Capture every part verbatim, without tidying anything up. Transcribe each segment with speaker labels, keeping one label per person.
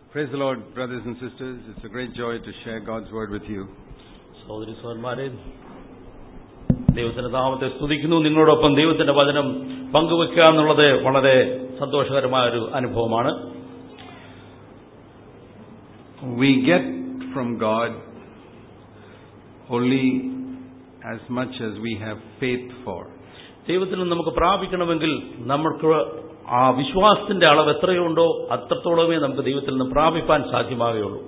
Speaker 1: Praise the Lord, brothers and sisters. It's a great joy to share God's word with you.
Speaker 2: സഹോദരി സഹോദരന്മാരെ, ദൈവത്തിന്റെ നാമത്തെ സ്തുതിക്കുന്നു. നിങ്ങളോടൊപ്പം ദൈവത്തിന്റെ വചനം പങ്കുവെക്കുക എന്നുള്ളത് വളരെ സന്തോഷകരമായ ഒരു അനുഭവമാണ്.
Speaker 1: We get from God only as much as we have faith for.
Speaker 2: ദൈവത്തിൽ നിന്ന് നമുക്ക് പ്രാപിക്കണമെങ്കിൽ നമുക്ക് ആ വിശ്വാസത്തിന്റെ അളവ് എത്രയുണ്ടോ അത്രത്തോളമേ നമുക്ക് ദൈവത്തിൽ നിന്ന് പ്രാപിപ്പാൻ സാധ്യമാവുകയുള്ളൂ.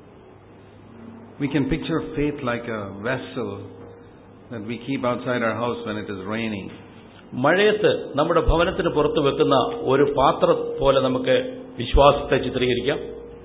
Speaker 1: We can picture faith like a vessel that we keep outside our house when it is raining.
Speaker 2: മഴയത്ത് നമ്മുടെ ഭവനത്തിന് പുറത്ത് വെക്കുന്ന ഒരു പാത്രം പോലെ നമുക്ക് വിശ്വാസത്തെ ചിത്രീകരിക്കാം.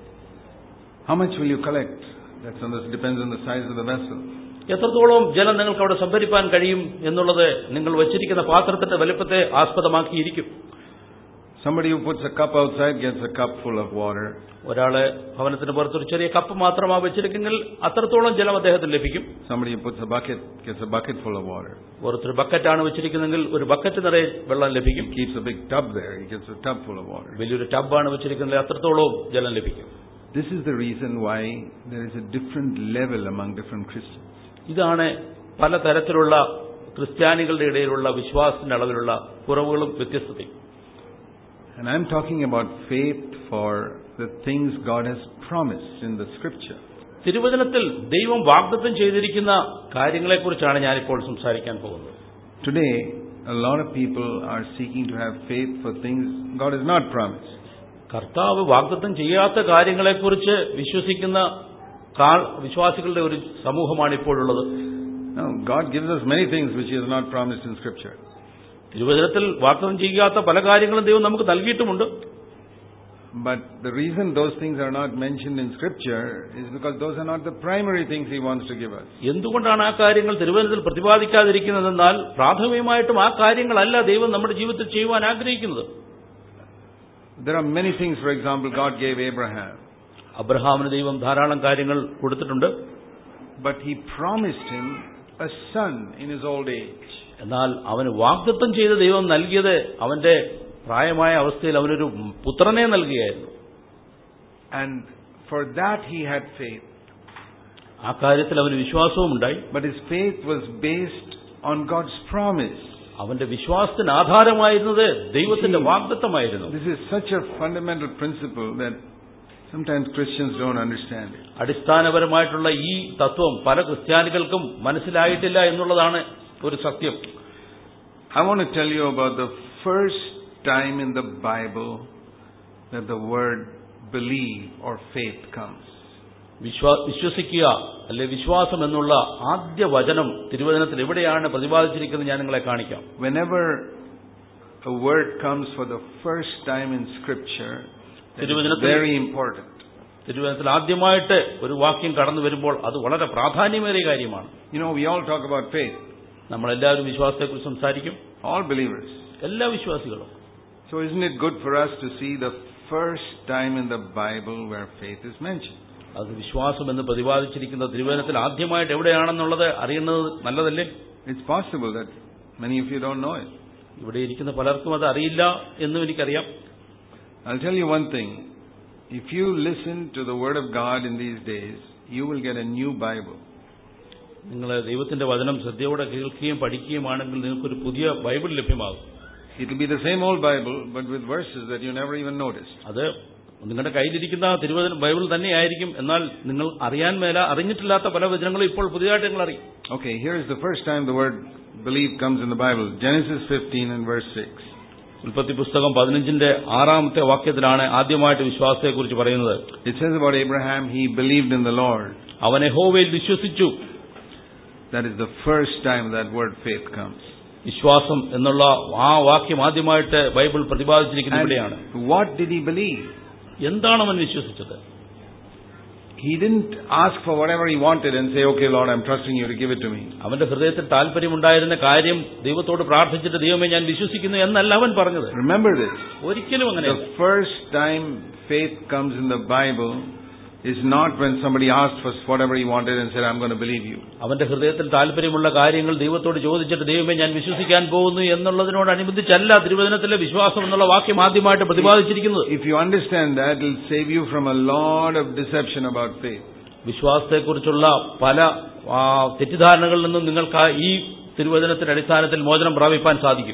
Speaker 1: How much will you collect? That depends on the size of the vessel.
Speaker 2: എത്രത്തോളം ജലം നിങ്ങൾക്ക് അവിടെ സംഭരിക്കാൻ കഴിയും എന്നുള്ളത് നിങ്ങൾ വെച്ചിരിക്കുന്ന പാത്രത്തിന്റെ വലുപ്പത്തെ ആസ്പദമാക്കിയിരിക്കും.
Speaker 1: Somebody who puts a cup outside gets a cup full of water.
Speaker 2: ഒരാള് ഭവനത്തിന് പുറത്തൊരു ചെറിയ കപ്പ് മാത്രമാണ് വെച്ചിരിക്കുന്നെങ്കിൽ അത്രത്തോളം ജലം അദ്ദേഹത്തിന് ലഭിക്കും.
Speaker 1: Somebody who puts a bucket gets a bucket full of water.
Speaker 2: പുറത്തൊരു ബക്കറ്റാണ് വെച്ചിരിക്കുന്നെങ്കിൽ ഒരു ബക്കറ്റ് നിറയെ വെള്ളം ലഭിക്കും.
Speaker 1: He keeps a big tub there. He gets a tub full of water.
Speaker 2: വലിയൊരു ടബാണ് വെച്ചിരിക്കുന്നെങ്കിൽ അത്രത്തോളം ജലം ലഭിക്കും.
Speaker 1: This is the reason why there is a different level among different Christians.
Speaker 2: ഇതാണ് പല തരത്തിലുള്ള ക്രിസ്ത്യാനികളുടെ ഇടയിലുള്ള വിശ്വാസത്തിന്റെ അളവിലുള്ള കുറവുകളും വ്യത്യസ്തതയും.
Speaker 1: And I'm talking about faith for the things God has promised in the scripture.
Speaker 2: തിരുവചനത്തിൽ ദൈവം വാഗ്ദത്തം ചെയ്തിരിക്കുന്ന കാര്യങ്ങളെക്കുറിച്ചാണ് ഞാനിപ്പോൾ സംസാരിക്കാൻ പോകുന്നത്.
Speaker 1: Today, a lot of people are seeking to have faith for things God has not promised.
Speaker 2: കർത്താവ് വാഗ്ദത്തം ചെയ്യാത്ത കാര്യങ്ങളെക്കുറിച്ച് വിശ്വസിക്കുന്ന വിശ്വാസികളുടെ ഒരു സമൂഹമാണ് ഇപ്പോഴുള്ളത്.
Speaker 1: Now, God gives us many things which He has not promised in scripture.
Speaker 2: തിരുവചനത്തിൽ വാഗ്ദത്തം ചെയ്യാത്ത പല കാര്യങ്ങളും ദൈവം നമുക്ക് നൽകിയിട്ടുമുണ്ട്.
Speaker 1: But the reason those things are not mentioned in scripture is because those are not the primary things He wants to give us.
Speaker 2: എന്തുകൊണ്ടാണ് ആ കാര്യങ്ങൾ തിരുവചനത്തിൽ പ്രതിപാദിക്കാതിരിക്കുന്നതെന്നാൽ പ്രാഥമികമായിട്ടും ആ കാര്യങ്ങളല്ല ദൈവം നമ്മുടെ ജീവിതത്തിൽ ചെയ്യുവാൻ ആഗ്രഹിക്കുന്നത്.
Speaker 1: There are many things, for example, God gave Abraham.
Speaker 2: അബ്രഹാമിന് ദൈവം ധാരാളം കാര്യങ്ങൾ കൊടുത്തിട്ടുണ്ട്.
Speaker 1: But He promised him a son in his old age.
Speaker 2: എന്നാൽ അവന് വാഗ്ദത്തം ചെയ്ത ദൈവം നൽകിയത് അവന്റെ പ്രായമായ അവസ്ഥയിൽ അവനൊരു പുത്രനെ നൽകുകയായിരുന്നു.
Speaker 1: And for that he had faith.
Speaker 2: ആ കാര്യത്തിൽ അവന് വിശ്വാസവും ഉണ്ടായി.
Speaker 1: But his faith was based on God's promise.
Speaker 2: അവന്റെ വിശ്വാസത്തിന് ആധാരമായിരുന്നത് ദൈവത്തിന്റെ വാഗ്ദത്തമായിരുന്നു.
Speaker 1: This is such a fundamental principle that sometimes Christians don't understand it.
Speaker 2: അടിസ്ഥാനപരമായിട്ടുള്ള ഈ തത്വം പല ക്രിസ്ത്യാനികൾക്കും മനസ്സിലായിട്ടില്ല എന്നുള്ളതാണ് ഒരു സത്യം.
Speaker 1: I want to tell you about the first time in the Bible that the word believe or faith comes.
Speaker 2: വിശ്വസിക്കുക അല്ലെ വിശ്വാസം എന്നുള്ള ആദ്യ വചനം തിരുവചനത്തിൽ എവിടെയാണ് പ്രതിപാദിച്ചിരിക്കുന്നത് ഞാൻ നിങ്ങളെ കാണിക്കാം.
Speaker 1: Whenever a word comes for the first time in scripture, it is very important.
Speaker 2: തിരുവചനത്തിൽ ആദ്യമായിട്ട് ഒരു വാക്യം കടന്നു വരുമ്പോൾ അത് വളരെ പ്രാധാന്യമേറിയ കാര്യമാണ്.
Speaker 1: You know, we all talk about faith.
Speaker 2: നമ്മളെല്ലാവരും വിശ്വാസത്തെക്കുറിച്ച് സംസാരിക്കും.
Speaker 1: All believers.
Speaker 2: എല്ലാ വിശ്വാസികളും.
Speaker 1: So isn't it good for us to see the first time in the Bible where faith is mentioned?
Speaker 2: അത് വിശ്വാസം എന്ന് പ്രതിപാദിച്ചിരിക്കുന്ന തിരുവചനത്തിൽ ആദ്യമായിട്ട് എവിടെയാണെന്നുള്ളത് അറിയുന്നത് നല്ലതല്ലേ?
Speaker 1: It's possible that many of you don't know it.
Speaker 2: ഇവിടെ ഇരിക്കുന്ന പലർക്കും അത് അറിയില്ല എന്നും എനിക്കറിയാം.
Speaker 1: I'll tell you one thing. If you listen to the word of God in these days, you will get a new Bible.
Speaker 2: നിങ്ങൾ ദൈവത്തിന്റെ വചനം ശ്രദ്ധയോടെ കേൾക്കുകയും പഠിക്കുകയുമാണെങ്കിൽ നിങ്ങൾക്കൊരു പുതിയ ബൈബിൾ ലഭ്യമാകും.
Speaker 1: It will be the same old Bible but with verses that you never even noticed.
Speaker 2: അത് നിങ്ങളുടെ കയ്യിലിരിക്കുന്ന തിരുവചന ബൈബിൾ തന്നെയായിരിക്കും, എന്നാൽ നിങ്ങൾ അറിയാൻ മേല അറിഞ്ഞിട്ടില്ലാത്ത പല വചനങ്ങളും ഇപ്പോൾ പുതിയതായിട്ട് നിങ്ങൾ അറിയും.
Speaker 1: Okay, here is the first time the word believe comes in the Bible. Genesis fifteen and verse six.
Speaker 2: ഉൽപ്പത്തി പുസ്തകം പതിനഞ്ചിന്റെ ആറാമത്തെ വാക്യത്തിലാണ് ആദ്യമായിട്ട് വിശ്വാസത്തെക്കുറിച്ച് പറയുന്നത്.
Speaker 1: It says about Abraham, he believed in the Lord.
Speaker 2: അവൻ യഹോവയിൽ വിശ്വസിച്ചു.
Speaker 1: That is the first time that word faith comes.
Speaker 2: വിശ്വാസം എന്നുള്ള ആ വാക്യം ആദ്യമായിട്ട് ബൈബിൾ പ്രതിപാദിച്ചിരിക്കുന്നത് ഇവിടെയാണ്.
Speaker 1: What did he believe?
Speaker 2: എന്താണ് അവൻ വിശ്വസിച്ചത്?
Speaker 1: He didn't ask for whatever he wanted and say, okay Lord, I'm trusting you to give it to me.
Speaker 2: അവന്റെ ഹൃദയത്തിൽ താല്പര്യമുണ്ടായിരുന്ന കാര്യം ദൈവത്തോട് പ്രാർത്ഥിച്ചിട്ട് ദൈവമേ ഞാൻ വിശ്വസിക്കുന്നു എന്നല്ല അവൻ പറഞ്ഞത്.
Speaker 1: Remember this.
Speaker 2: ഒരിക്കലും അങ്ങനെയല്ല.
Speaker 1: The first time faith comes in the Bible is not when somebody asked for whatever he wanted and said, I'm going to believe you.
Speaker 2: അവന്റെ ഹൃദയത്തിൽ താല്പര്യമുള്ള കാര്യങ്ങൾ ദൈവത്തോട് ചോദിച്ചിട്ട് ദൈവമേ ഞാൻ വിശ്വസിക്കാൻ പോകുന്നു എന്നുള്ളതിനോടനുബന്ധിച്ചല്ല തിരുവചനത്തിലെ വിശ്വാസം എന്നുള്ള വാക്യം ആദ്യമായിട്ട് പ്രതിപാദിച്ചിരിക്കുന്നത്.
Speaker 1: If you understand that, it will save you from a lot of deception about faith.
Speaker 2: വിശ്വാസത്തെക്കുറിച്ചുള്ള പല തെറ്റിദ്ധാരണകളിൽ നിന്നും നിങ്ങൾക്ക് ഈ തിരുവചനത്തിന്റെ അടിസ്ഥാനത്തിൽ മോചനം പ്രാപിപ്പാൻ സാധിക്കും.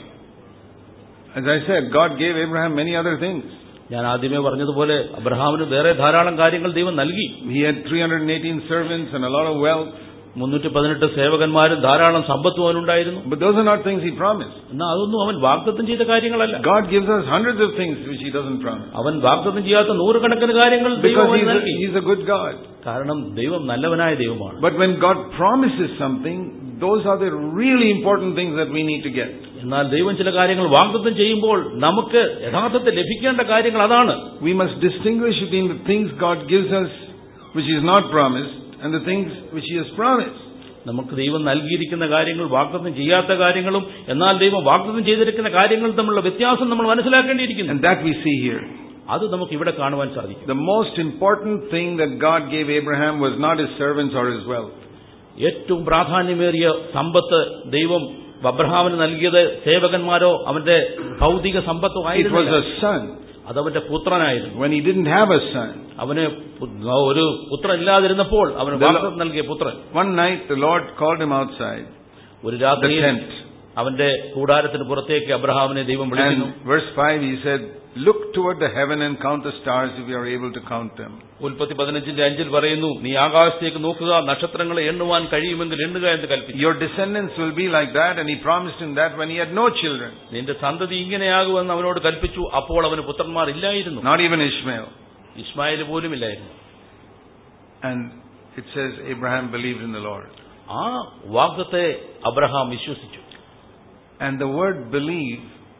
Speaker 1: As I said, God gave Abraham many other things.
Speaker 2: ഞാൻ ആദ്യമേ പറഞ്ഞതുപോലെ അബ്രഹാമിന് വേറെ ധാരാളം കാര്യങ്ങൾ ദൈവം നൽകി.
Speaker 1: He had three hundred eighteen servants and a lot of wealth.
Speaker 2: മുന്നൂറ്റി പതിനെട്ട് സേവകന്മാരും ധാരാളം സമ്പത്തും അവനുണ്ടായിരുന്നു.
Speaker 1: But those are not things he promised.
Speaker 2: എന്നാൽ അതൊന്നും അവൻ വാഗ്ദത്തം ചെയ്ത കാര്യങ്ങളല്ല.
Speaker 1: God gives us hundreds of things which he doesn't promise.
Speaker 2: അവൻ വാഗ്ദത്തം ചെയ്യാത്ത നൂറുകണക്കിന് കാര്യങ്ങൾ ദൈവം നൽകി.
Speaker 1: He is a good God.
Speaker 2: കാരണം ദൈവം നല്ലവനായ ദൈവമാണ്.
Speaker 1: But when God promises something, those are the really important things that we need to get.
Speaker 2: എന്നാൽ ദൈവം ചില കാര്യങ്ങൾ വാഗ്ദത്തം ചെയ്യുമ്പോൾ നമുക്ക് യഥാർത്ഥത്തിൽ ലഭിക്കേണ്ട കാര്യങ്ങൾ അതാണ്.
Speaker 1: We must distinguish between the things God gives us which is not promised and the things which he has promised.
Speaker 2: നമുക്ക് ദൈവം നൽകിയിരിക്കുന്ന കാര്യങ്ങൾ വാഗ്ദത്തം ചെയ്യാത്ത കാര്യങ്ങളും എന്നാൽ ദൈവം വാഗ്ദത്തം ചെയ്തിരിക്കുന്ന കാര്യങ്ങളും തമ്മിലുള്ള വ്യത്യാസം നമ്മൾ മനസ്സിലാക്കേണ്ടിയിരിക്കുന്നു.
Speaker 1: And that we see here.
Speaker 2: അത് നമുക്ക് ഇവിടെ കാണുവാൻ സാധിക്കും.
Speaker 1: The most important thing that God gave Abraham was not his servants or his wealth.
Speaker 2: ഏറ്റവും പ്രാധാന്യമേറിയ സമ്പത്ത് ദൈവം അബ്രഹാമിന് നൽകിയത് സേവകന്മാരോ അവന്റെ ഭൗതിക സമ്പത്തോ ആയിരുന്നില്ല.
Speaker 1: It was a son.
Speaker 2: അതവന്റെ പുത്രനായിരുന്നു.
Speaker 1: When he didn't have a son,
Speaker 2: അവന് ഒരു പുത്രൻ ഇല്ലാതിരുന്നപ്പോൾ അവന് വാഗ്ദത്തം നൽകിയ പുത്രൻ.
Speaker 1: One night the Lord called him outside.
Speaker 2: ഒരു രാത്രി അവന്റെ കൂടാരത്തിന് പുറത്തേക്ക് അബ്രഹാമിനെ ദൈവം വിളിക്കുന്നു.
Speaker 1: Verse five he said, look toward the heaven and count the stars if you are able to count them.
Speaker 2: ഉൽപ്പത്തി പതിനഞ്ചിന്റെ അഞ്ചിൽ പറയുന്നു, നീ ആകാശത്തേക്ക് നോക്കുക, നക്ഷത്രങ്ങളെ എണ്ണുവാൻ കഴിയുമെങ്കിൽ എണ്ണുക എന്ന് കൽപ്പിച്ചു.
Speaker 1: Your descendants will be like that, and he promised him that when he had no children.
Speaker 2: നിന്റെ സന്തതി ഇങ്ങനെയാകുമെന്ന് അവനോട് കൽപ്പിച്ചു. അപ്പോൾ അവന് പുത്രന്മാർ ഇല്ലായിരുന്നു.
Speaker 1: Not even Ishmael.
Speaker 2: ഇസ്മായിൽ പോലും ഇല്ലായിരുന്നു.
Speaker 1: And it says Abraham believed in the Lord.
Speaker 2: ആ വാഗ്ദത്തെ അബ്രഹാം വിശ്വസിച്ചു.
Speaker 1: And the word believe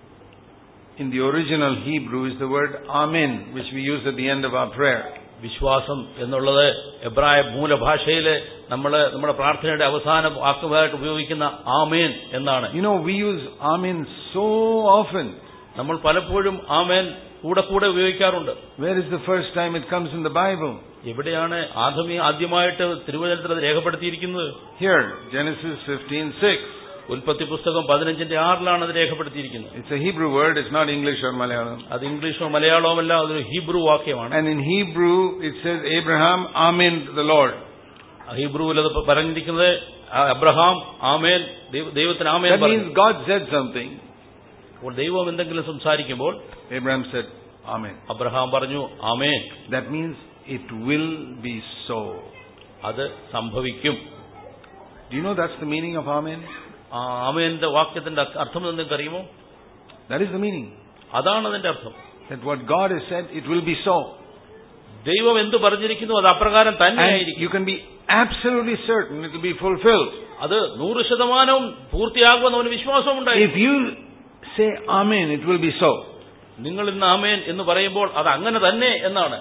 Speaker 1: in the original Hebrew is the word amen, which we use at the end of our prayer.
Speaker 2: വിശ്വാസം എന്നുള്ളത് എബ്രായ മൂലഭാഷയിലെ നമ്മൾ നമ്മുടെ പ്രാർത്ഥനയുടെ അവസാന വാക്കുമായിട്ട് ഉപയോഗിക്കുന്ന ആമേൻ എന്നാണ്.
Speaker 1: You know, we use amen so often.
Speaker 2: നമ്മൾ പലപ്പോഴും ആമേൻ കൂടെ കൂടെ ഉപയോഗിക്കാറുണ്ട്.
Speaker 1: Where is the first time it comes in the Bible?
Speaker 2: എവിടെയാണ് ആദ്യമേ ആദ്യമായിട്ട് തിരുവചനത്തിൽ അത് രേഖപ്പെടുത്തിയിരിക്കുന്നത്?
Speaker 1: Here, Genesis fifteen six.
Speaker 2: ഉൽപ്പത്തി പുസ്തകം പതിനഞ്ചിന്റെ ആറിലാണ് അത് രേഖപ്പെടുത്തിയിരിക്കുന്നത്.
Speaker 1: It's a Hebrew word. It's not English or Malayalam.
Speaker 2: അത് ഇംഗ്ലീഷോ മലയാളമോ അല്ല, അതൊരു ഹീബ്രു വാക്യമാണ്.
Speaker 1: And in Hebrew it says Abraham amen the Lord.
Speaker 2: ഹീബ്രുവിൽ അത് പറഞ്ഞിരിക്കുന്നത് അബ്രഹാം ആമേൻ, ദൈവത്തിന് ആമേൻ പറഞ്ഞു.
Speaker 1: That means God said something.
Speaker 2: അപ്പോൾ ദൈവം എന്തെങ്കിലും സംസാരിക്കുമ്പോൾ
Speaker 1: Abraham said amen.
Speaker 2: അബ്രഹാം പറഞ്ഞു ആമേൻ.
Speaker 1: That means it will be so.
Speaker 2: അത് സംഭവിക്കും.
Speaker 1: Do you know that's the meaning of amen?
Speaker 2: ആമേന്റെ വാക്യത്തിന്റെ അർത്ഥം നിങ്ങൾക്ക് അറിയുമോ?
Speaker 1: That is the meaning.
Speaker 2: അതാണ് അതിന്റെ അർത്ഥം.
Speaker 1: That what God has said, it will be so.
Speaker 2: ദൈവം എന്ത് പറഞ്ഞിരിക്കുന്നു അത് അപ്രകാരം തന്നെയായിരിക്കും.
Speaker 1: You can be absolutely certain it will be fulfilled.
Speaker 2: അത് നൂറ് ശതമാനവും പൂർത്തിയാകുമെന്ന് അവന് വിശ്വാസം ഉണ്ടായി.
Speaker 1: If you say amen, it will be so.
Speaker 2: നിങ്ങൾ ഇന്ന് ആമേൻ എന്ന് പറയുമ്പോൾ അത് അങ്ങനെ തന്നെ എന്നാണ്.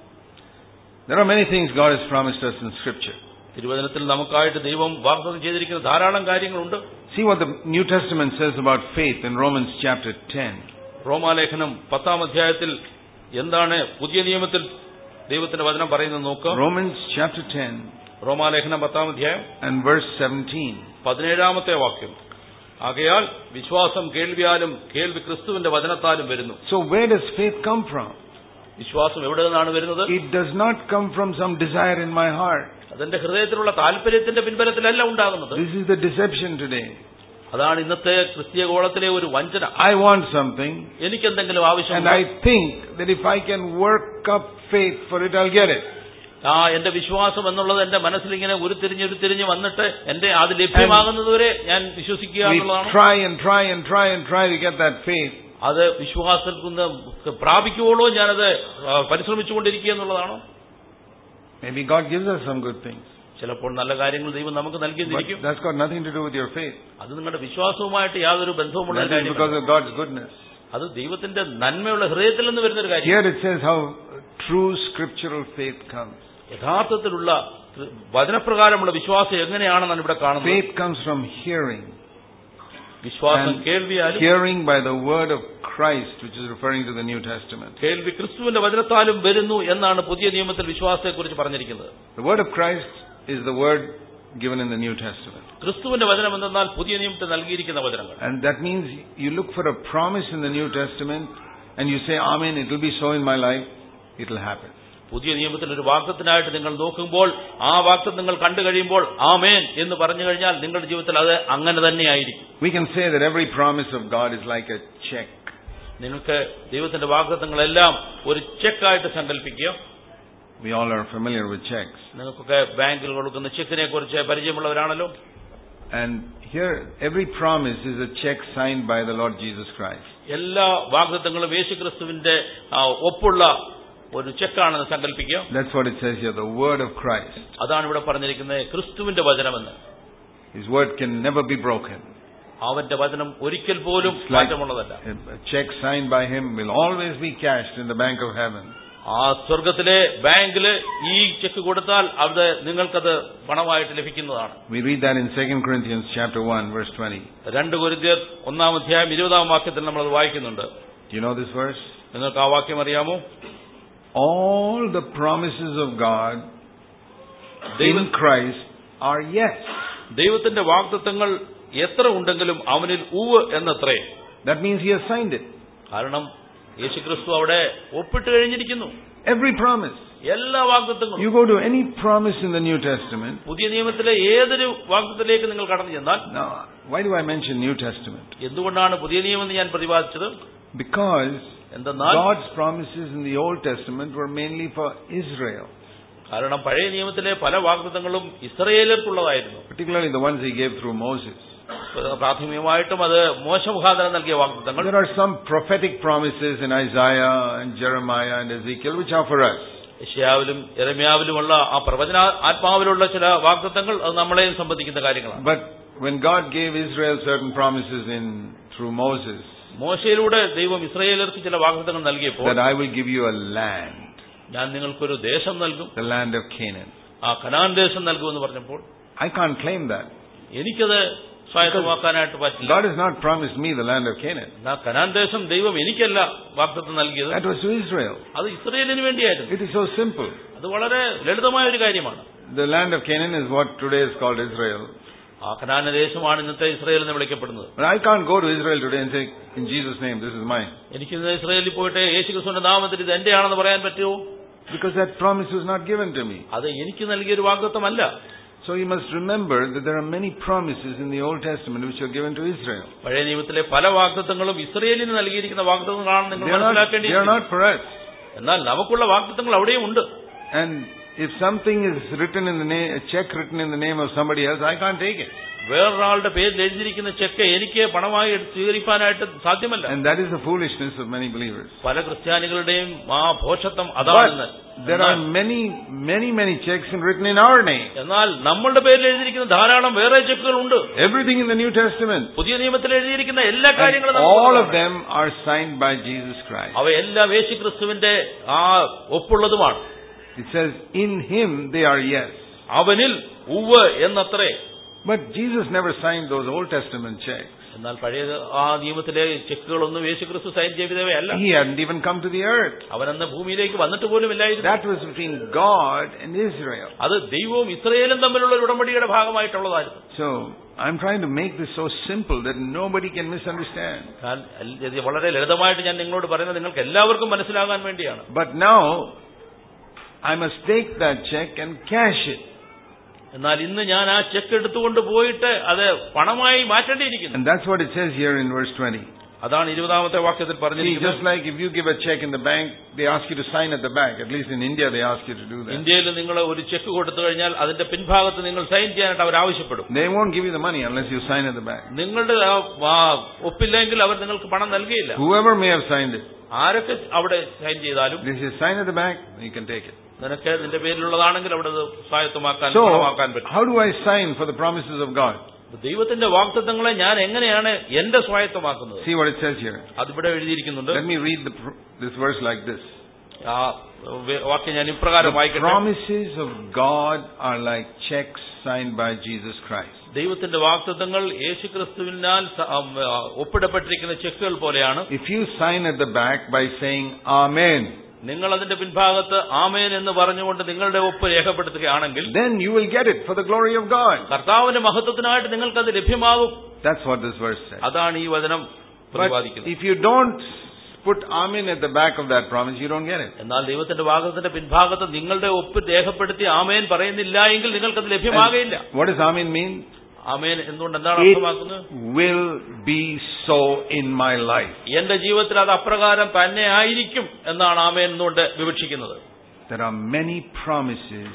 Speaker 1: There are many things God has promised us in Scripture.
Speaker 2: തിരുവചനത്തിൽ നമുക്കായിട്ട് ദൈവം വാഗ്ദത്തം ചെയ്തിരിക്കുന്ന ധാരാളം കാര്യങ്ങളുണ്ട്.
Speaker 1: See what the New Testament says about faith in Romans chapter ten.
Speaker 2: റോമാലേഖനം പത്താം അധ്യായത്തിൽ എന്താണ് പുതിയ നിയമത്തിൽ ദൈവത്തിന്റെ വചനം പറയുന്നത് നോക്കുക.
Speaker 1: Romans chapter ten.
Speaker 2: റോമാലേഖനം പത്താം അധ്യായം
Speaker 1: and verse seventeen.
Speaker 2: പതിനേഴാമത്തെ വാക്യം. ആകയാൽ വിശ്വാസം കേൾവിയാലും കേൾവി ക്രിസ്തുവിന്റെ വചനത്താലും വരുന്നു.
Speaker 1: So where does faith come from?
Speaker 2: വിശ്വാസം എവിടെ നിന്നാണ് വരുന്നത്?
Speaker 1: It does not come from some desire in my heart.
Speaker 2: അതെന്റെ ഹൃദയത്തിലുള്ള താല്പര്യത്തിന്റെ പിൻബലത്തിലല്ല ഉണ്ടാകുന്നത്.
Speaker 1: This is the deception today.
Speaker 2: അതാണ് ഇന്നത്തെ ക്രിസ്തീയ ഗോളത്തിലെ ഒരു വഞ്ചന.
Speaker 1: I want something.
Speaker 2: എനിക്ക് എന്തെങ്കിലും ആവശ്യമുണ്ട്.
Speaker 1: And I think that if I can work up faith for it, I'll get it.
Speaker 2: ആ എന്റെ വിശ്വാസം എന്നുള്ളത് എന്റെ മനസ്സിൽ ഇങ്ങനെ ഉരുത്തിരിഞ്ഞ് ഉരുത്തിരിഞ്ഞ് വന്നിട്ട് എന്റെ അത് ലഭ്യമാകുന്നതുവരെ ഞാൻ വിശ്വസിക്കുക എന്നുള്ളതാണ്.
Speaker 1: We try and try and try and try to get that faith.
Speaker 2: അത് വിശ്വാസത്തിൽ നിന്ന് പ്രാപിക്കുവോളോ ഞാനത് പരിശ്രമിച്ചുകൊണ്ടിരിക്കുക എന്നുള്ളതാണോ?
Speaker 1: Maybe God gives us some good things.
Speaker 2: ചിലപ്പോൾ നല്ല കാര്യങ്ങൾ ദൈവം നമുക്ക് നൽകിയിരിക്കും.
Speaker 1: But that's got nothing to do with your faith.
Speaker 2: അത് നിങ്ങളുടെ വിശ്വാസവുമായിട്ട് യാതൊരു ബന്ധവുമുള്ള
Speaker 1: കാര്യമല്ല. That is because of God's goodness.
Speaker 2: അത് ദൈവത്തിന്റെ നന്മയുള്ള ഹൃദയത്തിൽ നിന്ന് വരുന്ന ഒരു കാര്യം.
Speaker 1: Here it says how true scriptural faith comes.
Speaker 2: യഥാർത്ഥത്തിലുള്ള വചനപ്രകാരമുള്ള വിശ്വാസം എങ്ങനെയാണെന്നാണ് ഇവിടെ കാണുന്നത്.
Speaker 1: Faith comes from hearing.
Speaker 2: വിശ്വാസം കേൾവിയാലും,
Speaker 1: hearing by the word of Christ, which is referring to the New Testament.
Speaker 2: കേൾവി ക്രിസ്തുവിന്റെ വചനത്താലും വരുന്നു എന്നാണ് പുതിയ നിയമത്തിൽ വിശ്വാസത്തെക്കുറിച്ച് പറഞ്ഞിരിക്കുന്നത്.
Speaker 1: The word of Christ is the word given in the New Testament.
Speaker 2: ക്രിസ്തുവിന്റെ വചനം എന്നാൽ പുതിയ നിയമത്തിൽ നൽകിയിരിക്കുന്ന വചനങ്ങൾ.
Speaker 1: And that means you look for a promise in the New Testament and you say, Amen, it will be so in my life, it will happen.
Speaker 2: പുതിയ നിയമത്തിൽ ഒരു വാഗ്ദത്തത്തിനായിട്ട് നിങ്ങൾ നോക്കുമ്പോൾ ആ വാഗ്ദത്തം നിങ്ങൾ കണ്ടു കഴിയുമ്പോൾ ആമേൻ എന്ന് പറഞ്ഞു കഴിഞ്ഞാൽ നിങ്ങളുടെ ജീവിതത്തിൽ അത് അങ്ങനെ തന്നെയായിരിക്കും.
Speaker 1: We can say that every promise of God is like a check.
Speaker 2: നിങ്ങൾക്ക് ദൈവത്തിന്റെ വാഗ്ദത്തങ്ങളെല്ലാം ഒരു ചെക്കായിട്ട് സങ്കല്പിക്കുക.
Speaker 1: We all are familiar with checks.
Speaker 2: നിങ്ങൾക്കൊക്കെ ബാങ്കിൽ കൊടുക്കുന്ന ചെക്കിനെ കുറിച്ച് പരിചയമുള്ളവരാണല്ലോ.
Speaker 1: And here every promise is a check signed by the Lord Jesus Christ.
Speaker 2: എല്ലാ വാഗ്ദത്തങ്ങളും യേശുക്രിസ്തുവിന്റെ ഒപ്പുള്ള ഒരു ചെക്കാണെന്ന് സങ്കല്പിക്കുക.
Speaker 1: That's what it says here, the word of Christ.
Speaker 2: അതാണ് ഇവിടെ പറഞ്ഞിരിക്കുന്നത്, ക്രിസ്തുവിന്റെ വചനമെന്ന്.
Speaker 1: His word can never be broken.
Speaker 2: അവന്റെ വചനം ഒരിക്കൽ പോലും മാറ്റമുള്ളതല്ല.
Speaker 1: A check signed by him will always be cashed in the bank of heaven.
Speaker 2: ആ സ്വർഗത്തിലെ ബാങ്കിൽ ഈ ചെക്ക് കൊടുത്താൽ അത് നിങ്ങൾക്കത് പണമായിട്ട് ലഭിക്കുന്നതാണ്.
Speaker 1: We read that in Second Corinthians chapter one verse twenty.
Speaker 2: രണ്ട് കൊരിന്ത്യർ ഒന്നാം അധ്യായം ഇരുപതാം വാക്യത്തിൽ നമ്മൾ അത് വായിക്കുന്നുണ്ട്.
Speaker 1: Do you know this verse?
Speaker 2: നിങ്ങൾക്ക് ആ വാക്യം അറിയാമോ?
Speaker 1: All the promises of God in Christ are yes.
Speaker 2: ദൈവത്തിന്റെ വാഗ്ദത്തങ്ങൾ എത്ര ഉണ്ടെങ്കിലും അവനിൽ ഉവ് എന്നത്രേ.
Speaker 1: That means he has signed it.
Speaker 2: കാരണം യേശുക്രിസ്തു അവിടെ ഒപ്പിട്ട് കഴിഞ്ഞിരിക്കുന്നു.
Speaker 1: Every promise.
Speaker 2: എല്ലാ വാഗ്ദത്തങ്ങളും.
Speaker 1: You go to any promise in the New Testament.
Speaker 2: പുതിയ നിയമത്തിലെ ഏതൊരു വാഗ്ദത്തത്തിലേക്ക് നിങ്ങൾ കടന്നു ചെന്നാൽ.
Speaker 1: Now, why do I mention New Testament?
Speaker 2: എന്തുകൊണ്ടാണ് പുതിയ നിയമം എന്ന് ഞാൻ പ്രതിപാദിച്ചത്?
Speaker 1: Because
Speaker 2: എന്തെന്നാൽ
Speaker 1: God's promises in the Old Testament were mainly for Israel.
Speaker 2: കാരണം പഴയ നിയമത്തിലെ പല വാഗ്ദത്തങ്ങളും ഇസ്രായേലിയർക്കുള്ളതായിരുന്നു.
Speaker 1: Particularly the ones he gave through Moses.
Speaker 2: പ്രാഥമികമായിട്ടും അത് മോശ മുഖാന്തരം നൽകിയ വാഗ്ദത്തങ്ങൾ.
Speaker 1: There are some prophetic promises in Isaiah and Jeremiah and Ezekiel which are for us.
Speaker 2: യെശയ്യാവിലും യെരമ്യാവിലുമുള്ള ആ പ്രവചന ആത്മാവിലുള്ള ചില വാഗ്ദത്തങ്ങൾ അത് നമ്മളെയും സംബന്ധിക്കുന്ന കാര്യങ്ങളാണ്.
Speaker 1: But when God gave Israel certain promises in through Moses,
Speaker 2: മോശയിലൂടെ ദൈവം ഇസ്രായേലിയർക്ക് ചില വാഗ്ദത്തങ്ങൾ നൽകിയപ്പോൾ,
Speaker 1: that I will give you a land,
Speaker 2: ഞാൻ നിങ്ങൾക്കൊരു ദേശം നൽകും,
Speaker 1: the land of Canaan.
Speaker 2: ആ കനാൻ ദേശം നൽകുമെന്ന് പറഞ്ഞപ്പോൾ
Speaker 1: I can't claim that.
Speaker 2: എനിക്കത് സ്വായത്തമാക്കാനായിട്ട് പറ്റില്ല.
Speaker 1: God has not promised me the land of Canaan.
Speaker 2: ആ കനാൻ ദേശം ദൈവം എനിക്കല്ല വാഗ്ദത്തം നൽകിയത്,
Speaker 1: That was to Israel.
Speaker 2: അത് ഇസ്രായേലിന് വേണ്ടിയായിരുന്നു.
Speaker 1: It is so simple.
Speaker 2: അത് വളരെ ലളിതമായ ഒരു കാര്യമാണ്.
Speaker 1: The land of Canaan is what today is called Israel.
Speaker 2: ആ കനാന ദേശമാണ് ഇന്നത്തെ ഇസ്രായേൽ എന്ന് വിളിക്കപ്പെടുന്നത്.
Speaker 1: But I can't go to Israel today and say, in Jesus' name, this is mine.
Speaker 2: എനിക്ക് ഇസ്രായേലിൽ പോയിട്ട് യേശുക്രിസ്തുവിന്റെ നാമത്തിൽ ഇത് എന്റെയാണെന്ന് പറയാൻ പറ്റുമോ?
Speaker 1: Because that promise was not given to me.
Speaker 2: അത് എനിക്ക് നൽകിയൊരു വാഗ്ദത്തമല്ല.
Speaker 1: So you must remember that there are many promises in the Old Testament which are given to Israel.
Speaker 2: പഴയ നിയമത്തിലെ പല വാഗ്ദത്തങ്ങളും ഇസ്രായേലിന് നൽകിയിരിക്കുന്ന വാഗ്ദത്തങ്ങളാണെന്ന് നിങ്ങൾ
Speaker 1: They are
Speaker 2: മനസ്സിലാക്കേണ്ടിയിരിക്കുന്നു.
Speaker 1: not for us.
Speaker 2: എന്നാൽ നമുക്കുള്ള വാഗ്ദത്തങ്ങൾ അവിടെയും ഉണ്ട്.
Speaker 1: And if something is written in the name, a check written in the name of somebody else, I can't take it.
Speaker 2: വേറൊരാളുടെ പേരിൽ എഴുതിയിരിക്കുന്ന ചെക്ക് എനിക്ക് പണമായി സ്വീകരിക്കാനായിട്ട് സാധ്യമല്ല.
Speaker 1: And that is the foolishness of many believers.
Speaker 2: പല ക്രിസ്ത്യാനികളുടെയും ആ ഭോഷത്വം അതാണ്.
Speaker 1: There are many, many, many checks written in our name.
Speaker 2: എന്നാൽ നമ്മളുടെ പേരിൽ എഴുതിയിരിക്കുന്ന ധാരാളം വേറെ ചെക്കുകൾ ഉണ്ട്.
Speaker 1: Everything in the New Testament.
Speaker 2: പുതിയ നിയമത്തിൽ എഴുതിയിരിക്കുന്ന എല്ലാ കാര്യങ്ങളും
Speaker 1: all of them are signed by Jesus Christ.
Speaker 2: അവയെല്ലാം യേശുക്രിസ്തുവിന്റെ ആ ഒപ്പുള്ളതുമാണ്.
Speaker 1: It says, in him they are yes.
Speaker 2: അവനിൽ ഉവ്വ് എന്നത്രേ.
Speaker 1: But Jesus never signed those Old Testament checks.
Speaker 2: എന്നാൽ പഴയ ആ നിയമത്തിലെ ചെക്കുകളൊന്നും യേശുക്രിസ്തു സൈൻ ചെയ്തവയല്ല.
Speaker 1: He hadn't even come to the earth.
Speaker 2: അവനന്ന് ഭൂമിയിലേക്ക് വന്നിട്ട് പോലും ഇല്ലായിരുന്നു.
Speaker 1: That was between God and Israel.
Speaker 2: അത് ദൈവവും ഇസ്രായേലും തമ്മിലുള്ള ഒരു ഉടമ്പടിയുടെ ഭാഗമായിട്ടുള്ളതായിരുന്നു.
Speaker 1: So I'm trying to make this so simple that nobody can misunderstand.
Speaker 2: വളരെ ലളിതമായിട്ട് ഞാൻ നിങ്ങളോട് പറയുന്നത് നിങ്ങൾക്ക് എല്ലാവർക്കും മനസ്സിലാകാൻ വേണ്ടിയാണ്.
Speaker 1: But now I must take that check and cash it.
Speaker 2: എന്നാൽ ഇന്ന് ഞാൻ ആ ചെക്ക് എടുത്തുകൊണ്ട് പോയിട്ട് അത് പണമായി മാറ്റേണ്ടിയിരിക്കുന്നു.
Speaker 1: And that's what it says here in verse twenty.
Speaker 2: അതാണ് ഇരുപതാമത്തെ വാക്യത്തിൽ പറഞ്ഞിരിക്കുന്നത്.
Speaker 1: Just like if you give a check in the bank, they ask you to sign at the back. At least in India they ask you to do that.
Speaker 2: ഇന്ത്യയിൽ നിങ്ങൾ ഒരു check കൊടുത്തു കഴിഞ്ഞാൽ അതിന്റെ പിൻഭാഗത്ത് നിങ്ങൾ സൈൻ ചെയ്യാനായിട്ട് അവർ ആവശ്യപ്പെടും.
Speaker 1: They won't give you the money unless you sign at the back.
Speaker 2: നിങ്ങളുടെ ഒപ്പില്ലെങ്കിൽ അവർ നിങ്ങൾക്ക് പണം നൽകിയില്ല.
Speaker 1: Whoever may have signed it.
Speaker 2: ആരൊക്കെ അവിടെ സൈൻ ചെയ്താലും
Speaker 1: this is sign at the back, you can take it.
Speaker 2: നിനക്ക് നിന്റെ പേരിലുള്ളതാണെങ്കിൽ അവിടെ സ്വായത്തമാക്കാൻ പറ്റും.
Speaker 1: How do I sign for the promises of God?
Speaker 2: ദൈവത്തിന്റെ വാഗ്ദത്തങ്ങളെ ഞാൻ എങ്ങനെയാണ് എന്റെ സ്വായത്തമാക്കുന്നത്?
Speaker 1: See what it says here.
Speaker 2: അതിവിടെ എഴുതിയിരിക്കുന്നുണ്ട്.
Speaker 1: Let me read the, this verse like this.
Speaker 2: ആ വാക്യം ഞാൻ ഇപ്രകാരം വായിക്കട്ടെ.
Speaker 1: The promises of God are like checks signed by Jesus Christ.
Speaker 2: ദൈവത്തിന്റെ വാഗ്ദത്തങ്ങൾ യേശുക്രിസ്തുവിനാൽ ഒപ്പിടപ്പെട്ടിരിക്കുന്ന ചെക്കുകൾ പോലെയാണ്.
Speaker 1: If you sign at the back by saying Amen,
Speaker 2: നിങ്ങൾ അതിന്റെ പിൻഭാഗത്ത് ആമേൻ എന്ന് പറഞ്ഞുകൊണ്ട് നിങ്ങളുടെ ഒപ്പ് രേഖപ്പെടുത്തുകയാണെങ്കിൽ,
Speaker 1: then you will get it for the glory of God.
Speaker 2: കർത്താവിന്റെ മഹത്വത്തിനായിട്ട് നിങ്ങൾക്ക് അത് ലഭ്യമാകും.
Speaker 1: That's what this verse says.
Speaker 2: അതാണ് ഈ വചനം പ്രതിപാദിക്കുന്നത്.
Speaker 1: But if you don't put Amen at the back of that promise, you don't get it.
Speaker 2: എന്നാൽ ദൈവത്തിന്റെ വാഗ്ദത്തത്തിന്റെ പിൻഭാഗത്ത് നിങ്ങളുടെ ഒപ്പ് രേഖപ്പെടുത്തി ആമേൻ പറയുന്നില്ല എങ്കിൽ നിങ്ങൾക്ക് അത് ലഭ്യമാകില്ല.
Speaker 1: What does Amen mean?
Speaker 2: ആമേൻ എന്തുകൊണ്ട് എന്താണ് അർത്ഥമാക്കുന്നത്?
Speaker 1: It will be so in my life.
Speaker 2: എന്റെ ജീവിതത്തിൽ അത് അപ്രകാരം തന്നെ ആയിരിക്കും എന്നാണ് ആമേൻ എന്നുകൊണ്ട് വിവക്ഷിക്കുന്നത്.
Speaker 1: There are many promises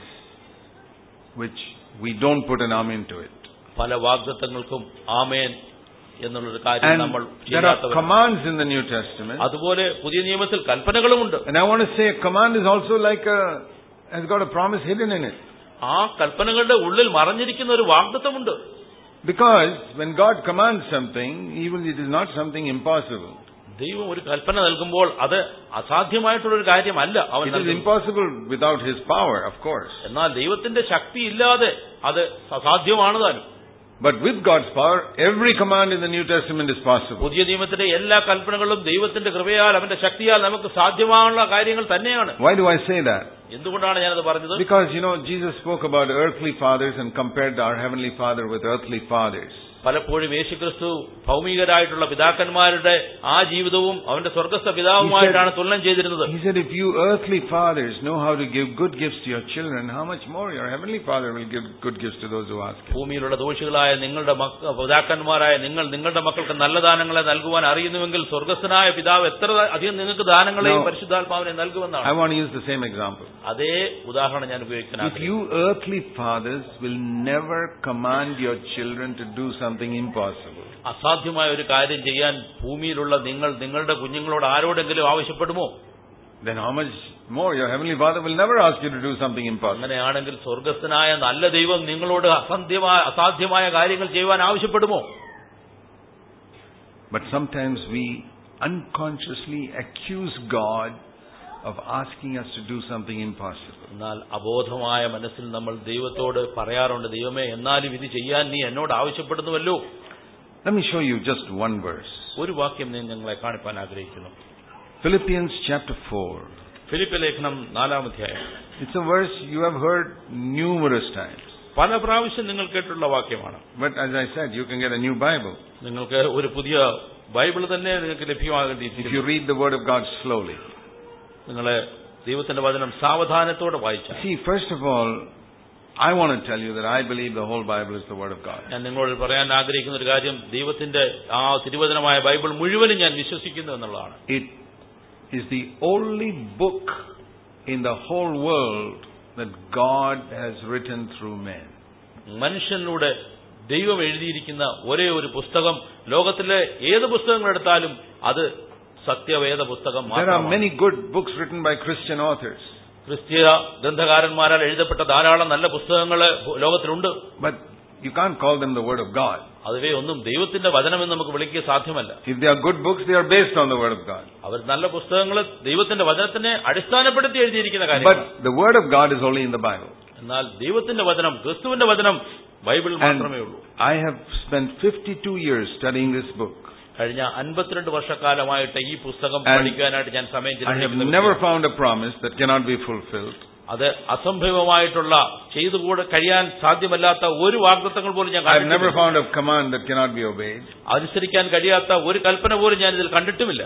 Speaker 1: which we don't put an Amen to it.
Speaker 2: പല വാഗ്ദത്തങ്ങൾക്കും ആമേൻ എന്നുള്ളൊരു കാര്യം നമ്മൾ
Speaker 1: ചെയ്യാത്തവരാണ്. There are commands in the New Testament.
Speaker 2: അതുപോലെ പുതിയ നിയമത്തിൽ കൽപ്പനകളുമുണ്ട്.
Speaker 1: And I want to say a command is also like a has got a promise hidden in it.
Speaker 2: ആ കൽപ്പനകളുടെ ഉള്ളിൽ മറഞ്ഞിരിക്കുന്ന ഒരു വാഗ്ദത്തമുണ്ട്.
Speaker 1: Because when God commands something, even it is not something impossible.
Speaker 2: ദൈവം ഒരു കൽപ്പന നൽകുമ്പോൾ അത് അസാധ്യമായിട്ടുള്ള ഒരു കാര്യമല്ല. അവൻ
Speaker 1: It is impossible without His power, of course.
Speaker 2: എന്നാൽ ദൈവത്തിന്റെ ശക്തി ഇല്ലാതെ അത് അസാധ്യമാണ് താനും.
Speaker 1: But with God's power, every command in the New Testament is possible.
Speaker 2: പുതിയ നിയമത്തിലെ എല്ലാ കൽപ്പനകളും ദൈവത്തിന്റെ കൃപയാൽ അവന്റെ ശക്തിയാൽ നമുക്ക് സാധ്യമായുള്ള കാര്യങ്ങൾ തന്നെയാണ്.
Speaker 1: Why do I say that?
Speaker 2: എന്തുകൊണ്ടാണ് ഞാനത് പറഞ്ഞത്?
Speaker 1: Because, you know, Jesus spoke about earthly fathers and compared our heavenly Father with earthly fathers.
Speaker 2: പലപ്പോഴും യേശുക്രിസ്തു ഭൗമികരായിട്ടുള്ള പിതാക്കന്മാരുടെ ആ ജീവിതവും അവന്റെ സ്വർഗ്ഗസ്ഥ പിതാവുമായിട്ടാണ് തുലനം ചെയ്തിരുന്നത്.
Speaker 1: He said, if you earthly fathers know how to give good gifts to your children, how much more your heavenly Father will give good gifts to those who ask Him.
Speaker 2: ഭൂമിയിലുള്ള ദോഷികളായ നിങ്ങളുടെ പിതാക്കന്മാരായ നിങ്ങൾ നിങ്ങളുടെ മക്കൾക്ക് നല്ല ദാനങ്ങളെ നൽകുവാൻ അറിയുന്നുവെങ്കിൽ സ്വർഗ്ഗസ്ഥനായ പിതാവ് എത്ര അധികം നിങ്ങൾക്ക് ദാനങ്ങളെയും പരിശുദ്ധാത്മാവിനെ നൽകുമെന്നാണ്.
Speaker 1: I want to use the same example.
Speaker 2: അതേ ഉദാഹരണം ഞാൻ ഉപയോഗിക്കാൻ
Speaker 1: If you earthly fathers will never command your children to do something impossible,
Speaker 2: അസാധ്യമായ ഒരു കാര്യം ചെയ്യാൻ ഭൂമിയിലുള്ള നിങ്ങൾ നിങ്ങളുടെ കുഞ്ഞുങ്ങളോട് ആരോടെങ്കിലും ആവശ്യപ്പെടുമോ?
Speaker 1: then how much more your heavenly Father will never ask you to do something impossible.
Speaker 2: അങ്ങനെയാണെങ്കിൽ സ്വർഗ്ഗസ്ഥനായ നല്ല ദൈവം നിങ്ങളോട് അസാധ്യമായ അസാധ്യമായ കാര്യങ്ങൾ ചെയ്യുവാൻ ആവശ്യപ്പെടുമോ?
Speaker 1: But sometimes we unconsciously accuse God of asking us to do something impossible.
Speaker 2: എന്നാൽ അബോധമായ മനസ്സിൽ നമ്മൾ ദൈവത്തോട് പറയാറുണ്ട്, ദൈവമേ എന്നാലും ഇത് ചെയ്യാൻ നീ എന്നോട് ആവശ്യപ്പെടുന്നുവല്ലോ.
Speaker 1: Let me show you just one verse.
Speaker 2: ഒരു വാക്യം ഞാൻ നിങ്ങളെ കാണിപ്പാൻ ആഗ്രഹിക്കുന്നു.
Speaker 1: Philippians chapter four.
Speaker 2: ഫിലിപ്പ് ലേഖനം നാലാം അധ്യായം.
Speaker 1: It's a verse you have heard numerous times.
Speaker 2: പല പ്രാവശ്യം നിങ്ങൾ കേട്ടുള്ള വാക്യമാണ്.
Speaker 1: But as I said, you can get a new Bible.
Speaker 2: നിങ്ങൾക്ക് ഒരു പുതിയ ബൈബിൾ തന്നെ നിങ്ങൾക്ക് ലഭ്യമാകേണ്ടിയിരിക്കുന്നു.
Speaker 1: If you read the word of God slowly.
Speaker 2: നിങ്ങളെ ദൈവത്തിന്റെ വചനം സാവധാനത്തോടെ വായിച്ചാൽ.
Speaker 1: See, first of all, I want to tell you that I believe the whole Bible is the word of God.
Speaker 2: ഞാൻ നിങ്ങളോട് പറയാൻ ആഗ്രഹിക്കുന്ന ഒരു കാര്യം, ദൈവത്തിന്റെ ആ തിരുവചനമായ ബൈബിൾ മുഴുവനും ഞാൻ വിശ്വസിക്കുന്നു എന്നുള്ളതാണ്.
Speaker 1: It is the only book in the whole world that God has written through men.
Speaker 2: മനുഷ്യനിലൂടെ ദൈവം എഴുതിയിരിക്കുന്ന ഒരേ ഒരു പുസ്തകം, ലോകത്തിലെ ഏത് പുസ്തകങ്ങൾ എടുത്താലും അത് സത്യവേദ പുസ്തകം മാത്രമാണ്.
Speaker 1: There are many good books written by Christian authors.
Speaker 2: ക്രിസ്തീയ ഗ്രന്ഥകാരന്മാരാൽ എഴുതപ്പെട്ട ധാരാളം നല്ല പുസ്തകങ്ങൾ ലോകത്തിലുണ്ട്.
Speaker 1: But you can't call them the word of God.
Speaker 2: അതുവേ ഒന്നും ദൈവത്തിന്റെ വചനമെന്ന് നമുക്ക് വിളിക്കുക സാധ്യമല്ല.
Speaker 1: If they are good books, they are based on the word of God.
Speaker 2: അവർ നല്ല പുസ്തകങ്ങൾ ദൈവത്തിന്റെ വചനത്തിനെ അടിസ്ഥാനപ്പെടുത്തി എഴുതിയിരിക്കുന്ന കാര്യമാണ്.
Speaker 1: But the word of God is only in the Bible.
Speaker 2: എന്നാൽ ദൈവത്തിന്റെ വചനം, ക്രിസ്തുവിന്റെ വചനം ബൈബിളിൽ മാത്രമേ ഉള്ളൂ.
Speaker 1: I have spent fifty-two years studying this book.
Speaker 2: കഴിഞ്ഞ അൻപത്തിരണ്ട് വർഷക്കാലമായിട്ട് ഈ പുസ്തകം പഠിക്കാനായിട്ട് ഞാൻ സമയം
Speaker 1: ചെലവഴിക്കുന്നു. I have never found a promise that cannot be fulfilled.
Speaker 2: അത് അസംഭവമായിട്ടുള്ള ചെയ്തുകൂടെ കഴിയാൻ സാധ്യമല്ലാത്ത ഒരു വാഗ്ദത്തങ്ങൾ പോലും ഞാൻ
Speaker 1: കണ്ടിട്ടില്ല. I have never found a command that cannot be obeyed.
Speaker 2: അനുസരിക്കാൻ കഴിയാത്ത ഒരു കൽപ്പന പോലും ഞാൻ ഇതിൽ കണ്ടിട്ടുമില്ല.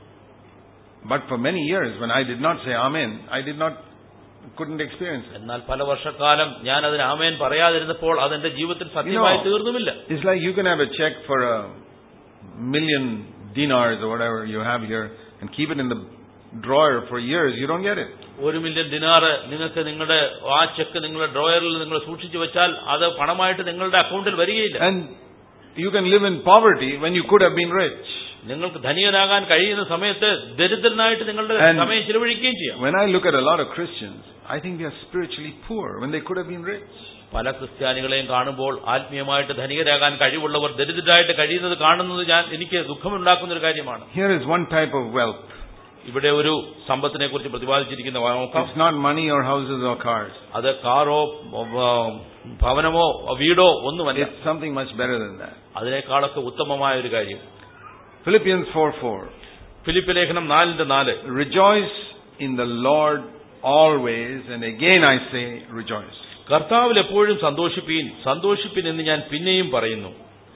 Speaker 1: But for many years when I did not say amen, I did not couldn't experience it.
Speaker 2: എന്നാൽ പല വർഷക്കാലം ഞാൻ അതിന് ആമേൻ പറയാതിരുന്നപ്പോൾ അതെന്റെ ജീവിതത്തിൽ സത്യമായി തീർന്നുമില്ല.
Speaker 1: It's like you can have a check for a million dinars or whatever you have here and keep it in the drawer for years, you don't get it.
Speaker 2: ഒരു മില്യൺ ദിനാർ നിങ്ങൾക്ക് നിങ്ങളുടെ ആ ചെക്ക് നിങ്ങളുടെ ഡ്രോയറിൽ നിങ്ങൾ സൂക്ഷിച്ചു വെച്ചാൽ അത് പണമായിട്ട് നിങ്ങളുടെ അക്കൗണ്ടിൽ വരികയില്ല.
Speaker 1: And you can live in poverty when you could have been rich.
Speaker 2: നിങ്ങൾക്ക് ധനികനാകാൻ കഴിയുന്ന സമയത്ത് ദരിദ്രനായിട്ട് നിങ്ങളുടെ സമയം ചിലവഴിക്കുകയും ചെയ്യാം.
Speaker 1: When I look at a lot of Christians, I think they are spiritually poor when they could have been rich.
Speaker 2: പല ക്രിസ്ത്യാനികളെയും കാണുമ്പോൾ ആത്മീയമായിട്ട് ധനികരാകാൻ കഴിവുള്ളവർ ദരിദ്രരായിട്ട് കഴിയുന്നത് കാണുന്നത് ഞാൻ എനിക്ക് ദുഃഖമുണ്ടാക്കുന്ന ഒരു കാര്യമാണ്.
Speaker 1: Here is one type of wealth.
Speaker 2: ഇവിടെ ഒരു സമ്പത്തിനെ കുറിച്ച് പ്രതിപാദിച്ചിരിക്കുന്ന നോക്കാം.
Speaker 1: It's not money or houses or cars.
Speaker 2: അത് കാറോ ഭവനമോ വീടോ ഒന്നുമല്ല.
Speaker 1: It's something much better than that.
Speaker 2: അതിനേക്കാളൊക്കെ ഉത്തമമായ ഒരു കാര്യം.
Speaker 1: Philippians four four.
Speaker 2: ഫിലിപ്പ് ലേഖനം നാലിന്റെ നാല്.
Speaker 1: Rejoice in the Lord always, and again I say rejoice.
Speaker 2: കർത്താവിൽ എപ്പോഴും സന്തോഷിപ്പീൻ, സന്തോഷിപ്പിൻ എന്ന് ഞാൻ പിന്നെയും പറയുന്നു.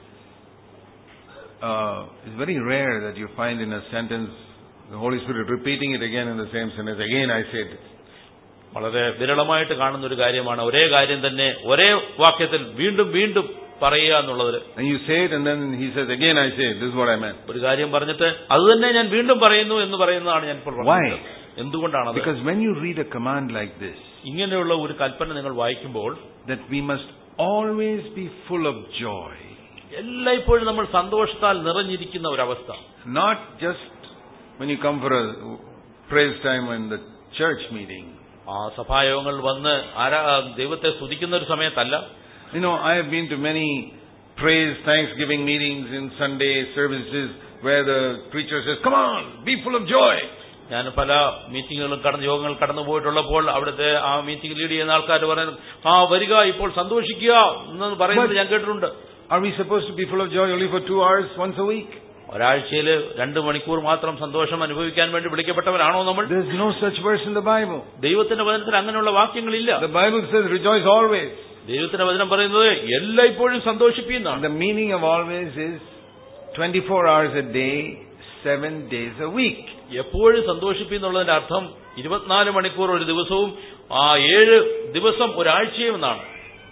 Speaker 1: Uh, it's very rare that you find in a sentence the Holy Spirit repeating it again in the same sentence. Again I say this.
Speaker 2: വളരെ വിരളമായിട്ട് കാണുന്ന ഒരു കാര്യമാണ് ഒരേ കാര്യം തന്നെ ഒരേ വാക്യത്തിൽ വീണ്ടും വീണ്ടും പറയുക എന്നുള്ളത്.
Speaker 1: And you say it and then he says again I say it. This is what I meant.
Speaker 2: ഒരു കാര്യം പറഞ്ഞിട്ട് അത് തന്നെ ഞാൻ വീണ്ടും പറയുന്നു എന്ന് പറയുന്നതാണ് ഞാൻ ഇപ്പോൾ പറഞ്ഞത്. എന്തുകൊണ്ടാണ്?
Speaker 1: Because when you read a command like this,
Speaker 2: ഇങ്ങനെയുള്ള ഒരു കൽപ്പന നിങ്ങൾ വായിക്കുമ്പോൾ
Speaker 1: that we must always be full of joy.
Speaker 2: എല്ലായ്പ്പോഴും നമ്മൾ സന്തോഷത്താൽ നിറഞ്ഞിരിക്കുന്ന ഒരവസ്ഥ.
Speaker 1: Not just when you come for a praise time in the church meeting.
Speaker 2: ആ സഭായോഗങ്ങൾ വന്ന് ആരാ ദൈവത്തെ സ്തുതിക്കുന്ന ഒരു സമയത്തല്ല.
Speaker 1: You know, I have been to many praise thanksgiving meetings in Sunday services where the preacher says, "Come on, be full of joy."
Speaker 2: ഞാൻ പല മീറ്റിങ്ങുകളും കടന്ന് യോഗങ്ങൾ കടന്നു പോയിട്ടുള്ളപ്പോൾ അവിടുത്തെ ആ മീറ്റിംഗ് ലീഡ് ചെയ്യുന്ന ആൾക്കാർ പറയുന്നത്, ആ വരിക ഇപ്പോൾ സന്തോഷിക്കുക എന്ന് പറയുന്നത് ഞാൻ കേട്ടിട്ടുണ്ട്.
Speaker 1: Are we supposed to be full of joy only for two hours once a week?
Speaker 2: ഒരാഴ്ചയിൽ രണ്ട് മണിക്കൂർ മാത്രം സന്തോഷം അനുഭവിക്കാൻ വേണ്ടി വിളിക്കപ്പെട്ടവരാണോ നമ്മൾ?
Speaker 1: There is no such verse in the Bible.
Speaker 2: ദൈവത്തിന്റെ വചനത്തിൽ അങ്ങനെയുള്ള വാക്യങ്ങളില്ല.
Speaker 1: The Bible says rejoice always.
Speaker 2: ദൈവത്തിന്റെ വചനം പറയുന്നത് എല്ലായ്പ്പോഴും സന്തോഷിപ്പിക്കുന്നതാണ്.
Speaker 1: The meaning of always is twenty-four hours a day, seven days a week.
Speaker 2: എപ്പോഴും സന്തോഷിപ്പിന്നുള്ളതിന്റെ അർത്ഥം ഇരുപത്തിനാല് മണിക്കൂർ ഒരു ദിവസവും ആ ഏഴ് ദിവസം ഒരാഴ്ചയും എന്നാണ്.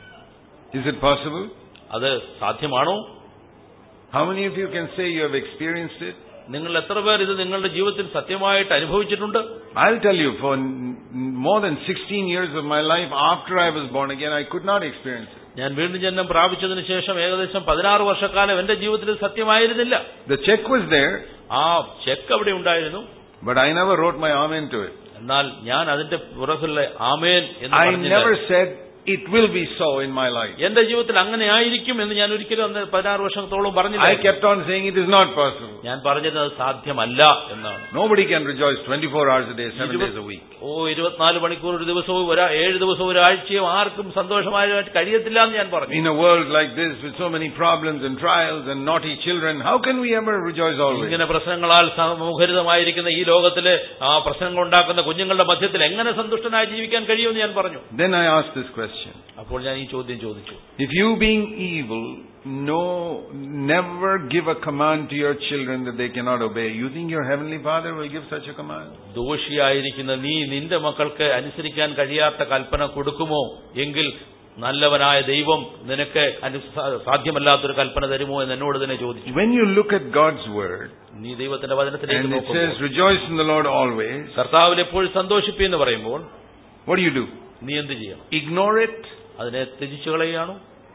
Speaker 1: Is it possible?
Speaker 2: അത് സാധ്യമാണോ?
Speaker 1: How many of you can say you have experienced it?
Speaker 2: നിങ്ങൾ എത്ര പേർ ഇത് നിങ്ങളുടെ ജീവിതത്തിൽ സത്യമായിട്ട് അനുഭവിച്ചിട്ടുണ്ട്?
Speaker 1: I'll tell you, for more than sixteen years of my life after I was born again, I could not experience it.
Speaker 2: ഞാൻ വീണ്ടും ജന്മം പ്രാപിച്ചതിന് ശേഷം ഏകദേശം പതിനാറ് വർഷക്കാലം എന്റെ ജീവിതത്തിൽ സത്യമായിരുന്നില്ല.
Speaker 1: The check was there.
Speaker 2: ആ ചെക്ക് അവിടെ ഉണ്ടായിരുന്നു.
Speaker 1: But I never wrote my amen to it.
Speaker 2: എന്നാൽ ഞാൻ അതിന്റെ പുറത്തുള്ള ആമേൻ എന്ന്
Speaker 1: I
Speaker 2: പറഞ്ഞില്ല.
Speaker 1: never said it will be so in my life.
Speaker 2: എന്റെ ജീവിതത്തിൽ അങ്ങനെ ആയിരിക്കും എന്ന് ഞാൻ ഒരിക്കലും അന്ന് പതിനാറ് വർഷത്തോളം പറഞ്ഞില്ല.
Speaker 1: I kept on saying it is not possible.
Speaker 2: ഞാൻ പറഞ്ഞിരുന്നത് സാധ്യമല്ല എന്നാണ്.
Speaker 1: Nobody can rejoice twenty-four hours a day, seven days a week.
Speaker 2: ഓ ഇരുപത്തിനാല് മണിക്കൂർ ഒരു ദിവസവും ഒരു ഏഴ് ദിവസവും ഒരാഴ്ചയും ആർക്കും സന്തോഷമായിട്ട് കഴിയത്തില്ല എന്ന് ഞാൻ പറഞ്ഞു.
Speaker 1: In a world like this with so many problems and trials and naughty children, how can we ever rejoice always?
Speaker 2: ഇങ്ങനെ പ്രശ്നങ്ങളാൽ മുഖരിതമായിരിക്കുന്ന ഈ ലോകത്തിലെ ആ പ്രശ്നങ്ങൾ ഉണ്ടാക്കുന്ന കുഞ്ഞുങ്ങളുടെ മധ്യത്തിൽ എങ്ങനെ സന്തുഷ്ടനായി ജീവിക്കാൻ കഴിയുമെന്ന് ഞാൻ പറഞ്ഞു.
Speaker 1: Then I asked this question.
Speaker 2: അപ്പോൾ ഞാൻ ഈ ചോദ്യം ചോദിച്ചു.
Speaker 1: If you being evil, no, never give a command to your children that they cannot obey, you think your heavenly Father will give such a command?
Speaker 2: ദോഷിയായിരിക്കുന്ന നീ നിന്റെ മക്കൾക്ക് അനുസരിക്കാൻ കഴിയാത്ത കൽപ്പന കൊടുക്കുമോ? എങ്കിൽ നല്ലവനായ ദൈവം നിനക്ക് സാധ്യമല്ലാത്തൊരു കൽപ്പന തരുമോ എന്ന് എന്നോട് തന്നെ ചോദിച്ചു.
Speaker 1: When you look at God's word,
Speaker 2: നീ ദൈവത്തിന്റെ വചനത്തിലേക്ക്
Speaker 1: and it says rejoice in the Lord always,
Speaker 2: കർത്താവിൽ എപ്പോഴും സന്തോഷിപ്പിന്ന് പറയുമ്പോൾ
Speaker 1: what do you do?
Speaker 2: നീ എന്ത് ചെയ്യണം?
Speaker 1: Ignore it?
Speaker 2: അതിനെ ത്യജിച്ചു കളയുകയാണോ?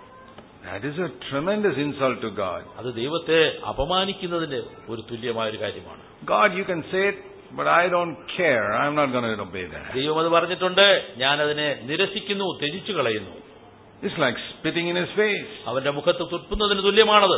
Speaker 1: That is a tremendous insult to God.
Speaker 2: അത് ദൈവത്തെ അപമാനിക്കുന്നതിന് ഒരു തുല്യമായ ഒരു കാര്യമാണ്.
Speaker 1: God, you can say it, but I don't care. I'm not going to obey that.
Speaker 2: ദൈവം അത് പറഞ്ഞിട്ടുണ്ട്, ഞാൻ അതിനെ നിരസിക്കുന്നു, ത്യജിച്ചു കളയുന്നു.
Speaker 1: It's like spitting in his face.
Speaker 2: അവന്റെ മുഖത്ത് തുപ്പുന്നതിന് തുല്യമാണത്.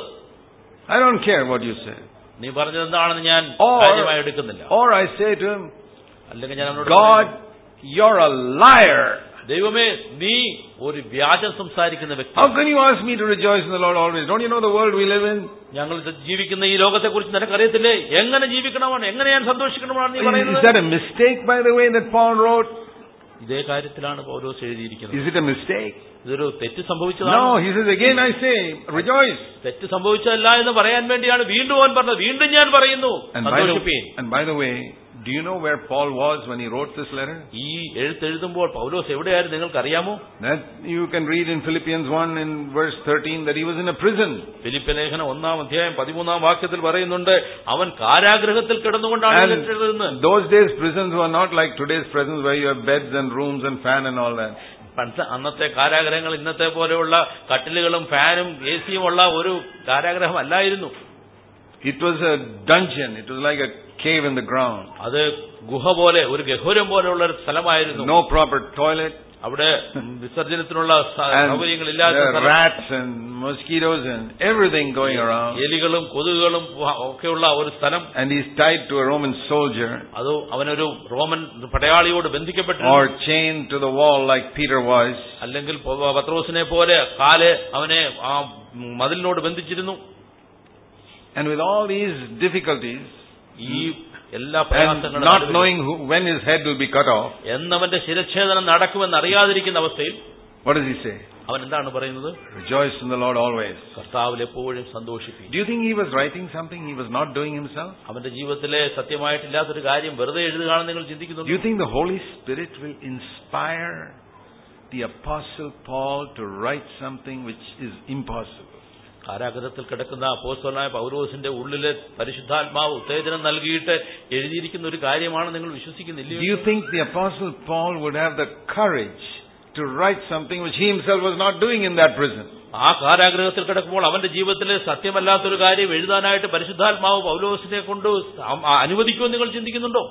Speaker 1: I don't care what you say.
Speaker 2: നീ പറഞ്ഞത് എന്താണെന്ന് ഞാൻ കാര്യമായി എടുക്കുന്നില്ല.
Speaker 1: Or I say to him,
Speaker 2: അല്ലെങ്കിൽ ഞാൻ അവനോട്,
Speaker 1: God, you're a liar.
Speaker 2: ദൈവമേ, നീ ഒരു വ്യാജം സംസാരിക്കുന്ന വ്യക്തി.
Speaker 1: How can you ask me to rejoice in the Lord always? Don't you know the world we live in?
Speaker 2: ഞങ്ങൾ ജീവിക്കുന്ന ഈ ലോകത്തെ കുറിച്ച് നിനക്കറിയത്തില്ലേ? എങ്ങനെ ജീവിക്കണമെന്ന്, എങ്ങനെ ഞാൻ സന്തോഷിക്കണമെന്നാണ് നീ പറയുന്നത്?
Speaker 1: Is that a mistake, by the way, that Paul wrote?
Speaker 2: ഇതേ കാര്യത്തിലാണ് പൗലോസ് എഴുതിയിരിക്കുന്നത്.
Speaker 1: Is it a mistake?
Speaker 2: ഇതൊരു തെറ്റ് സംഭവിച്ചതാണ്.
Speaker 1: No, he says again I say, rejoice.
Speaker 2: തെറ്റ് സംഭവിച്ചല്ല എന്ന് പറയാൻ വേണ്ടിയാണ് വീണ്ടും അവൻ പറഞ്ഞത്. വീണ്ടും ഞാൻ പറയുന്നു, സന്തോഷിപ്പീൻ.
Speaker 1: And by the way, do you know where Paul was when he wrote this letter?
Speaker 2: ഈ എഴുത്തെഴുതുമ്പോൾ പൗലോസ് എവിടെയായിരുന്നു നിങ്ങൾക്ക് അറിയാമോ?
Speaker 1: That you can read in Philippians one in verse thirteen that he was in a prison.
Speaker 2: Philip ലേഖനം ഒന്നാം അധ്യായം പതിമൂന്നാം വാക്യത്തിൽ പറയുന്നുണ്ട്, അവൻ കാരാഗൃഹത്തിൽ കിടന്നുകൊണ്ടാണ് എഴുതുന്നത്.
Speaker 1: Those days prisons were not like today's prisons where you have beds and rooms and fan and all that.
Speaker 2: അന്നത്തെ കാരാഗ്രഹങ്ങൾ ഇന്നത്തെ പോലെയുള്ള കട്ടിലുകളും ഫാനും എ സിയും ഉള്ള ഒരു കാരാഗ്രഹം അല്ലായിരുന്നു.
Speaker 1: It was a dungeon. It was like a cave in the ground.
Speaker 2: അത് ഗുഹ പോലെ, ഒരു ഗഹ്വരം പോലെയുള്ള ഒരു സ്ഥലമായിരുന്നു.
Speaker 1: No proper toilet.
Speaker 2: അവിടെ വിസർജനത്തിനുള്ള സൗകര്യങ്ങളില്ലാത്ത
Speaker 1: rats and mosquitoes and everything going around.
Speaker 2: എലികളും കൊതുകുകളും ഒക്കെയുള്ള ഒരു സ്ഥലം.
Speaker 1: And he's tied to a Roman soldier.
Speaker 2: അത് അവനൊരു റോമൻ പടയാളിയോട് ബന്ധിക്കപ്പെട്ടു.
Speaker 1: Or chained to the wall like Peter was.
Speaker 2: അല്ലെങ്കിൽ പത്രോസിനെ പോലെ കാല് അവനെ ആ മതിലിനോട് ബന്ധിച്ചിരുന്നു.
Speaker 1: And with all these difficulties,
Speaker 2: ഈ എല്ലാ
Speaker 1: and
Speaker 2: പ്രയാസങ്ങളും
Speaker 1: not knowing who, when his head will be cut off,
Speaker 2: എന്നവന്റെ ശിരച്ഛേദനം നടക്കുമെന്ന് അറിയാതിരിക്കുന്ന അവസ്ഥയിൽ
Speaker 1: what does he say?
Speaker 2: അവൻ എന്താണ് പറയുന്നത്?
Speaker 1: Rejoice in the Lord always.
Speaker 2: കർത്താവിൽ എപ്പോഴും സന്തോഷിപ്പിക്കുക.
Speaker 1: Do you think he was writing something he was not doing himself?
Speaker 2: അവന്റെ ജീവിതത്തിലെ സത്യമായിട്ടില്ലാത്തൊരു കാര്യം വെറുതെ എഴുതുകയാണെന്ന് നിങ്ങൾ ചിന്തിക്കുന്നുണ്ടോ?
Speaker 1: Do you think the Holy Spirit will inspire the Apostle Paul to write something which is impossible?
Speaker 2: കാരാഗൃഹത്തിൽ കിടക്കുന്ന അപ്പോസ്തലനായ പൗലോസിന്റെ ഉള്ളിലെ പരിശുദ്ധാത്മാവ് ഉത്തേജനം നൽകിയിട്ട് എഴുതിയിരിക്കുന്ന ഒരു കാര്യമാണ് നിങ്ങൾ വിശ്വസിക്കുന്നില്ലേ?
Speaker 1: Do you think the Apostle Paul would have the courage to write something which he himself was not doing in that prison?
Speaker 2: ആ കാരാഗൃഹത്തിൽ കിടക്കുമ്പോൾ അവന്റെ ജീവിതത്തിലെ സത്യമല്ലാത്തൊരു കാര്യം എഴുതാനായിട്ട് പരിശുദ്ധാത്മാവ് പൗലോസിനെ കൊണ്ട് അനുവദിക്കുമെന്ന് നിങ്ങൾ ചിന്തിക്കുന്നുണ്ടോ?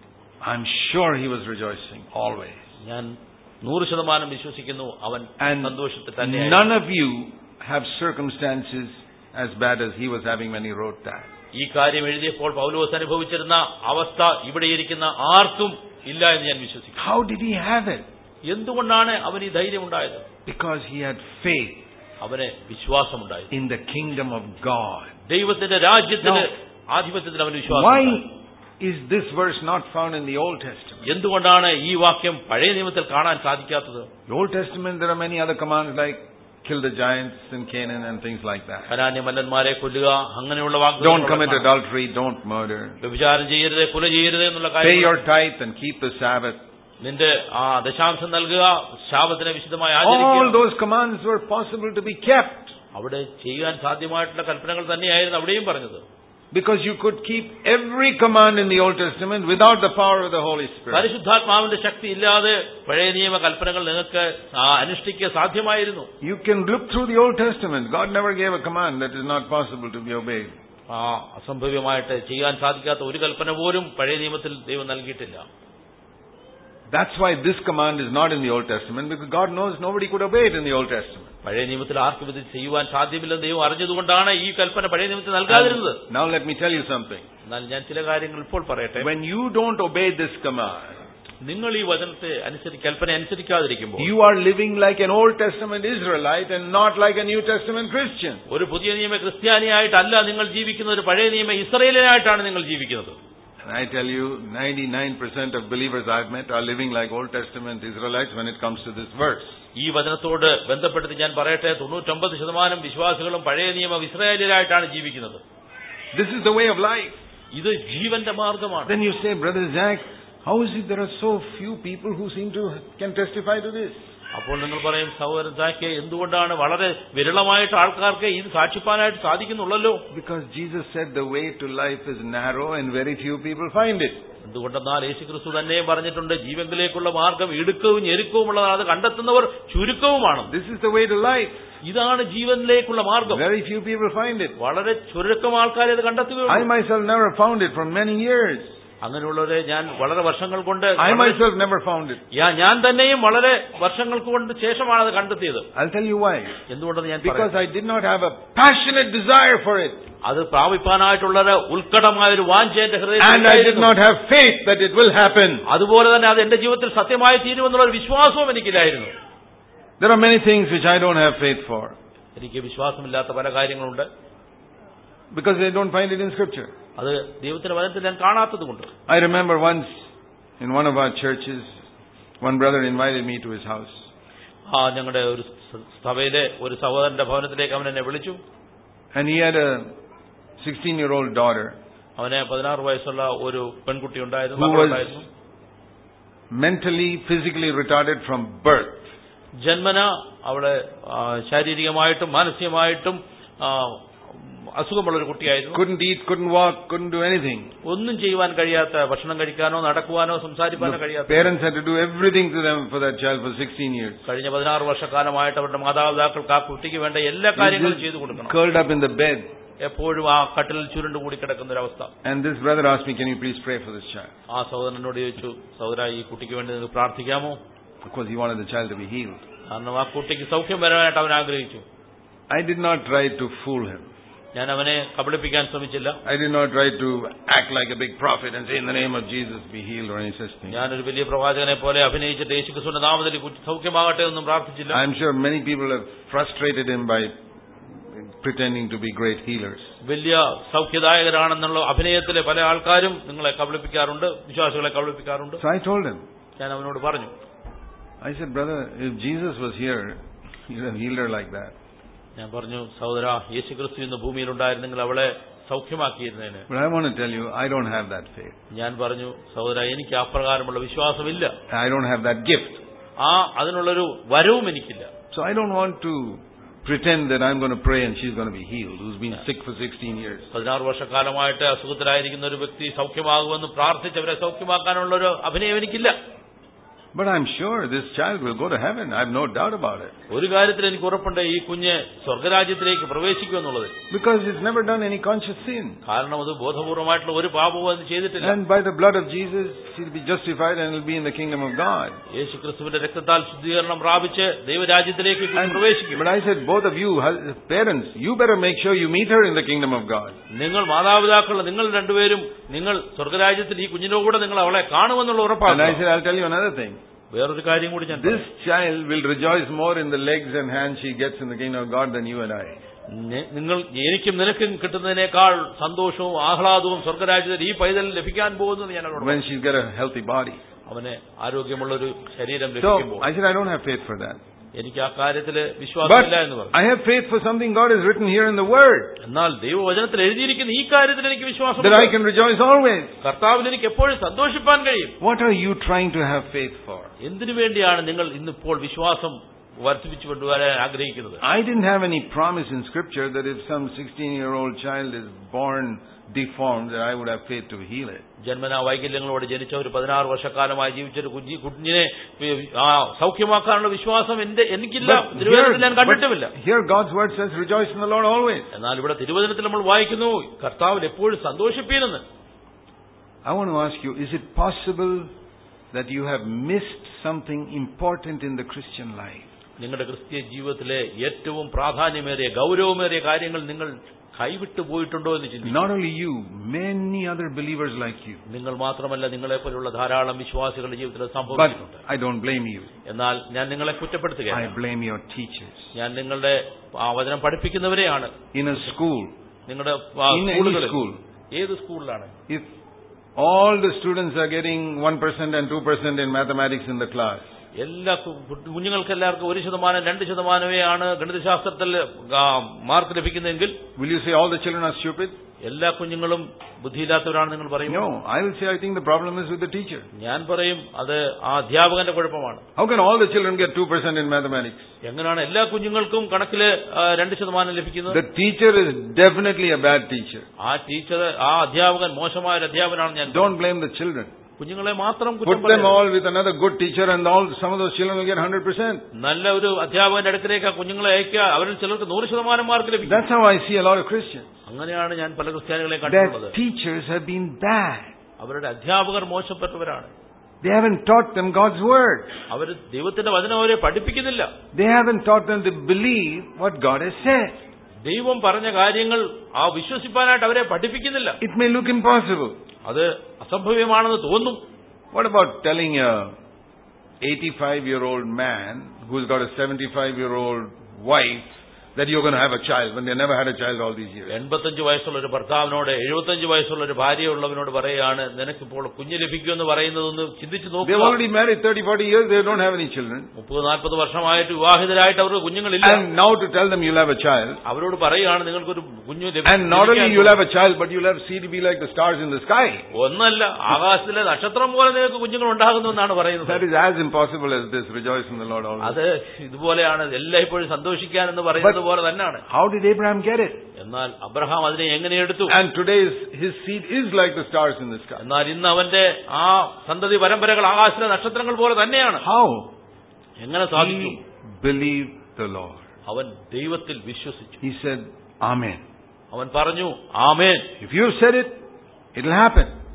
Speaker 1: I'm sure he was rejoicing always.
Speaker 2: ഞാൻ നൂറ് ശതമാനം വിശ്വസിക്കുന്നു അവൻ സന്തോഷത്തിൽ തന്നെ.
Speaker 1: None of you have circumstances as bad as he was having when he wrote that.
Speaker 2: ഈ കാര്യം എഴുതിയപ്പോൾ പൗലോസ് അനുഭവിച്ചിരുന്ന അവസ്ഥ ഇവിടെ ഇരിക്കുന്ന ആർക്കും ഇല്ല എന്ന് ഞാൻ വിശ്വസിക്കുന്നു.
Speaker 1: How did he have it?
Speaker 2: എന്തുകൊണ്ടാണ് അവന് ഈ ധൈര്യം ഉണ്ടായത്?
Speaker 1: Because he had faith.
Speaker 2: അവന് വിശ്വാസമുണ്ടായിരുന്നു.
Speaker 1: In the kingdom of God.
Speaker 2: ദൈവത്തിന്റെ രാജ്യത്തിന്റെ ആധിപത്യത്തിൽ അവന് വിശ്വാസം.
Speaker 1: Why is this verse not found in the Old Testament?
Speaker 2: എന്തുകൊണ്ടാണ് ഈ വാക്യം പഴയ നിയമത്തിൽ കാണാൻ സാധിക്കാത്തത്?
Speaker 1: The Old Testament there are many other commands like kill the giants in Canaan and things like that.
Speaker 2: കനാന്യ മല്ലന്മാരെ കൊല്ലുക അങ്ങനെയുള്ള വാഗ്ദാനങ്ങൾ.
Speaker 1: Don't commit adultery, don't murder.
Speaker 2: വ്യഭിചാരം ചെയ്യരുത്, കൊല ചെയ്യരുത് എന്നുള്ള കാര്യം.
Speaker 1: Pay your tithe and keep the Sabbath.
Speaker 2: നിന്റെ ആ ദശാംശം നൽകുക, ശാബത്തിനെ വിശുദ്ധമായി ആചരിക്കുക.
Speaker 1: All those commands were possible to be kept.
Speaker 2: അവിടെ ചെയ്യാൻ സാധ്യമായിട്ടുള്ള കൽപ്പനകൾ തന്നെയായിരുന്നു അവിടെയും പറഞ്ഞത്.
Speaker 1: Because you could keep every command in the Old Testament without the power of the Holy Spirit.
Speaker 2: പരിശുദ്ധാത്മാവിന്റെ ശക്തി ഇല്ലാതെ പഴയ നിയമ കൽപ്പനകൾ നിങ്ങൾക്ക് അനുഷ്ഠിക്കാൻ സാധ്യമായിരുന്നു.
Speaker 1: You can look through the Old Testament. God never gave a command that is not possible to be obeyed.
Speaker 2: ആ അസംഭവ്യമായിട്ട് ചെയ്യാൻ സാധിക്കാത്ത ഒരു കൽപ്പന പോലും പഴയ നിയമത്തിൽ ദൈവം നൽകിയിട്ടില്ല.
Speaker 1: That's why this command is not in the Old Testament, because God knows nobody could obey it in the Old Testament.
Speaker 2: പഴയ നിയമത്തിൽ ആർക്കും ഇത് ചെയ്യുവാൻ സാധ്യമില്ലെന്ന് ദൈവം അറിഞ്ഞതുകൊണ്ടാണ് ഈ കൽപ്പന പഴയ നിയമത്തിൽ നൽകാതിരുന്നത്.
Speaker 1: Now let me tell you something.
Speaker 2: എന്നാൽ ഞാൻ ചില കാര്യങ്ങൾ ഇപ്പോൾ പറയട്ടെ.
Speaker 1: When you don't obey this command,
Speaker 2: നിങ്ങൾ ഈ വചനത്തെ അനുസരിച്ച് കൽപ്പന അനുസരിക്കാതിരിക്കുമ്പോൾ
Speaker 1: you are living like an Old Testament Israelite and not like a New Testament Christian.
Speaker 2: ഒരു പുതിയ നിയമ ക്രിസ്ത്യാനിയായിട്ടല്ല നിങ്ങൾ ജീവിക്കുന്നത്, ഒരു പഴയ നിയമ ഇസ്രായേലിനായിട്ടാണ് നിങ്ങൾ ജീവിക്കുന്നത്.
Speaker 1: And I tell you, ninety-nine percent of believers I've met are living like Old Testament Israelites when it comes to this verse.
Speaker 2: ഈ വചനത്തോട് ബന്ധപ്പെടുത്തി ഞാൻ പറയട്ടെ, തൊണ്ണൂറ്റൊമ്പത് ശതമാനം വിശ്വാസികളും പഴയ നിയമ ഇസ്രായേലിലായിട്ടാണ് ജീവിക്കുന്നത്.
Speaker 1: This is the way of life.
Speaker 2: ഇത് ജീവന്റെ മാർഗമാണ്.
Speaker 1: Then you say, Brother Zach, how is it there are so few people who seem to can testify to this?
Speaker 2: അപ്പോൾ നിങ്ങൾ പറയും, സഹോദരൻ സാക്കെ, എന്തുകൊണ്ടാണ് വളരെ വിരളമായിട്ട് ആൾക്കാർക്ക് ഇത് സാക്ഷിപ്പാനായിട്ട് സാധിക്കുന്നുള്ളല്ലോ?
Speaker 1: Because Jesus said the way to life is narrow and very few people find it.
Speaker 2: എന്തുകൊണ്ടെന്നാൽ യേശുക്രിസ്തു തന്നെ പറഞ്ഞിട്ടുണ്ട്, ജീവങ്കിലേക്കുള്ള മാർഗം ഇടുക്കവും ഞെരുക്കവുമുള്ളതാണ്, അത് കണ്ടെത്തുന്നവർ ചുരുക്കവുമാണ്.
Speaker 1: This is the way to life.
Speaker 2: ഇതാണ് ജീവനിലേക്കുള്ള മാർഗം.
Speaker 1: Very few people find it.
Speaker 2: വളരെ ചുരുക്കം ആൾക്കാരെ അത് കണ്ടെത്തുകയുള്ളൂ.
Speaker 1: I myself never found it for many years.
Speaker 2: അങ്ങനെയുള്ളവരെ ഞാൻ വളരെ വർഷങ്ങൾ കൊണ്ട്
Speaker 1: I myself never found it.
Speaker 2: ഞാൻ തന്നെയും വളരെ വർഷങ്ങൾക്ക് കൊണ്ട് ശേഷമാണ് അത് കണ്ടെത്തിയത്.
Speaker 1: I'll tell you why.
Speaker 2: എന്തുകൊണ്ടെന്ന് ഞാൻ
Speaker 1: Because I did not have a passionate desire for it.
Speaker 2: അത് പ്രാപിപ്പാനായിട്ടുള്ള ഉത്കടമായ ഒരു വാഞ്ച എന്റെ ഹൃദയത്തിൽ
Speaker 1: And I did not have faith that it will happen.
Speaker 2: അതുപോലെ തന്നെ അത് എന്റെ ജീവിതത്തിൽ സത്യമായി തീരുമെന്നുള്ള ഒരു വിശ്വാസവും എനിക്കില്ലായിരുന്നു.
Speaker 1: There are many things which I don't have faith for.
Speaker 2: എനിക്ക് വിശ്വാസമില്ലാത്ത പല കാര്യങ്ങളുണ്ട്.
Speaker 1: Because they don't find it in Scripture.
Speaker 2: അത് ദൈവത്തിന്റെ വചനത്തിൽ ഞാൻ കാണാത്തതുകൊണ്ട്.
Speaker 1: I remember once in one of our churches, one brother invited me to his house.
Speaker 2: ആ ഞങ്ങളുടെ ഒരു സഭയിലെ ഒരു സഹോദരന്റെ ഭവനത്തിലേക്ക് അവൻ എന്നെ വിളിച്ചു.
Speaker 1: And he had a sixteen-year-old daughter.
Speaker 2: അവന് പതിനാറ് വയസ്സുള്ള ഒരു പെൺകുട്ടി ഉണ്ടായിരുന്നു.
Speaker 1: Who was mentally, physically retarded from birth.
Speaker 2: ജന്മന അവളെ ശാരീരികമായിട്ടും മാനസികമായിട്ടും അസുഖമുള്ള ഒരു കുട്ടിയായിരുന്നു.
Speaker 1: Couldn't eat, couldn't walk, couldn't do anything.
Speaker 2: ഒന്നും ചെയ്യുവാൻ കഴിയാത്ത, ഭക്ഷണം കഴിക്കാനോ നടക്കുവാനോ സംസാരിക്കാനോ കഴിയാത്ത.
Speaker 1: Parents had to do everything to them for that child for sixteen years.
Speaker 2: കഴിഞ്ഞ പതിനാറ് വർഷക്കാലമായിട്ട് അവരുടെ മാതാപിതാക്കൾക്ക് ആ കുട്ടിക്ക് വേണ്ട എല്ലാ കാര്യങ്ങളും ചെയ്തു കൊടുക്കണം.
Speaker 1: Curled up in the bed.
Speaker 2: എപ്പോഴും ആ കട്ടിലിൽ ചുരുണ്ടുകൂടി കിടക്കുന്ന ഒരു അവസ്ഥ.
Speaker 1: And this brother asked me, can you please pray for this child?
Speaker 2: ആ സഹോദരനോട് ചോദിച്ചു, സഹോദരാ, ഈ കുട്ടിക്ക് വേണ്ടി നിങ്ങൾക്ക് പ്രാർത്ഥിക്കാമോ?
Speaker 1: because he wanted the child to be healed.
Speaker 2: കാരണം ആ കുട്ടിക്ക് സൗഖ്യം വരാനായിട്ട് അവൻ ആഗ്രഹിച്ചു.
Speaker 1: I did not try to fool him.
Speaker 2: ഞാൻ അവനെ കബളിപ്പിക്കാൻ ശ്രമിച്ചില്ല.
Speaker 1: I did not try to act like a big prophet and say in the name of Jesus be healed or any such thing.
Speaker 2: ഞാനൊരു വലിയ പ്രവാചകനെ പോലെ അഭിനയിച്ചിട്ട് യേശുക്രിസ്തുവിന്റെ നാമത്തിൽ സൗഖ്യമാകട്ടെ എന്നും പ്രാർത്ഥിച്ചില്ല.
Speaker 1: I'm sure many people have frustrated him by pretending to be great healers.
Speaker 2: വലിയ സൗഖ്യദായകരാണെന്നുള്ള അഭിനയത്തിലെ പല ആൾക്കാരും നിങ്ങളെ കബളിപ്പിക്കാറുണ്ട്, വിശ്വാസികളെ കബളിപ്പിക്കാറുണ്ട്.
Speaker 1: So I told him.
Speaker 2: ഞാൻ അവനോട് പറഞ്ഞു.
Speaker 1: I said, brother, if Jesus was here, he would have healed her like that.
Speaker 2: ഞാൻ പറഞ്ഞു, സഹോദരാ, യേശുക്രിസ്തു ഇന്ന് ഭൂമിയിൽ ഉണ്ടായിരുന്നെങ്കിൽ അവളെ സൗഖ്യമാക്കിയിരുന്നേനെ.
Speaker 1: But I want to tell you, I don't have that faith.
Speaker 2: ഞാൻ പറഞ്ഞു, സഹോദരാ, എനിക്ക് അപ്രകാരമുള്ള വിശ്വാസമില്ല.
Speaker 1: I don't have that gift.
Speaker 2: ആ അതിനുള്ളൊരു വരവും എനിക്കില്ല.
Speaker 1: So I don't want to pretend that I'm going to pray and she's going to be healed, who's been sick for sixteen years.
Speaker 2: പതിനാറ് വർഷക്കാലമായിട്ട് അസുഖത്തിലായിരിക്കുന്ന ഒരു വ്യക്തി സൗഖ്യമാകുമെന്ന് പ്രാർത്ഥിച്ച് അവരെ സൗഖ്യമാക്കാനുള്ള ഒരു അഭിനയം എനിക്കില്ല.
Speaker 1: But I'm sure this child will go to heaven. I have no doubt about it.
Speaker 2: ഒരു കാര്യത്തിൽ എനിക്ക് ഉറപ്പുണ്ട്, ഈ കുഞ്ഞ് സ്വർഗരാജ്യത്തിലേക്ക് പ്രവേശിക്കുമെന്നുള്ളത്.
Speaker 1: Because it's never done any conscious sin.
Speaker 2: കാരണം അത് ബോധപൂർവമായിട്ടുള്ള ഒരു പാപവും അത് ചെയ്തിട്ടില്ല.
Speaker 1: And by the blood of Jesus, she'll be justified and will be in the kingdom of God.
Speaker 2: യേശുക്രിസ്തുവിന്റെ രക്തത്താൽ ശുദ്ധീകരണം പ്രാപിച്ച് ദൈവരാജ്യത്തിലേക്ക് പ്രവേശിക്കും.
Speaker 1: But I said, both of you parents, you better make sure you meet her in the kingdom of God.
Speaker 2: നിങ്ങൾ മാതാപിതാക്കൾ, നിങ്ങൾ രണ്ടുപേരും നിങ്ങൾ സ്വർഗരാജ്യത്തിൽ ഈ കുഞ്ഞിന്റെ കൂടെ നിങ്ങൾ അവളെ കാണുമെന്നുള്ള ഉറപ്പാണ്.
Speaker 1: And I said, I'll tell you another thing.
Speaker 2: വേറൊരു കാര്യം കൂടി ഞാൻ,
Speaker 1: this child will rejoice more in the legs and hands she gets in the kingdom of God than you and I.
Speaker 2: നിങ്ങൾ എനിക്കും നിനക്കും കിട്ടുന്നതിനേക്കാൾ സന്തോഷവും ആഹ്ലാദവും സ്വർഗരാജ്യത്തിൽ ഈ പൈതൽ ലഭിക്കാൻ പോകുന്നത് ഞാൻ അവരോട്.
Speaker 1: When she get a healthy body.
Speaker 2: അവനെ ആരോഗ്യമുള്ള ഒരു ശരീരം ലഭിക്കുമ്പോൾ.
Speaker 1: So I said, I don't have faith for that.
Speaker 2: എനിക്ക് ആ കാര്യത്തില് വിശ്വാസമില്ല എന്ന് പറഞ്ഞു.
Speaker 1: I have faith for something God has written here in the Word.
Speaker 2: എന്നാൽ ദൈവവചനത്തിൽ എഴുതിയിരിക്കുന്ന ഈ കാര്യത്തിൽ എനിക്ക് വിശ്വാസം.
Speaker 1: That I can rejoice always.
Speaker 2: കർത്താവിൽ എനിക്ക് എപ്പോഴും സന്തോഷിപ്പാൻ കഴിയും.
Speaker 1: What are you trying to have faith for?
Speaker 2: എന്തിനു വേണ്ടിയാണ് നിങ്ങൾ ഇന്നിപ്പോൾ വിശ്വാസം വർദ്ധിപ്പിച്ചു കൊണ്ടുവരാൻ ആഗ്രഹിക്കുന്നത്?
Speaker 1: I didn't have any promise in Scripture that if some sixteen-year-old child is born deformed, that I would have faith to heal it.
Speaker 2: ജന്മനാ വൈകല്യങ്ങളോട് ജനിച്ച ഒരു പതിനാറ് വർഷക്കാലമായി ജീവിച്ചൊരു കുഞ്ഞി കുഞ്ഞിനെ സൗഖ്യമാക്കാനുള്ള വിശ്വാസം എന്റെ എനിക്കില്ല, തിരുവചനത്തിൽ ഞാൻ കണ്ടിട്ടുമില്ല.
Speaker 1: Here God's word says, rejoice in the Lord always.
Speaker 2: എന്നാൽ ഇവിടെ തിരുവചനത്തിൽ നമ്മൾ വായിക്കുന്നു, കർത്താവിൽ എപ്പോഴും സന്തോഷിപ്പീനെന്ന്.
Speaker 1: I want to ask you, is it possible that you have missed something important in the Christian life?
Speaker 2: നിങ്ങളുടെ ക്രിസ്തീയ ജീവിതത്തിലെ ഏറ്റവും പ്രാധാന്യമേറിയ ഗൗരവമേറിയ കാര്യങ്ങൾ നിങ്ങൾ കൈവിട്ടു പോയിട്ടുണ്ടോ എന്ന് ചിന്തിക്കുക.
Speaker 1: Not only you, many other believers like you.
Speaker 2: നിങ്ങൾ മാത്രമല്ല, നിങ്ങളെ പോലുള്ള ധാരാളം വിശ്വാസികളുടെ ജീവിതത്തിൽ സംഭവിച്ചിട്ടുണ്ട്.
Speaker 1: But I don't blame you.
Speaker 2: എന്നാൽ ഞാൻ നിങ്ങളെ കുറ്റപ്പെടുത്തുകയാണ്.
Speaker 1: I blame your teachers.
Speaker 2: ഞാൻ നിങ്ങളുടെ ആ വചനം പഠിപ്പിക്കുന്നവരെയാണ്.
Speaker 1: In a school,
Speaker 2: നിങ്ങളുടെ
Speaker 1: in any school,
Speaker 2: ഏത് സ്കൂളിലാണ്,
Speaker 1: if all the students are getting one percent and two percent in mathematics in the class,
Speaker 2: എല്ലാ കുഞ്ഞുങ്ങൾക്ക് എല്ലാവർക്കും ഒരു ശതമാനം രണ്ട് ശതമാനമേ ആണ് ഗണിതശാസ്ത്രത്തിൽ മാർക്ക് ലഭിക്കുന്നതെങ്കിൽ,
Speaker 1: will you say all the children are stupid?
Speaker 2: എല്ലാ കുഞ്ഞുങ്ങളും ബുദ്ധിയില്ലാത്തവരാണ് നിങ്ങൾ പറയും?
Speaker 1: No, I will say I think the problem is with the teacher.
Speaker 2: ഞാൻ പറയും അത് ആ അധ്യാപകന്റെ കുഴപ്പമാണ്.
Speaker 1: How can all the children get two percent in mathematics?
Speaker 2: എങ്ങനെയാണ് എല്ലാ കുഞ്ഞുങ്ങൾക്കും കണക്കില് രണ്ട് ശതമാനം ലഭിക്കുന്നത്?
Speaker 1: The teacher is definitely a bad teacher.
Speaker 2: ആ ടീച്ചർ ആ അധ്യാപകൻ മോശമായ ഒരു അധ്യാപകനാണ്. ഞാൻ
Speaker 1: don't blame the children.
Speaker 2: കുഞ്ഞുങ്ങളെ മാത്രം
Speaker 1: put them all with another good teacher and all some of those children will get one hundred percent.
Speaker 2: നല്ല ഒരു അധ്യാപകന്റെ അടുക്കലേക്ക് ആ കുഞ്ഞുങ്ങളെ അയക്കുക, അവരിൽ ചിലർക്ക് നൂറ് ശതമാനം മാർക്ക് ലഭിക്കും.
Speaker 1: That's how I see a lot of Christians.
Speaker 2: അങ്ങനെയാണ് ഞാൻ പല ക്രിസ്ത്യാനികളെ കണ്ടിട്ടുള്ളത്.
Speaker 1: Their teachers have been bad.
Speaker 2: അവരുടെ അധ്യാപകർ മോശപ്പെട്ടവരാണ്.
Speaker 1: They haven't taught them God's word.
Speaker 2: അവർ ദൈവത്തിന്റെ വചനം അവരെ പഠിപ്പിക്കുന്നില്ല.
Speaker 1: They haven't taught them to believe what God has said.
Speaker 2: ദൈവം പറഞ്ഞ കാര്യങ്ങൾ ആ വിശ്വസിപ്പാനായിട്ട് അവരെ പഠിപ്പിക്കുന്നില്ല.
Speaker 1: It may look impossible.
Speaker 2: അത് അസംഭവ്യമാണെന്ന് തോന്നും.
Speaker 1: What about telling a eighty-five-year-old man who's got a seventy-five-year-old wife that you're going to have a child when they never had a child all these years?
Speaker 2: എൺപത്തഞ്ച് വയസ്സുള്ള ഒരു ഭർത്താവിനോട് എഴുപത്തഞ്ച് വയസ്സുള്ള ഒരു ഭാര്യയുള്ളവനോട് പറയുകയാണ്, നിനക്കിപ്പോൾ കുഞ്ഞ് ലഭിക്കുമെന്ന് പറയുന്നതൊന്ന് ചിന്തിച്ചു നോക്കുക.
Speaker 1: They've already married thirty forty years, they don't have any children.
Speaker 2: മുപ്പത് നാൽപ്പത് വർഷമായിട്ട് വിവാഹിതരായിട്ട് അവർക്ക് കുഞ്ഞുങ്ങളില്ല.
Speaker 1: And now to tell them you'll have a child.
Speaker 2: അവരോട് പറയുകയാണ് നിങ്ങൾക്കൊരു കുഞ്ഞു ലഭിക്കും.
Speaker 1: And not only you'll have a child, but you'll have seed to be like the stars in the sky.
Speaker 2: ഒന്നല്ല, ആകാശത്തിലെ നക്ഷത്രം പോലെ നിങ്ങൾക്ക് കുഞ്ഞുങ്ങൾ ഉണ്ടാകുമെന്നാണ് പറയുന്നത്.
Speaker 1: That is as impossible as this, rejoice in the Lord always.
Speaker 2: അത് ഇതുപോലെയാണ്, എല്ലായ്പ്പോഴും സന്തോഷിക്കാൻ എന്ന് പറയുന്നത് പോലെ തന്നെയാണ്.
Speaker 1: How did Abraham get it?
Speaker 2: എന്നാൽ അബ്രഹാം അതിനെ എങ്ങനെ എടുത്തു?
Speaker 1: And today his seed is like the stars in the sky.
Speaker 2: എന്നാൽ ഇന്ന് അവന്റെ ആ സന്തതി പരമ്പരകൾ ആകാശത്തിലെ നക്ഷത്രങ്ങൾ പോലെ തന്നെയാണ്.
Speaker 1: How?
Speaker 2: എങ്ങനെ സാധിച്ചു?
Speaker 1: He believed the Lord.
Speaker 2: അവൻ ദൈവത്തിൽ വിശ്വസിച്ചു.
Speaker 1: He said, Amen.
Speaker 2: അവൻ പറഞ്ഞു, ആമേൻ.
Speaker 1: If you said it, it will happen.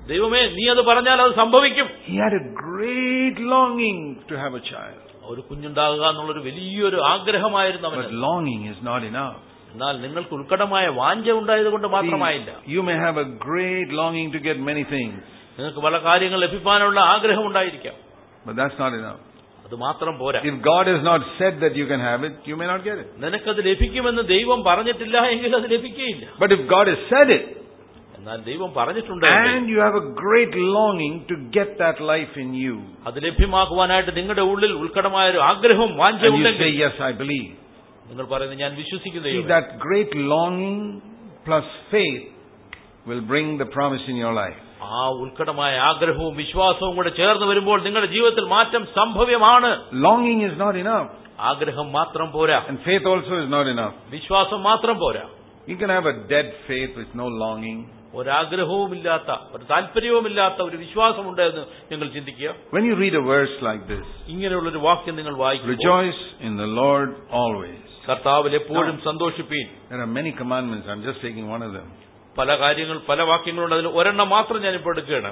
Speaker 2: ദൈവമേ നീ അത് പറഞ്ഞാൽ അത് സംഭവിക്കും.
Speaker 1: He had a great longing to have a child.
Speaker 2: ഒരു കുഞ്ഞുണ്ടാകുക എന്നുള്ളൊരു വലിയൊരു ആഗ്രഹമായിരുന്നു അവന്.
Speaker 1: But longing is not enough.
Speaker 2: എന്നാൽ നിങ്ങൾക്ക് ഉത്കടമായ വാഞ്ച ഉണ്ടായതുകൊണ്ട് മാത്രമായില്ല.
Speaker 1: You may have a great longing to get many things.
Speaker 2: നിങ്ങൾക്ക് പല കാര്യങ്ങൾ ലഭിക്കാനുള്ള ആഗ്രഹം ഉണ്ടായിരിക്കാം.
Speaker 1: But that's not enough.
Speaker 2: അത് മാത്രം പോരാ.
Speaker 1: If God has not said that you can have it, you may not get it.
Speaker 2: നിനക്കത് ലഭിക്കുമെന്ന് ദൈവം പറഞ്ഞിട്ടില്ല എങ്കിൽ അത് ലഭിക്കുകയില്ല.
Speaker 1: But if God has said it,
Speaker 2: എന്നാൽ ദൈവം പറഞ്ഞിട്ടുണ്ട്,
Speaker 1: and you have a great longing to get that life in you,
Speaker 2: അത് ലഭ്യമാക്കുവാനായിട്ട് നിങ്ങളുടെ ഉള്ളിൽ ഉത്കടമായ ഒരു ആഗ്രഹവും
Speaker 1: and you
Speaker 2: വാഞ്ചയുണ്ടെങ്കിൽ,
Speaker 1: say, yes, I believe.
Speaker 2: നിങ്ങൾ പറയുന്നത് ഞാൻ വിശ്വസിക്കുന്നു.
Speaker 1: See, that great longing plus faith will bring the promise in your life.
Speaker 2: ആ ഉത്കടമായ ആഗ്രഹവും വിശ്വാസവും കൂടെ ചേർന്ന് വരുമ്പോൾ നിങ്ങളുടെ ജീവിതത്തിൽ മാറ്റം സംഭവ്യമാണ്.
Speaker 1: Longing is not enough.
Speaker 2: ആഗ്രഹം മാത്രം പോരാ.
Speaker 1: And faith also is not enough.
Speaker 2: വിശ്വാസം മാത്രം പോരാ.
Speaker 1: You can have a dead faith with no longing.
Speaker 2: ഒരാഗ്രഹവുമില്ലാത്ത, ഒരു താല്പര്യവുമില്ലാത്ത ഒരു വിശ്വാസമുണ്ട് എന്ന് നിങ്ങൾ ചിന്തിക്കുക.
Speaker 1: When you read a verse like this,
Speaker 2: ഇങ്ങനെയുള്ളൊരു വാക്യം നിങ്ങൾ വായിക്കുമ്പോൾ,
Speaker 1: rejoice in the Lord always.
Speaker 2: കർത്താവിൽ എപ്പോഴും സന്തോഷിപ്പീൻ.
Speaker 1: There are many commandments. I'm just taking one of them.
Speaker 2: പല കാര്യങ്ങൾ, പല വാക്യങ്ങളുണ്ട്. അതിൽ ഒരെണ്ണം മാത്രം ഞാനിപ്പോൾ എടുക്കുകയാണ്.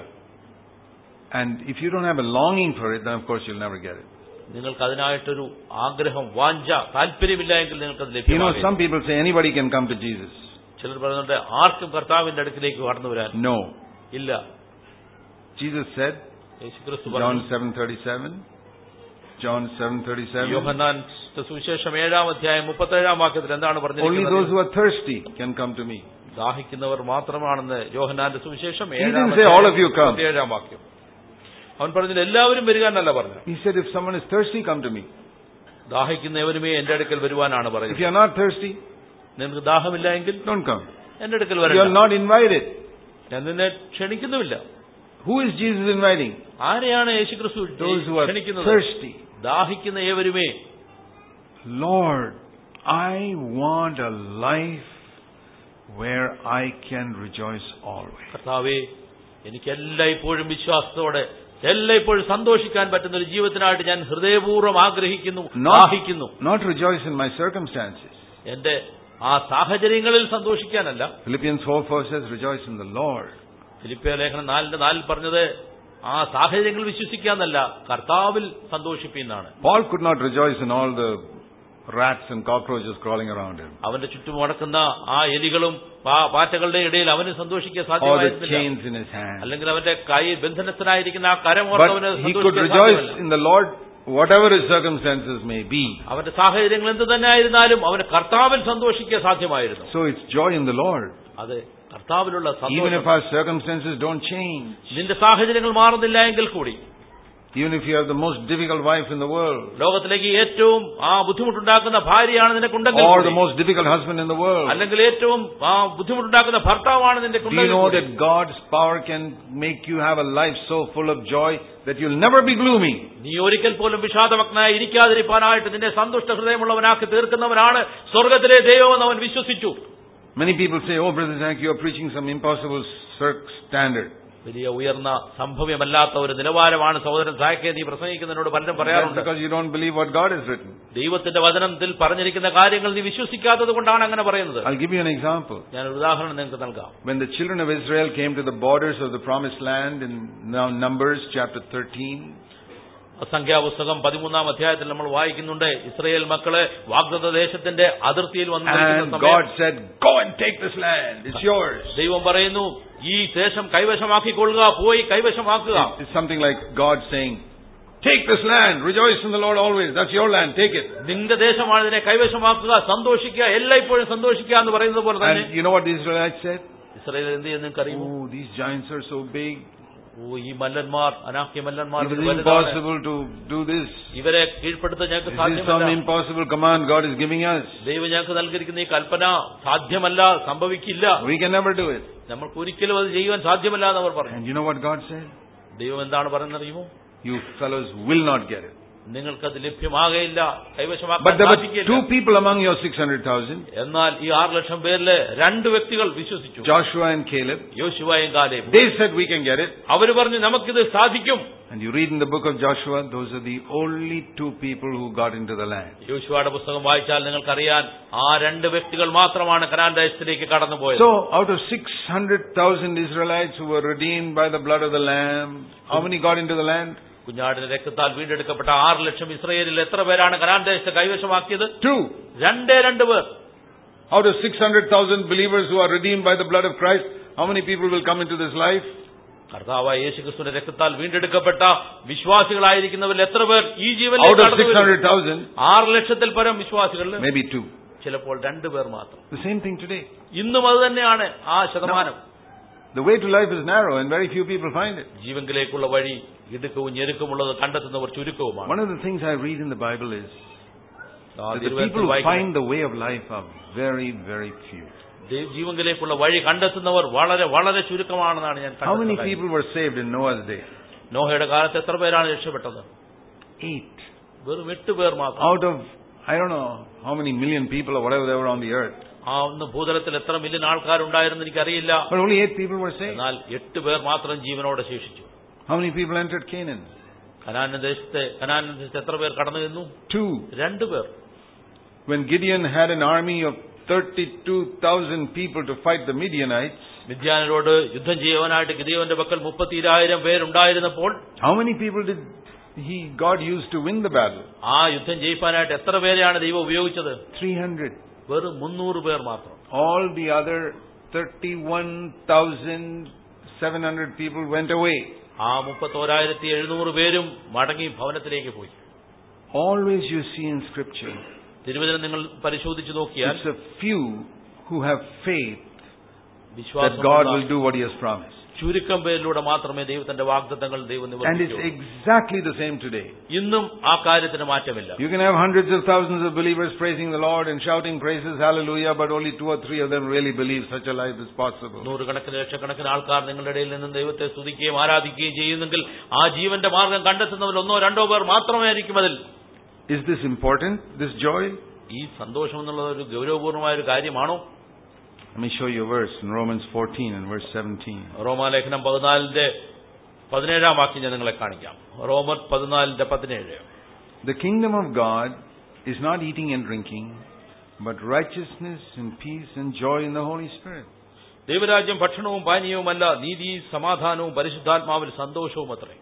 Speaker 1: And if you don't have a longing for it, then of course you'll never get it.
Speaker 2: നിങ്ങൾക്ക് അതിനായിട്ടൊരു ആഗ്രഹം, വാഞ്ച, താല്പര്യമില്ല എങ്കിൽ നിങ്ങൾക്കത്
Speaker 1: You know,
Speaker 2: ലഭ്യമാകില്ല.
Speaker 1: some people say anybody can come to Jesus.
Speaker 2: ചിലർ പറയുന്നുണ്ട് ആർക്കും കർത്താവിന്റെ അടുക്കിലേക്ക് കടന്നു വരാൻ.
Speaker 1: No.
Speaker 2: ഇല്ല.
Speaker 1: Jesus said,
Speaker 2: യേശുക്രിസ്തു
Speaker 1: John
Speaker 2: പറഞ്ഞു,
Speaker 1: seven thirty-seven, John seven thirty-seven,
Speaker 2: യോഹന്നാൻ സുവിശേഷം ഏഴാം അധ്യായം മുപ്പത്തേഴാം വാക്യത്തിൽ എന്താണ്
Speaker 1: only
Speaker 2: പറഞ്ഞിരിക്കുന്നത്?
Speaker 1: those who are thirsty can come to me.
Speaker 2: ദാഹിക്കുന്നവർ മാത്രമാണെന്ന് യോഹന്നാന്റെ സുവിശേഷം
Speaker 1: He didn't say all of you come.
Speaker 2: ഏഴാം വാക്യം. അവൻ പറഞ്ഞത് എല്ലാവരും വരിക എന്നല്ല പറഞ്ഞു.
Speaker 1: He said, if someone is thirsty, come to me.
Speaker 2: ദാഹിക്കുന്നവരുമേ എന്റെ അടുക്കൽ വരുവാനാണ്
Speaker 1: If
Speaker 2: പറയുന്നത്.
Speaker 1: you are not thirsty,
Speaker 2: നിനക്ക് ദാഹമില്ല എങ്കിൽ
Speaker 1: don't come.
Speaker 2: എന്റെ അടുക്കൽ
Speaker 1: You are
Speaker 2: വരണ്ട.
Speaker 1: not invited.
Speaker 2: ഞാൻ നിന്നെ ക്ഷണിക്കുന്നുമില്ല.
Speaker 1: Who is Jesus inviting?
Speaker 2: ആരെയാണ് യേശുക്രിസ്തു
Speaker 1: Those who are
Speaker 2: ക്ഷണിക്കുന്നത്?
Speaker 1: thirsty.
Speaker 2: ദാഹിക്കുന്ന ഏവരുമേ.
Speaker 1: Lord, I want a life where I can rejoice always.
Speaker 2: കർത്താവേ, എനിക്ക് എല്ലായ്പ്പോഴും വിശ്വാസത്തോടെ എല്ലായ്പ്പോഴും സന്തോഷിക്കാൻ പറ്റുന്ന ഒരു ജീവിതത്തിനായിട്ട് ഞാൻ ഹൃദയപൂർവ്വം ആഗ്രഹിക്കുന്നു, ദാഹിക്കുന്നു.
Speaker 1: Not rejoice in my circumstances.
Speaker 2: എന്റെ ആ സാഹചര്യങ്ങളിൽ സന്തോഷിക്കാനല്ല.
Speaker 1: Philippians four four says, rejoice in the Lord.
Speaker 2: ഫിലിപ്പിയ ലേഖനം നാലിന്റെ നാലിൽ പറഞ്ഞത് ആ സാഹചര്യങ്ങൾ വിശ്വസിക്കാന്നല്ല, കർത്താവിൽ സന്തോഷിപ്പിന്നാണ്.
Speaker 1: Paul could not rejoice in all the rats and cockroaches crawling around him.
Speaker 2: അവന്റെ ചുറ്റും നടക്കുന്ന ആ എലികളും പാറ്റകളുടെ ഇടയിൽ അവന് സന്തോഷിക്കാൻ
Speaker 1: Or the
Speaker 2: സാധ്യമായിരുന്നില്ല.
Speaker 1: chains in his hand.
Speaker 2: അല്ലെങ്കിൽ അവന്റെ കൈ ബന്ധനസ്ഥനായിരിക്കുന്ന ആ കരമോർത്തവന്
Speaker 1: But he could rejoice in the Lord whatever his circumstances may be.
Speaker 2: അവന്റെ സാഹചര്യങ്ങൾ എന്ത് തന്നെ ആയിരുന്നാലും അവന് കർത്താവിൽ സന്തോഷിക്കാൻ സാധ്യമായിരുന്നു.
Speaker 1: So it's joy in the Lord.
Speaker 2: അത് കർത്താവിലുള്ള
Speaker 1: Even if
Speaker 2: സന്തോഷം.
Speaker 1: our circumstances don't change.
Speaker 2: നിന്റെ സാഹചര്യങ്ങൾ മാറുന്നില്ല എങ്കിൽ കൂടി,
Speaker 1: Even if you have the most difficult wife in the world.
Speaker 2: ലോകത്തിലേക്ക് ഏറ്റവും ആ ബുദ്ധിമുട്ടുണ്ടാക്കുന്ന ഭാര്യയാണ് നിനക്കുണ്ടെങ്കിൽ,
Speaker 1: Or the most difficult husband in the world.
Speaker 2: അല്ലെങ്കിൽ ഏറ്റവും ആ ബുദ്ധിമുട്ടുണ്ടാക്കുന്ന ഭർത്താവാണ് നിന്റെ
Speaker 1: Do you know that God's power can make you have a life so full of joy that you'll never be gloomy?
Speaker 2: നീ ഒരിക്കൽ പോലും വിഷാദമഗ്നായി ഇരിക്കാതിരിക്കാനായിട്ട് നിന്നെ സന്തുഷ്ട ഹൃദയമുള്ളവനാക്കി തീർക്കുന്നവനാണ് സ്വർഗത്തിലെ ദൈവമെന്ന് അവൻ വിശ്വസിച്ചു.
Speaker 1: Many people say, oh, Brother Zach, you are preaching some impossible standard.
Speaker 2: വലിയ ഉയർന്ന സംഭവ്യമല്ലാത്ത ഒരു നിലവാരമാണ് സഹോദരൻ സായക്കെ നീ പ്രസംഗിക്കുന്നതിനോട് പലരും പറയാറുണ്ട്.
Speaker 1: Because you don't believe what God has written.
Speaker 2: ദൈവത്തിന്റെ വചനത്തിൽ പറഞ്ഞിരിക്കുന്ന കാര്യങ്ങൾ നീ വിശ്വസിക്കാത്തത് കൊണ്ടാണ് അങ്ങനെ പറയുന്നത്.
Speaker 1: I'll give you an example.
Speaker 2: ഞാൻ ഒരു ഉദാഹരണം നിങ്ങൾക്ക് നൽകാം.
Speaker 1: When the children of Israel came to the borders of the promised land in Numbers chapter thirteen,
Speaker 2: സംഖ്യാപുസ്തകം പതിമൂന്നാം അധ്യായത്തിൽ നമ്മൾ വായിക്കുന്നുണ്ട്, ഇസ്രായേൽ മക്കള് വാഗ്ദത്ത ദേശത്തിന്റെ അതിർത്തിയിൽ വന്നു.
Speaker 1: and God said, go and take this land, it's yours.
Speaker 2: ദൈവം പറയുന്നു, ഈ ദേശം കൈവശമാക്കിക്കൊള്ളുക, പോയി കൈവശമാക്കുക.
Speaker 1: It's something like God saying, take this land, rejoice in the Lord always, that's your land, take it.
Speaker 2: നിന്റെ ദേശമാണ്, ഇതിനെ കൈവശമാക്കുക, സന്തോഷിക്കുക, എല്ലായ്പ്പോഴും സന്തോഷിക്കുക എന്ന് പറയുന്നത് പോലെ തന്നെ.
Speaker 1: And you know what the Israelites said?
Speaker 2: Israel എന്ത് ചെയ്യുന്നു നിങ്ങൾക്കറിയുമോ?
Speaker 1: Oh, these giants are so big.
Speaker 2: ഓ, ഈ മല്ലന്മാർ, അനാഖ്യ മല്ലന്മാർ,
Speaker 1: It is impossible to do this.
Speaker 2: ഇവരെ കീഴ്പ്പെടുത്താൻ ഞങ്ങൾക്ക്
Speaker 1: This is some
Speaker 2: സാധ്യമല്ല.
Speaker 1: impossible command God is giving us.
Speaker 2: ദൈവം ഞങ്ങൾക്ക് നൽകിയിരിക്കുന്ന ഈ കൽപ്പന സാധ്യമല്ല, സംഭവിക്കില്ല,
Speaker 1: We can never do it.
Speaker 2: നമ്മൾക്ക് ഒരിക്കലും അത് ചെയ്യുവാൻ സാധ്യമല്ല എന്ന് അവർ പറഞ്ഞു.
Speaker 1: And you know what God said?
Speaker 2: ദൈവം എന്താണ് പറയുന്നത് അറിയുമോ?
Speaker 1: You fellows will not get it.
Speaker 2: നിങ്ങൾക്കത് ലഭ്യമാകയില്ല,
Speaker 1: But
Speaker 2: കൈവശമാക്കാൻ
Speaker 1: there were
Speaker 2: സാധിക്കില്ല.
Speaker 1: two people among your six hundred thousand,
Speaker 2: എന്നാൽ ഈ ആറ് ലക്ഷം പേരില് രണ്ട് വ്യക്തികൾ വിശ്വസിച്ചു,
Speaker 1: Joshua and Caleb.
Speaker 2: യോശുവയും കാലേബും.
Speaker 1: They said, we can get it.
Speaker 2: അവര് പറഞ്ഞു നമുക്കിത് സാധിക്കും.
Speaker 1: And you read in the book of Joshua, those are the only two people who got into the land.
Speaker 2: യോശുവയുടെ പുസ്തകം വായിച്ചാൽ നിങ്ങൾക്കറിയാൻ ആ രണ്ട് വ്യക്തികൾ മാത്രമാണ് കനാൻ ദേശത്തിലേക്ക് കടന്നുപോയത്.
Speaker 1: So, out of six hundred thousand Israelites who were redeemed by the blood of the Lamb, how many got into the land?
Speaker 2: കുഞ്ഞാടിന്റെ രക്തത്താൽ വീണ്ടെടുക്കപ്പെട്ട ആറ് ലക്ഷം ഇസ്രായേലിൽ എത്ര പേരാണ് കനാൻ ദേശത്തെ കൈവശമാക്കിയത്?
Speaker 1: Two.
Speaker 2: രണ്ടേ രണ്ട് പേർ.
Speaker 1: Out of six hundred thousand believers who are redeemed by the blood of Christ, how many people will come into this life?
Speaker 2: കർത്താവായ യേശുക്രിസ്തുവിന്റെ രക്തത്താൽ വീണ്ടെടുക്കപ്പെട്ട വിശ്വാസികളായിരിക്കുന്നവരിൽ എത്ര പേർ ഈ
Speaker 1: Out
Speaker 2: ജീവനിലേക്ക്
Speaker 1: of
Speaker 2: കടന്നു
Speaker 1: six
Speaker 2: വരും?
Speaker 1: hundred thousand,
Speaker 2: ആറ് ലക്ഷത്തിൽ പരം വിശ്വാസികളിൽ
Speaker 1: maybe two.
Speaker 2: ചിലപ്പോൾ രണ്ടു പേർ മാത്രം.
Speaker 1: The same thing today.
Speaker 2: ഇന്നും അത് തന്നെയാണ് ആ ശതമാനം.
Speaker 1: The way to life is narrow and very few people find it.
Speaker 2: ജീവങ്കിലേക്കുള്ള വഴി ഇടുക്കവും ഞെരുക്കമുള്ളത് കണ്ടെത്തുന്നവർ ചുരുക്കവുമാണ്.
Speaker 1: One of the things I read in the Bible is
Speaker 2: ആ
Speaker 1: that the
Speaker 2: തിരുവചനത്തിൽ
Speaker 1: people who
Speaker 2: വായിക്കുന്ന
Speaker 1: find the way of life are very, very few.
Speaker 2: ജീവങ്കിലേക്കുള്ള വഴി കണ്ടെത്തുന്നവർ വളരെ വളരെ ചുരുക്കമാണെന്നാണ് ഞാൻ
Speaker 1: How many
Speaker 2: കണ്ടെത്തുന്നത്.
Speaker 1: people were saved in Noah's day?
Speaker 2: നോഹയുടെ കാലത്ത് എത്ര പേരാണ് രക്ഷപ്പെട്ടത്?
Speaker 1: Eight.
Speaker 2: വെറും എട്ട് പേർ മാത്രം.
Speaker 1: Out of, I don't know how many million people or whatever they were on the earth.
Speaker 2: ആ ഒന്ന് ഭൂതലത്തിൽ എത്ര മില്യൺ ആൾക്കാരുണ്ടായിരുന്നു എനിക്കറിയില്ല.
Speaker 1: But only eight people were saved.
Speaker 2: എന്നാൽ എട്ട് പേർ മാത്രം ജീവനോടെ ശേഷിച്ചു.
Speaker 1: How many people entered Canaan?
Speaker 2: Canaan ദേശത്തെ കനാൻ ദേശത്ത് എത്ര പേർ കടന്നു ചെന്നു?
Speaker 1: Two.
Speaker 2: രണ്ടു പേർ.
Speaker 1: When Gideon had an army of thirty-two thousand people to fight the Midianites,
Speaker 2: മിദ്യാനരോട് യുദ്ധം ചെയ്യുവാനായിട്ട് ഗിദെയോന്റെ പക്കൽ മുപ്പത്തിരായിരം പേരുണ്ടായിരുന്നപ്പോൾ
Speaker 1: how many people did he God used to win the battle?
Speaker 2: ആ യുദ്ധം ജയിക്കാനായിട്ട് എത്ര പേരെയാണ് ദൈവം ഉപയോഗിച്ചത്?
Speaker 1: three hundred.
Speaker 2: വെറും മുന്നൂറ് പേർ മാത്രം.
Speaker 1: All the other thirty-one thousand seven hundred people went away.
Speaker 2: ആ മുപ്പത്തോരായിരത്തി എഴുന്നൂറ് പേരും മടങ്ങി ഭവനത്തിലേക്ക് പോയി.
Speaker 1: Always you see in Scripture,
Speaker 2: തിരുവചനം നിങ്ങൾ പരിശോധിച്ചു നോക്കിയാൽ
Speaker 1: it's a few who have faith that
Speaker 2: വിശ്വാസം
Speaker 1: God will do what He has promised.
Speaker 2: ചുരുക്കം പേരിലൂടെ മാത്രമേ ദൈവത്തിന്റെ വാഗ്ദത്തങ്ങൾ ദൈവം
Speaker 1: And it's
Speaker 2: നിവർത്തിക്കൂ.
Speaker 1: exactly the same today.
Speaker 2: ഇന്നും ആ കാര്യത്തിന് മാറ്റമില്ല.
Speaker 1: You can have hundreds of thousands of believers praising the Lord and shouting praises, hallelujah, but only two or three of them really believe such a life is possible.
Speaker 2: നൂറുകണക്കിന് ലക്ഷക്കണക്കിന് ആൾക്കാർ നിങ്ങളുടെ ഇടയിൽ നിന്നും ദൈവത്തെ സ്തുതിക്കുകയും ആരാധിക്കുകയും ചെയ്യുന്നെങ്കിൽ ആ ജീവന്റെ മാർഗം കണ്ടെത്തുന്നവർ ഒന്നോ രണ്ടോ പേർ മാത്രമായിരിക്കും അതിൽ.
Speaker 1: Is this important, this joy?
Speaker 2: ഈ സന്തോഷം എന്നുള്ളത് ഒരു ഗൗരവപൂർണമായ ഒരു കാര്യമാണോ?
Speaker 1: Let me show you a verse in Romans fourteen and verse seventeen.
Speaker 2: റോമാലേഖനം പതിനാലിന്റെ പതിനേഴാം വാക്യം ഞാൻ നിങ്ങളെ കാണിക്കാം. റോമർ പതിനാലിന്റെ പതിനേഴ്.
Speaker 1: The kingdom of God is not eating and drinking, but righteousness and peace and joy in the Holy Spirit.
Speaker 2: ദൈവരാജ്യം ഭക്ഷണവും പാനീയവുമല്ല, നീതി സമാധാനവും പരിശുദ്ധാത്മാവിൽ സന്തോഷവും അത്രേ.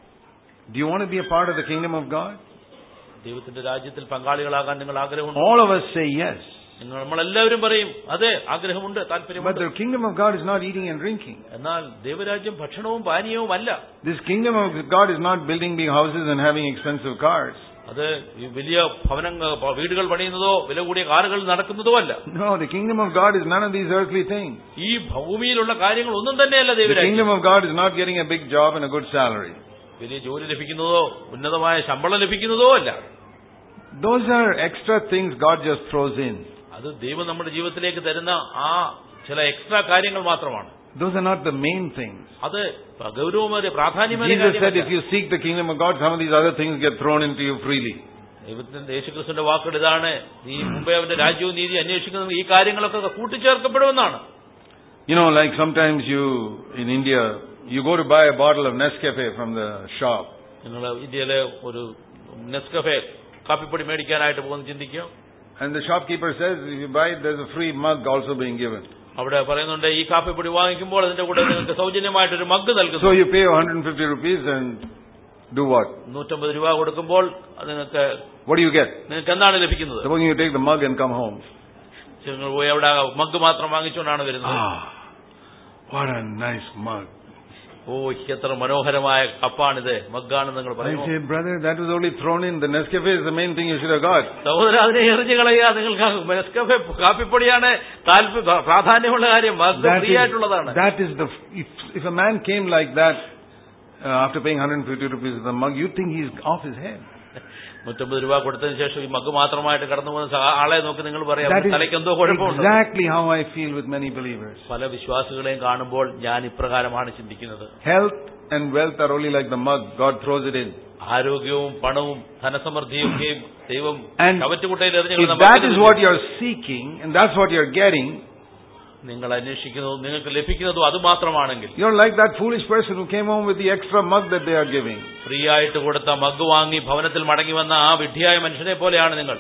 Speaker 1: Do you want to be a part of the kingdom of God?
Speaker 2: ദൈവത്തിന്റെ രാജ്യത്തിൽ പങ്കാളികളാകാൻ നിങ്ങൾ ആഗ്രഹമുണ്ട്?
Speaker 1: All of us say yes.
Speaker 2: നമ്മളെല്ലാവരും പറയും അതെ, ആഗ്രഹമുണ്ട്,
Speaker 1: But
Speaker 2: താല്പര്യമുണ്ട്.
Speaker 1: the kingdom of God is not eating and drinking.
Speaker 2: എന്നാൽ ദൈവരാജ്യം ഭക്ഷണവും പാനീയവും അല്ല.
Speaker 1: This kingdom of God is not building big houses and having expensive cars.
Speaker 2: അത് വലിയ ഭവനങ്ങൾ വീടുകൾ പണിയുന്നതോ വില കൂടിയ കാറുകൾ നടക്കുന്നതോ അല്ല.
Speaker 1: No, the kingdom of God is none of these earthly things.
Speaker 2: ഈ ഭൂമിയിലുള്ള കാര്യങ്ങൾ ഒന്നും തന്നെയല്ല
Speaker 1: The
Speaker 2: ദൈവരാജ്യം.
Speaker 1: kingdom of God is not getting a big job and a good salary.
Speaker 2: വലിയ ജോലി ലഭിക്കുന്നതോ ഉന്നതമായ ശമ്പളം ലഭിക്കുന്നതോ അല്ല.
Speaker 1: Those are extra things God just throws in.
Speaker 2: അത് ദൈവം നമ്മുടെ ജീവിതത്തിലേക്ക് തരുന്ന ആ ചില എക്സ്ട്രാ കാര്യങ്ങൾ മാത്രമാണ്.
Speaker 1: Those are not the main things.
Speaker 2: അത് ഗൗരവമേറിയ പ്രാധാന്യമേറിയ
Speaker 1: Jesus said
Speaker 2: കാര്യമല്ല.
Speaker 1: if you seek the kingdom of God, some of these other things get thrown into you freely.
Speaker 2: ദൈവത്തിന്റെ യേശുക്രിസ്തുവിന്റെ വാക്കുകൾ ഇതാണ്, ഈ മുമ്പേ അവന്റെ രാജ്യവും നീതി അന്വേഷിക്കുന്ന ഈ കാര്യങ്ങളൊക്കെ കൂട്ടിച്ചേർക്കപ്പെടുമെന്നാണ്.
Speaker 1: You know, like sometimes you, in India, you go to buy a bottle of Nescafe from the shop.
Speaker 2: നിങ്ങൾ ഇന്ത്യയിലെ ഒരു നെസ്കഫെ കാപ്പിപ്പൊടി മേടിക്കാനായിട്ട് പോകുന്ന ചിന്തിക്കുക.
Speaker 1: And the shopkeeper says, if you buy it, there's a free mug also being given.
Speaker 2: അവിടെ പറയുന്നുണ്ട് ഈ കാപ്പിപ്പൊടി വാങ്ങിക്കുമ്പോൾ അതിന്റെ കൂടെ നിങ്ങൾക്ക് സൗജന്യമായിട്ടൊരു മഗ് നൽകുന്നു.
Speaker 1: So you pay one hundred fifty rupees and do what?
Speaker 2: നൂറ്റമ്പത് രൂപ കൊടുക്കുമ്പോൾ അത് നിങ്ങൾക്ക്
Speaker 1: What do you get?
Speaker 2: നിങ്ങൾക്ക് എന്താണ് ലഭിക്കുന്നത്?
Speaker 1: Suppose you take the mug and come home.
Speaker 2: നിങ്ങൾ പോയി അവിടെ മഗ് മാത്രം വാങ്ങിച്ചുകൊണ്ടാണ് വരുന്നത്.
Speaker 1: Ah, what a nice mug.
Speaker 2: ഓ, എത്ര മനോഹരമായ കപ്പാണിത്, മഗ്ഗാണെന്ന് നിങ്ങൾ
Speaker 1: I
Speaker 2: പറയുന്നു.
Speaker 1: say, brother, that was only thrown in. The Nescafe is the main thing you should have got.
Speaker 2: സഹോദര, അതിനെ എറിഞ്ഞു കളയുക. നിങ്ങൾക്ക് നെസ്കഫെ കാപ്പിപ്പൊടിയാണ് താല്പര്യം പ്രാധാന്യമുള്ള കാര്യം, മഗ് ഫ്രീ ആയിട്ടുള്ളതാണ്.
Speaker 1: That is the, if, if a man came like that uh, after paying one hundred fifty rupees for the mug, you'd think he's off his head.
Speaker 2: നൂറ്റമ്പത് രൂപ കൊടുത്തതിന് ശേഷം ഈ മഗ് മാത്രമായിട്ട് കടന്നു പോകുന്ന ആളെ നോക്കി നിങ്ങൾ പറയാം തലയ്ക്ക് എന്തോ കുഴപ്പമുണ്ട്.
Speaker 1: Exactly how I feel with many believers.
Speaker 2: പല വിശ്വാസികളെയും കാണുമ്പോൾ ഞാൻ ഇപ്രകാരമാണ് ചിന്തിക്കുന്നത്.
Speaker 1: Health and wealth are only like the mug. God throws it in.
Speaker 2: ആരോഗ്യവും പണവും ധനസമൃദ്ധിയും ദൈവം കവറ്റുകുട്ടയിൽ
Speaker 1: എറിഞ്ഞു. If that is what you are seeking and that's what you are getting,
Speaker 2: നിങ്ങൾ അന്വേഷിക്കുന്നതും നിങ്ങൾക്ക് ലഭിക്കുന്നതും അത് മാത്രമാണെങ്കിൽ,
Speaker 1: you are like that foolish person who came home with the extra mug that they are giving.
Speaker 2: Free ആയിട്ട് കൊടുത്ത mug വാങ്ങി ഭവനത്തിൽ മടങ്ങി വന്ന ആ വിഡ്ഢിയായ മനുഷ്യനെ പോലെയാണ് നിങ്ങൾ.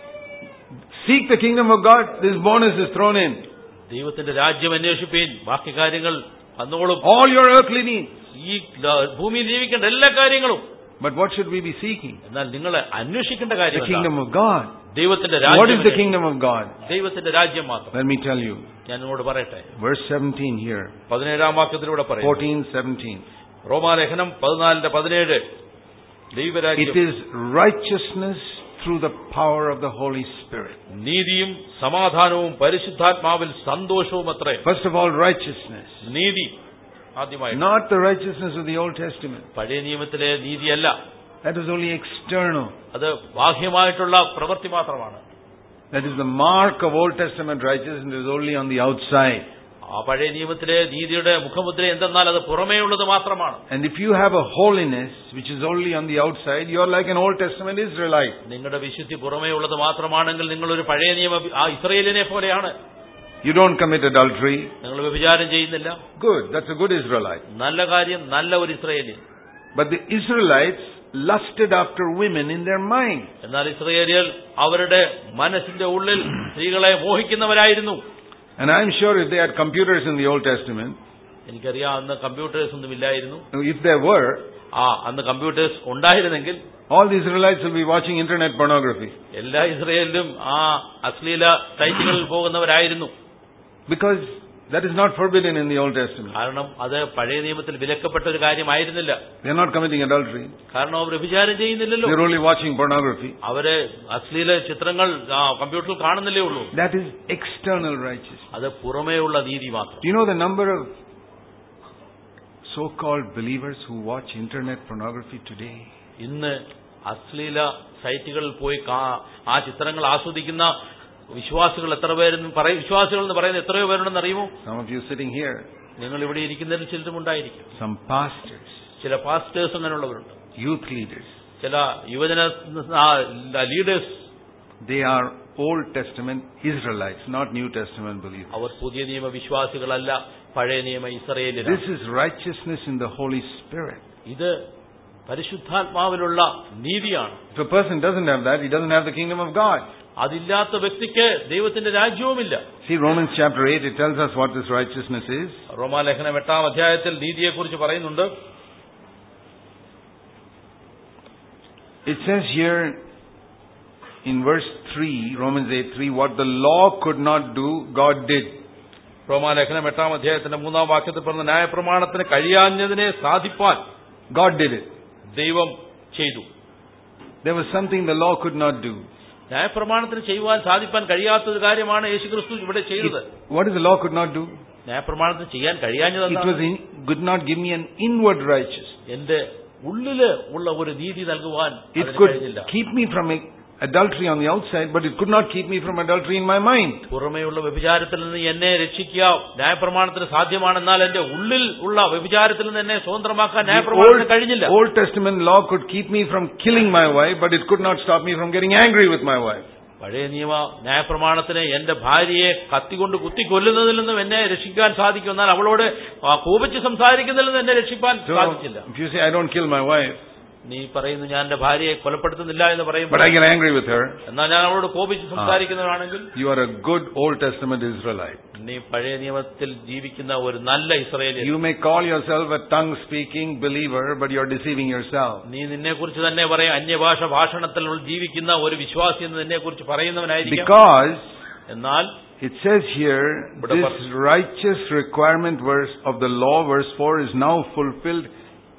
Speaker 1: Seek the kingdom of God. This bonus is thrown in.
Speaker 2: ദൈവത്തിന്റെ രാജ്യം അന്വേഷിപ്പീൻ, ബാക്കി കാര്യങ്ങൾ വന്നോളും.
Speaker 1: All your earthly needs.
Speaker 2: ഈ ഭൂമിയിൽ ജീവിക്കേണ്ട എല്ലാ കാര്യങ്ങളും.
Speaker 1: But what should we be seeking?
Speaker 2: എന്നാൽ നിങ്ങൾ അന്വേഷിക്കേണ്ട കാര്യം
Speaker 1: the kingdom of God.
Speaker 2: ദൈവത്തിന്റെ രാജ്യം.
Speaker 1: What is the kingdom of God?
Speaker 2: ദൈവത്തിന്റെ രാജ്യം മാത്രം.
Speaker 1: Let me tell you.
Speaker 2: ഞാൻ നിങ്ങളോട് പറയട്ടെ.
Speaker 1: Verse seventeen here.
Speaker 2: പതിനേഴാം വാക്യത്തിലൂടെ പറയും.
Speaker 1: fourteen seventeen.
Speaker 2: റോമാലേഖനം പതിനാലിന്റെ പതിനേഴ്. ദൈവരാജ്യം.
Speaker 1: It is righteousness through the power of the Holy Spirit.
Speaker 2: നീതിയും സമാധാനവും പരിശുദ്ധാത്മാവിൽ സന്തോഷവും അത്രേ.
Speaker 1: First of all, righteousness.
Speaker 2: നീതി ആദ്യമായി.
Speaker 1: Not the righteousness of the Old Testament.
Speaker 2: പഴയ നിയമത്തിലെ നീതിയല്ല.
Speaker 1: That is only external.
Speaker 2: അത് ബാഹ്യമായിട്ടുള്ള പ്രവൃത്തി മാത്രമാണ്.
Speaker 1: That is the mark of Old Testament righteousness is only on the outside.
Speaker 2: ആ പഴയ നിയമത്തിലെ നീതിയുടെ മുഖമുദ്ര എന്തെന്നാൽ അത് പുറമേയുള്ളത് മാത്രമാണ്.
Speaker 1: And if you have a holiness which is only on the outside, you are like an Old Testament Israelite.
Speaker 2: നിങ്ങളുടെ വിശുദ്ധി പുറമേയുള്ളത് മാത്രമാണെങ്കിൽ നിങ്ങൾ ഒരു പഴയ നിയമ ആ ഇസ്രായേലിനെ പോലെയാണ്.
Speaker 1: You don't commit adultery.
Speaker 2: നിങ്ങൾ വ്യഭിചാരം ചെയ്യുന്നില്ല.
Speaker 1: Good, that's a good Israelite.
Speaker 2: നല്ല കാര്യം, നല്ല ഒരു ഇസ്രായേലിയൻ.
Speaker 1: But the Israelites lusted after women in their mind.
Speaker 2: എന്നാൽ ഇസ്രായേലിയർ അവരുടെ മനസ്സിന്റെ ഉള്ളിൽ സ്ത്രീകളെ മോഹിക്കുന്നവരായിരുന്നു.
Speaker 1: And I'm sure if they had computers in the Old Testament,
Speaker 2: എനിക്കറിയാം അന്ന് കമ്പ്യൂട്ടേഴ്സ് ഒന്നും ഇല്ലായിരുന്നു.
Speaker 1: If there were,
Speaker 2: ആ അന്ന് കമ്പ്യൂട്ടേഴ്സ് ഉണ്ടായിരുന്നെങ്കിൽ
Speaker 1: all the Israelites will be watching internet pornography.
Speaker 2: എല്ലാ ഇസ്രായേലിലും ആ അശ്ലീല സൈറ്റുകളിൽ പോകുന്നവരായിരുന്നു.
Speaker 1: Because that is not forbidden in the Old Testament.
Speaker 2: കാരണം അത് പഴയ നിയമത്തിൽ വിലക്കപ്പെട്ട ഒരു കാര്യമായിരുന്നില്ല.
Speaker 1: They are not committing adultery.
Speaker 2: കാരണം അവർ വ്യഭിചാരം ചെയ്യുന്നില്ലല്ലോ.
Speaker 1: They are only watching pornography.
Speaker 2: അവരെ അശ്ലീല ചിത്രങ്ങൾ കമ്പ്യൂട്ടറിൽ കാണുന്നില്ലേ ഉള്ളൂ.
Speaker 1: That is external righteousness.
Speaker 2: അത് പുറമേയുള്ള നീതി മാത്രം.
Speaker 1: Do you know the number of so-called believers who watch internet pornography today?
Speaker 2: ഇന്ന് അശ്ലീല സൈറ്റുകളിൽ പോയി ആ ചിത്രങ്ങൾ ആസ്വദിക്കുന്ന വിശ്വാസികൾ എത്ര പേരെന്ന് പറയും. വിശ്വാസികൾ എന്ന് പറയുന്നത് എത്രയോ പേരുണ്ടെന്ന് അറിയുമോ?
Speaker 1: Some of you sitting here.
Speaker 2: നിങ്ങൾ ഇവിടെ ഇരിക്കുന്നതിൽ ചിലരും ഉണ്ടായിരിക്കും.
Speaker 1: Some pastors.
Speaker 2: ചില പാസ്റ്റേഴ്സ് അങ്ങനെയുള്ളവരുണ്ട്.
Speaker 1: Youth leaders.
Speaker 2: ചില യുവജന leaders.
Speaker 1: They are Old Testament Israelites, not New Testament believers.
Speaker 2: അവർ പുതിയ നിയമ വിശ്വാസികളല്ല, പഴയ നിയമ ഇസ്രായേലിയരാണ്.
Speaker 1: This is righteousness in the Holy Spirit.
Speaker 2: ഇത് പരിശുദ്ധാത്മാവിലുള്ള നീതിയാണ്.
Speaker 1: If a person doesn't have that, he doesn't have the kingdom of God.
Speaker 2: അതില്ലാത്ത വ്യക്തിക്ക് ദൈവത്തിന്റെ രാജ്യവുമില്ല.
Speaker 1: See Romans chapter eight, it tells us what this righteousness is.
Speaker 2: റോമാലേഖനം എട്ടാം അധ്യായത്തിൽ നീതിയെക്കുറിച്ച് പറയുന്നുണ്ട്.
Speaker 1: It says here in verse three, Romans eight three, what the law could not do, God did.
Speaker 2: റോമാലേഖനം എട്ടാം അധ്യായത്തിന്റെ മൂന്നാം വാക്യത്തിൽ പറഞ്ഞ ന്യായപ്രമാണത്തിന് കഴിയാഞ്ഞതിനെ സാധിപ്പാൻ
Speaker 1: God did it.
Speaker 2: ദൈവം ചെയ്തു.
Speaker 1: There was something the law could not do.
Speaker 2: ന്യായപ്രമാണത്തിന് ചെയ്യുവാൻ സാധിപ്പാൻ കഴിയാത്ത കാര്യമാണ് യേശുക്രിസ്തു ഇവിടെ ചെയ്തത്.
Speaker 1: What is the law could not do?
Speaker 2: ന്യായപ്രമാണത്തിന് ചെയ്യാൻ കഴിയാഞ്ഞത്
Speaker 1: It was in, could not give me an inward righteousness.
Speaker 2: എന്റെ ഉള്ളില് ഉള്ള ഒരു നീതി നൽകുവാൻ
Speaker 1: it could keep me from adultery on the outside, but it could not keep me from adultery in my mind.
Speaker 2: പുറമേയുള്ള വ്യഭിചാരത്തിൽ നിന്ന് എന്നെ രക്ഷിക്കുക ന്യായപ്രമാണത്തിന് സാധ്യമാണെന്നാൽ എന്റെ ഉള്ളിൽ ഉള്ള വ്യഭിചാരത്തിൽ നിന്ന് എന്നെ സ്വതന്ത്രമാക്കാൻ ന്യായപ്രമാണത്തിന് കഴിഞ്ഞില്ല.
Speaker 1: Old Testament law could keep me from killing my wife, but it could not stop me from getting angry with my wife.
Speaker 2: പഴയ നിയമ ന്യായപ്രമാണത്തിന് എന്റെ ഭാര്യയെ കത്തികൊണ്ട് കുത്തി കൊല്ലുന്നതിൽ നിന്നും എന്നെ രക്ഷിക്കാൻ സാധിക്കും, എന്നാൽ അവളോട് കോപിച്ച് സംസാരിക്കുന്നതിൽ നിന്ന് എന്നെ രക്ഷിക്കാൻ സാധിച്ചില്ല.
Speaker 1: If you say I don't kill my wife,
Speaker 2: നീ പറയുന്നു ഞാൻ എന്റെ ഭാര്യയെ കൊലപ്പെടുത്തുന്നില്ല എന്ന് പറയും,
Speaker 1: but I get angry with her,
Speaker 2: എന്നാൽ ഞാൻ അവളോട് കോപിച്ച് സംസാരിക്കുന്നവരാണെങ്കിൽ
Speaker 1: you are a good Old Testament Israelite.
Speaker 2: നീ പഴയ നിയമത്തിൽ ജീവിക്കുന്ന ഒരു നല്ല ഇസ്രായേലിയൻ.
Speaker 1: You may call yourself a tongue speaking believer, but you are deceiving yourself.
Speaker 2: നീ നിന്നെ കുറിച്ച് തന്നെ പറയാം അന്യഭാഷ ഭാഷണത്തിൽ ജീവിക്കുന്ന ഒരു വിശ്വാസി എന്ന് നിന്നെ കുറിച്ച് പറയുന്നവനായിരിക്കും.
Speaker 1: Because
Speaker 2: എന്നാൽ
Speaker 1: it says here this righteous requirement verse of the law, verse four, is now fulfilled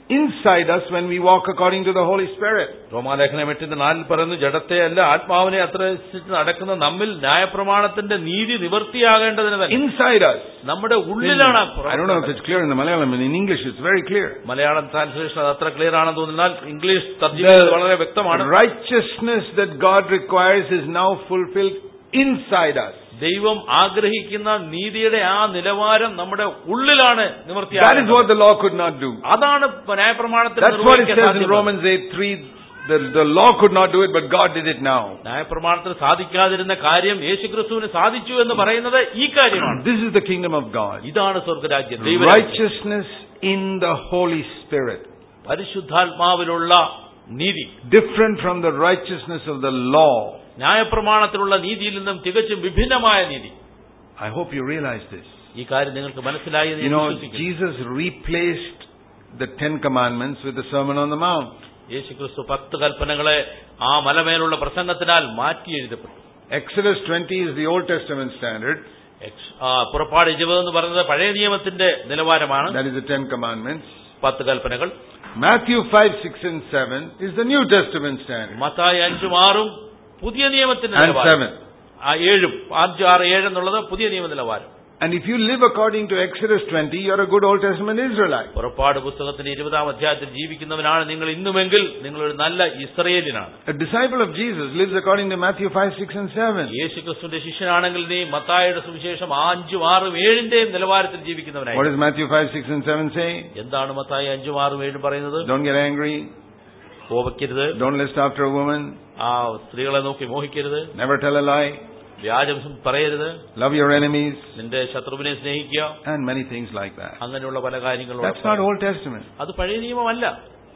Speaker 1: inside us when we walk according to the Holy Spirit.
Speaker 2: റോമാലേഖനം എട്ടിന്റെ നാലിൽ പറയുന്നു, ജഡത്തെ അല്ല ആത്മാവിനെ അത്രസിച്ച് നടക്കുന്ന നമ്മിൽ ന്യായപ്രമാണത്തിന്റെ നീതി നിവൃത്തിയാകേണ്ടതിന് തന്നെ.
Speaker 1: Inside us.
Speaker 2: നമ്മുടെ ഉള്ളിലാണ്.
Speaker 1: I don't know if it's clear in the Malayalam, but in English it's very clear.
Speaker 2: Malayalam translation അത് അത്ര ക്ലിയർ ആണെന്ന് തോന്നുന്നാൽ ഇംഗ്ലീഷ് തർജ്ജിമ വളരെ വ്യക്തമാണ്.
Speaker 1: Righteousness that God requires is now fulfilled inside us.
Speaker 2: ദൈവം ആഗ്രഹിക്കുന്ന നീതിയുടെ ആ നിലവാരം നമ്മുടെ ഉള്ളിലാണ് നിവൃത്തിയാകുന്നത്.
Speaker 1: That is what the law could not do.
Speaker 2: അതാണ് ന്യായപ്രമാണത്തിൽ
Speaker 1: That's what it says in Romans eight three. The, the law could not do it, but God did it now.
Speaker 2: ന്യായപ്രമാണത്തിൽ സാധിക്കാതിരുന്ന കാര്യം യേശുക്രിസ്തുവിന് സാധിച്ചു എന്ന് പറയുന്നത് ഈ കാര്യമാണ്.
Speaker 1: This is the kingdom of God.
Speaker 2: ഇതാണ് സ്വർഗ്ഗരാജ്യം.
Speaker 1: Righteousness in the Holy Spirit.
Speaker 2: പരിശുദ്ധാത്മാവിലുള്ള നീതി.
Speaker 1: Different from the righteousness of the law.
Speaker 2: ന്യായപ്രമാണത്തിലുള്ള നീതിയിൽ നിന്നും തികച്ചും വിഭിന്നമായ നീതി.
Speaker 1: I hope you realize this.
Speaker 2: ഈ കാര്യം നിങ്ങൾക്ക് മനസ്സിലായി എന്ന്
Speaker 1: You know,
Speaker 2: വിശ്വസിക്കുന്നു.
Speaker 1: Jesus replaced the Ten Commandments with the Sermon on the Mount.
Speaker 2: യേശുക്രിസ്തു പത്ത് കൽപ്പനകളെ ആ മലമേലുള്ള പ്രസംഗത്തിനാൽ മാറ്റി എഴുതപ്പെട്ടു.
Speaker 1: Exodus twenty is the Old Testament standard.
Speaker 2: പുറപ്പാട് ഇരുപത് എന്ന് പറയുന്നത് പഴയ നിയമത്തിന്റെ നിലവാരമാണ്.
Speaker 1: That is the Ten Commandments.
Speaker 2: പത്ത് കൽപ്പനകൾ.
Speaker 1: Matthew five, six and seven is the New Testament standard.
Speaker 2: Mathai അഞ്ചും ആറും പുതിയ നിയമത്തിന്റെ
Speaker 1: And
Speaker 2: നിലവാരം.
Speaker 1: seven.
Speaker 2: ആ ഏഴും അഞ്ച് ആറ് ഏഴ് എന്നുള്ളത് പുതിയ നിയമ നിലവാരം.
Speaker 1: And if you live according to Exodus twenty, you are a good Old Testament Israelite.
Speaker 2: പുറപ്പാട് പുസ്തകത്തിന്റെ ഇരുപതാം അധ്യായത്തിൽ ജീവിക്കുന്നവനാണ് നിങ്ങൾ ഇന്നുമെങ്കിൽ നിങ്ങളൊരു നല്ല ഇസ്രായേലിനാണ്.
Speaker 1: A disciple of Jesus lives according to Matthew five, six and seven.
Speaker 2: യേശുക്രിസ്തുവിന്റെ ശിഷ്യനാണെങ്കിൽ നീ മത്തായിയുടെ സുവിശേഷം അഞ്ചും ആറും ഏഴിന്റെയും നിലവാരത്തിൽ ജീവിക്കുന്നവനായി.
Speaker 1: What does Matthew five, six and seven say?
Speaker 2: എന്താണ് മത്തായി അഞ്ചും ആറും ഏഴും പറയുന്നത്?
Speaker 1: Don't get angry.
Speaker 2: കോപിക്കരുത്.
Speaker 1: Don't lust after a woman.
Speaker 2: ആ സ്ത്രീകളെ നോക്കി മോഹിക്കരുത്.
Speaker 1: Never tell a lie.
Speaker 2: വ്യാജം പറയരുത്.
Speaker 1: Love your enemies.
Speaker 2: നിന്റെ ശത്രുവിനെ സ്നേഹിക്കുക.
Speaker 1: And many things like that.
Speaker 2: അങ്ങനെയുള്ള പല കാര്യങ്ങളും.
Speaker 1: That's not Old Testament.
Speaker 2: അത് പഴയ നിയമമല്ല.